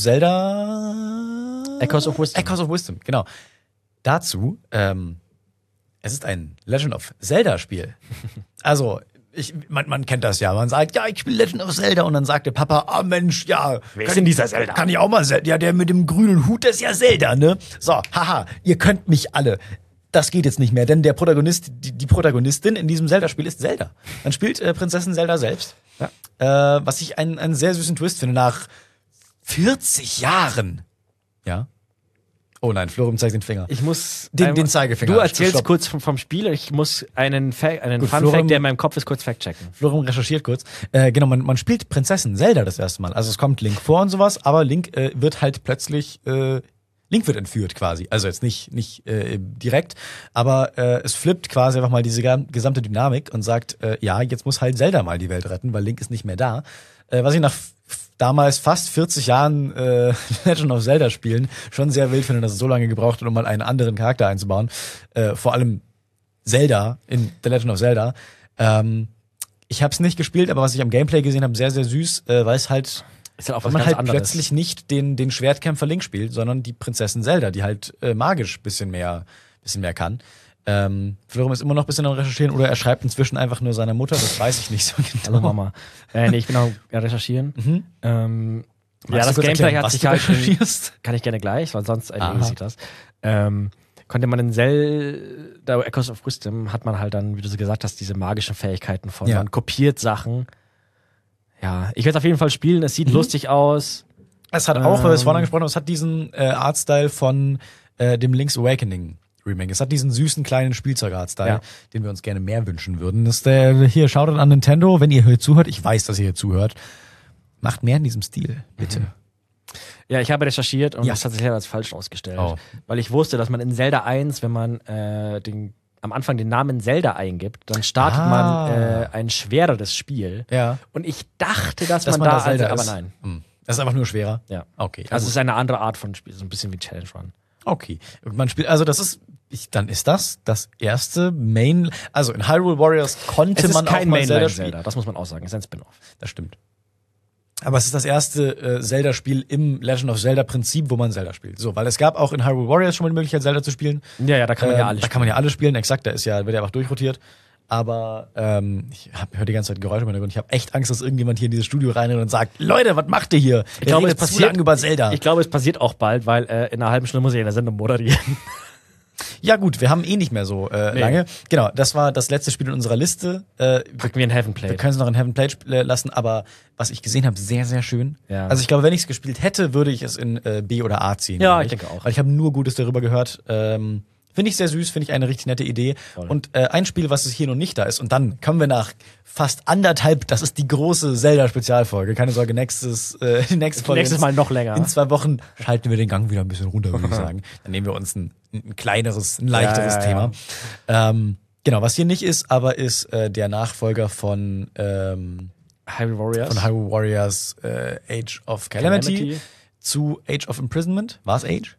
Zelda Echoes of Wisdom. Echoes of Wisdom, genau. Dazu, ähm, es ist ein Legend of Zelda-Spiel. Also, ich, man, man kennt das ja. Man sagt, ja, ich spiele Legend of Zelda und dann sagt der Papa, ah Mensch, ja, Wer kann, ist denn dieser Zelda? Kann ich auch mal Zelda. Ja, der mit dem grünen Hut, das ist ja Zelda, ne? So, haha, ihr könnt mich alle. Das geht jetzt nicht mehr, denn der Protagonist, die, die Protagonistin in diesem Zelda-Spiel ist Zelda. Dann spielt äh, Prinzessin Zelda selbst. Ja. Äh, was ich einen, einen sehr süßen Twist finde, nach vierzig Jahren. Ja. Oh nein, Florim zeigt den Finger. Ich muss Den, einmal- den Zeigefinger. Du erzählst Stopp. kurz vom, vom Spiel und ich muss einen, Fa einen Gut, Fun Florim- Fact, der in meinem Kopf ist, kurz fact-checken. Florim recherchiert kurz. Äh, genau, man, man spielt Prinzessin Zelda das erste Mal. Also es kommt Link vor und sowas, aber Link äh, wird halt plötzlich, äh, Link wird entführt quasi. Also jetzt nicht, nicht äh, direkt, aber äh, es flippt quasi einfach mal diese ga- gesamte Dynamik und sagt, äh, ja, jetzt muss halt Zelda mal die Welt retten, weil Link ist nicht mehr da. Äh, was ich nach f- damals fast vierzig Jahren äh, Legend of Zelda spielen schon sehr wild finde, dass es so lange gebraucht hat, um mal einen anderen Charakter einzubauen. Äh, vor allem Zelda in The Legend of Zelda. Ähm, ich habe es nicht gespielt, aber was ich am Gameplay gesehen habe, sehr, sehr süß, äh, weil es halt, Ist ja auch weil was man ganz halt anderes. plötzlich nicht den, den Schwertkämpfer Link spielt, sondern die Prinzessin Zelda, die halt äh, magisch bisschen mehr, bisschen mehr kann. Ähm, Florim ist immer noch ein bisschen am Recherchieren oder er schreibt inzwischen einfach nur seiner Mutter, das weiß ich nicht so genau. Hallo Mama. Äh, nee, ich bin auch ja, recherchieren. Mhm. Ähm, ja, Magst du das kurz Gameplay erklären, hat was sich du halt, in, recherchierst? kann ich gerne gleich, weil sonst Aha. erledigt sich das. Ähm, konnte man in Zelda Echoes of Wisdom hat man halt dann, wie du so gesagt hast, diese magischen Fähigkeiten von, Ja. man kopiert Sachen. Ja, ich werde es auf jeden Fall spielen, es sieht Mhm. lustig aus. Es hat auch, weil wir es Ähm. vorhin angesprochen haben, es hat diesen äh, Artstyle von äh, dem Link's Awakening Remake. Es hat diesen süßen kleinen Spielzeug-Artstyle, Ja. den wir uns gerne mehr wünschen würden. Das ist der, hier, schaut an Nintendo, wenn ihr hier zuhört. Ich weiß, dass ihr hier zuhört. Macht mehr in diesem Stil, bitte. Ja, ich habe recherchiert und Ja. das hat sich leider als falsch ausgestellt. Oh. Weil ich wusste, dass man in Zelda eins, wenn man äh, den, am Anfang den Namen Zelda eingibt, dann startet Ah. man äh, ein schwereres Spiel. Ja. Und ich dachte, dass, Dass man, da, Zelda also, ist. aber nein. Hm. Das ist einfach nur schwerer. Ja. Okay. Also es ist eine andere Art von Spiel, so ein bisschen wie Challenge Run. Okay. Man spielt, also das ist, ich, dann ist das das erste Main, also in Hyrule Warriors konnte Es ist man auch kein mal Mainline Zelda Zelda, spielen. das muss man auch sagen, es ist ein Spin-off. Das stimmt. Aber es ist das erste äh, Zelda-Spiel im Legend of Zelda-Prinzip, wo man Zelda spielt. So, weil es gab auch in Hyrule Warriors schon mal die Möglichkeit, Zelda zu spielen. Ja, ja, da kann man ja Ähm, alles Da kann man ja alle spielen, exakt, da ist ja, wird ja einfach durchrotiert. Aber ähm, ich hab, höre die ganze Zeit Geräusche im Hintergrund. Ich habe echt Angst, dass irgendjemand hier in dieses Studio reinrennt und sagt, Leute, was macht ihr hier? Ich glaube, es redet zu passiert lang über Zelda. Ich glaube, es passiert auch bald, weil äh, in einer halben Stunde muss ich in der Sendung moderieren. Ja gut, wir haben eh nicht mehr so äh, Nee. lange. Genau, das war das letzte Spiel in unserer Liste. Äh, Drücken wir in Heaven wir Plate. können es noch in Heaven Plate sp- äh, lassen, aber was ich gesehen habe, sehr, sehr schön. Ja. Also ich glaube, wenn ich es gespielt hätte, würde ich es in äh, B oder A ziehen. Ja, glaub ich denke auch. Weil ich habe nur Gutes darüber gehört. Ähm, finde ich sehr süß, finde ich eine richtig nette Idee. Voll. Und äh, ein Spiel, was es hier noch nicht da ist. Und dann kommen wir nach fast anderthalb, das ist die große Zelda-Spezialfolge. Keine Sorge, nächstes, äh, die nächste Folge. Nächstes Mal noch länger. In zwei Wochen schalten wir den Gang wieder ein bisschen runter, würde ich sagen. Dann nehmen wir uns ein, ein kleineres, ein leichteres Ja, ja, ja. Thema. Ähm, genau, was hier nicht ist, aber ist äh, der Nachfolger von, ähm, Hyrule Warriors. von Hyrule Warriors äh, Age of Calamity, Calamity. zu Age of Imprisonment. War es Age?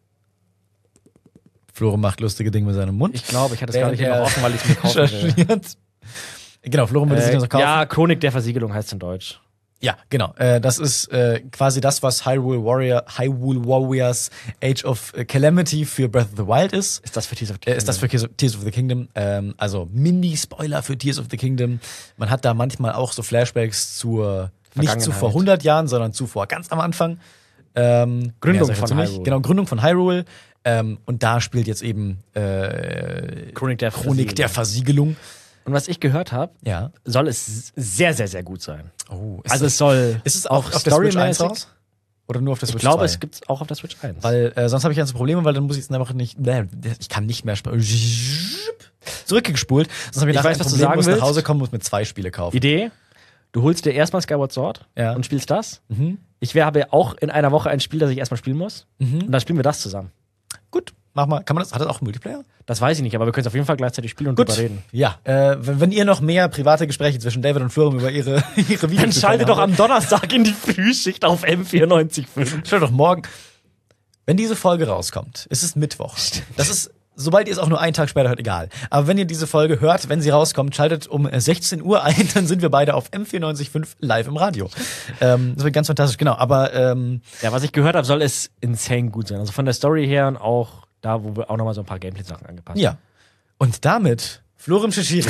Flore macht lustige Dinge mit seinem Mund. Ich glaube, ich hatte es gar Während nicht hier er noch offen, weil ich es mir kaufen will. recherchiert. Genau, Flore würde sich das Äh, noch kaufen. ja, Chronik der Versiegelung heißt es in Deutsch. Ja, genau. Äh, das ist äh, quasi das, was Hyrule Warrior, Hyrule Warriors Age of Calamity für Breath of the Wild ist. Ist das für Tears of the Äh, ist das für Tears of- Tears of the Kingdom. Ähm, also Mini-Spoiler für Tears of the Kingdom. Man hat da manchmal auch so Flashbacks zur, nicht zu Vergangenheit. vor hundert Jahren, sondern zu vor ganz am Anfang. Ähm, Gründung mehr sag ich von dazu nicht. Hyrule. Genau, Gründung von Hyrule. Ähm, und da spielt jetzt eben äh, Chronik der Chronik der Versiegelung. Und was ich gehört habe, Ja. soll es sehr, sehr, sehr gut sein. Oh, ist Also das, es soll ist es auch auf der Switch eins raus? Oder nur auf der Ich Switch glaube, zwei? es gibt es auch auf der Switch eins. Weil äh, sonst habe ich ganze Probleme, weil dann muss ich jetzt einfach nicht. Äh, ich kann nicht mehr sp- zurückgespult. Sonst habe ich, Ich nachher weiß, ein was du Problem, sagen muss nach willst. Hause kommen, muss mir zwei Spiele kaufen. Idee, du holst dir erstmal Skyward Sword Ja. und spielst das. Mhm. Ich wär- habe auch in einer Woche ein Spiel, das ich erstmal spielen muss. Und dann spielen wir das zusammen. Gut, mach mal. Kann man das? Hat das auch einen Multiplayer? Das weiß ich nicht, aber wir können es auf jeden Fall gleichzeitig spielen und Gut. drüber reden. Ja. Äh, wenn, wenn ihr noch mehr private Gespräche zwischen David und Florim über ihre ihre Videos Dann schalte doch am Donnerstag in die Frühschicht auf M vierundneunzig Komma fünf. Schaut doch morgen. Wenn diese Folge rauskommt, ist es Mittwoch. Das ist, sobald ihr es auch nur einen Tag später hört, egal. Aber wenn ihr diese Folge hört, wenn sie rauskommt, schaltet um sechzehn Uhr ein, dann sind wir beide auf M vierundneunzig Komma fünf live im Radio. Ähm, das wird ganz fantastisch, genau. Aber ähm, Ja, was ich gehört habe, soll es insane gut sein. Also von der Story her und auch da, wo wir auch nochmal so ein paar Gameplay-Sachen angepasst ja. Und damit Florim Shishiri.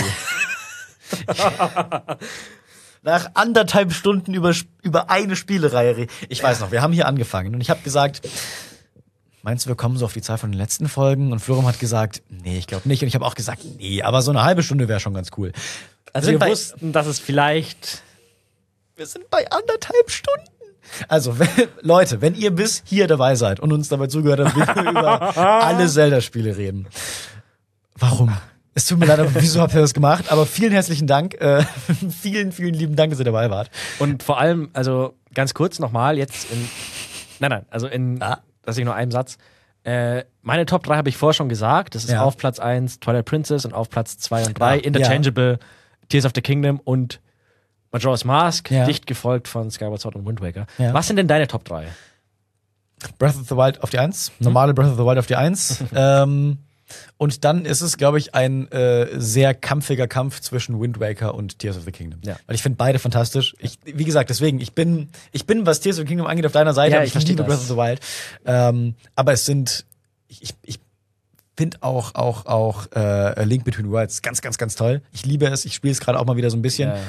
Nach anderthalb Stunden über, über eine Spielereihe. re- Ich weiß noch, wir haben hier angefangen und ich habe gesagt, meinst du, wir kommen so auf die Zahl von den letzten Folgen? Und Florim hat gesagt, nee, ich glaube nicht. Und ich habe auch gesagt, nee, aber so eine halbe Stunde wäre schon ganz cool. Also Sind wir bei- wussten, dass es vielleicht Wir sind bei anderthalb Stunden. Also, wenn, Leute, wenn ihr bis hier dabei seid und uns dabei zugehört habt, wie wir über alle Zelda-Spiele reden. Warum? Es tut mir leid, aber wieso habt ihr das gemacht? Aber vielen herzlichen Dank. Äh, vielen, vielen lieben Dank, dass ihr dabei wart. Und vor allem, also ganz kurz nochmal, jetzt in. Nein, nein, also in. Ah. Das ist nur ein Satz. Äh, meine Top drei habe ich vorher schon gesagt. Das ist Ja. auf Platz eins Twilight Princess und auf Platz zwei und drei Ja. Interchangeable, Tears of the Kingdom und Majora's Mask, Ja. dicht gefolgt von Skyward Sword und Wind Waker. Ja. Was sind denn deine Top drei? Breath of the Wild auf die Eins. Normale Breath of the Wild auf die Eins. ähm, und dann ist es, glaube ich, ein äh, sehr kampfiger Kampf zwischen Wind Waker und Tears of the Kingdom. Ja. Weil ich finde beide fantastisch. Ich, wie gesagt, deswegen, ich bin, ich bin, was Tears of the Kingdom angeht, auf deiner Seite, Ja, aber ich ich verstehe liebe das. Breath of the Wild. Ähm, aber es sind, ich, ich, ich finde auch, auch, auch äh, A Link Between Worlds ganz, ganz, ganz toll. Ich liebe es. Ich spiele es gerade auch mal wieder so ein bisschen. Ja.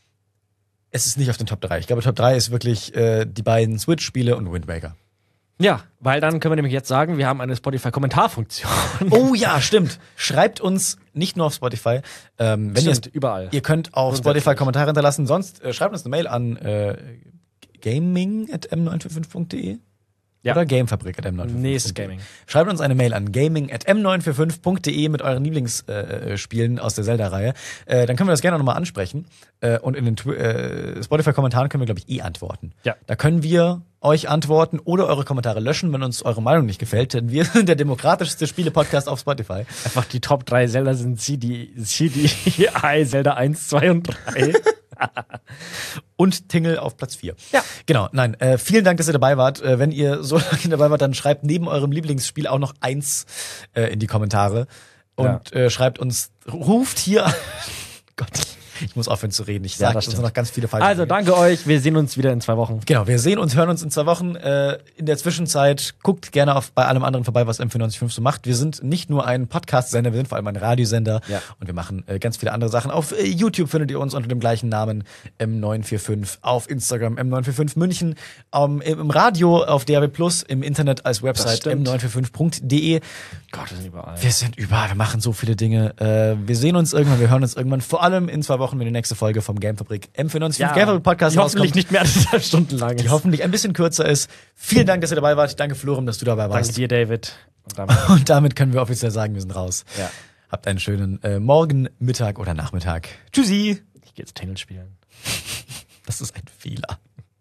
Es ist nicht auf den Top drei. Ich glaube, Top drei ist wirklich äh, die beiden Switch-Spiele und Wind Waker. Ja, weil dann können wir nämlich jetzt sagen, wir haben eine Spotify-Kommentarfunktion. Oh ja, stimmt. Schreibt uns nicht nur auf Spotify. Ähm, wenn ihr Stimmt, überall. Ihr könnt auf Grundsätzlich. Spotify Kommentare hinterlassen. Sonst äh, schreibt uns eine Mail an äh, gaming at m neun vier fünf punkt de Ja. oder gamefabrik at m neun vier fünf punkt de. Nee, es ist Gaming. Schreibt uns eine Mail an gaming at m neun vier fünf punkt de mit euren Lieblingsspielen äh, Spielen aus der Zelda-Reihe. Äh, dann können wir das gerne nochmal ansprechen. Äh, und in den Twi- äh, Spotify-Kommentaren können wir, glaube ich, eh antworten. Ja. Da können wir euch antworten oder eure Kommentare löschen, wenn uns eure Meinung nicht gefällt. Denn wir sind der demokratischste Spiele-Podcast auf Spotify. Einfach die Top drei Zelda sind C D, C D I, Zelda eins, zwei und drei. Und Tingle auf Platz vier. Ja. Genau, nein, äh, vielen Dank, dass ihr dabei wart. Äh, wenn ihr so lange dabei wart, dann schreibt neben eurem Lieblingsspiel auch noch eins äh, in die Kommentare. Und äh, schreibt uns, ruft hier an. Gott, ich muss aufhören zu reden. Ich Ja, sage das uns stimmt. noch ganz viele falsche Also Dinge. danke euch, wir sehen uns wieder in zwei Wochen. Genau, wir sehen uns, hören uns in zwei Wochen. Äh, in der Zwischenzeit guckt gerne auf bei allem anderen vorbei, was M vier neun fünf so macht. Wir sind nicht nur ein Podcast-Sender, wir sind vor allem ein Radiosender. Ja. Und wir machen äh, ganz viele andere Sachen. Auf äh, YouTube findet ihr uns unter dem gleichen Namen M neun vier fünf. Auf Instagram M neun vier fünf München. Ähm, Im Radio auf D A B Plus, im Internet als Website stimmt. m neun vier fünf punkt de. Gott, wir sind überall. Wir sind überall, wir machen so viele Dinge. Äh, wir sehen uns irgendwann, wir hören uns irgendwann. Vor allem in zwei Wochen, wenn die nächste Folge vom Gamefabrik M vier neun fünf Gamefabrik Podcast die hoffentlich rauskommt. nicht mehr als anderthalb Stunden lang Die ist. hoffentlich ein bisschen kürzer ist. Vielen Dank, dass ihr dabei wart. Danke, Florim, dass du dabei Danke warst. dir, David. Und damit, Und damit können wir offiziell sagen, wir sind raus. ja, Habt einen schönen äh, Morgen, Mittag oder Nachmittag. Tschüssi. ich gehe jetzt Tingle spielen. Das ist ein Fehler.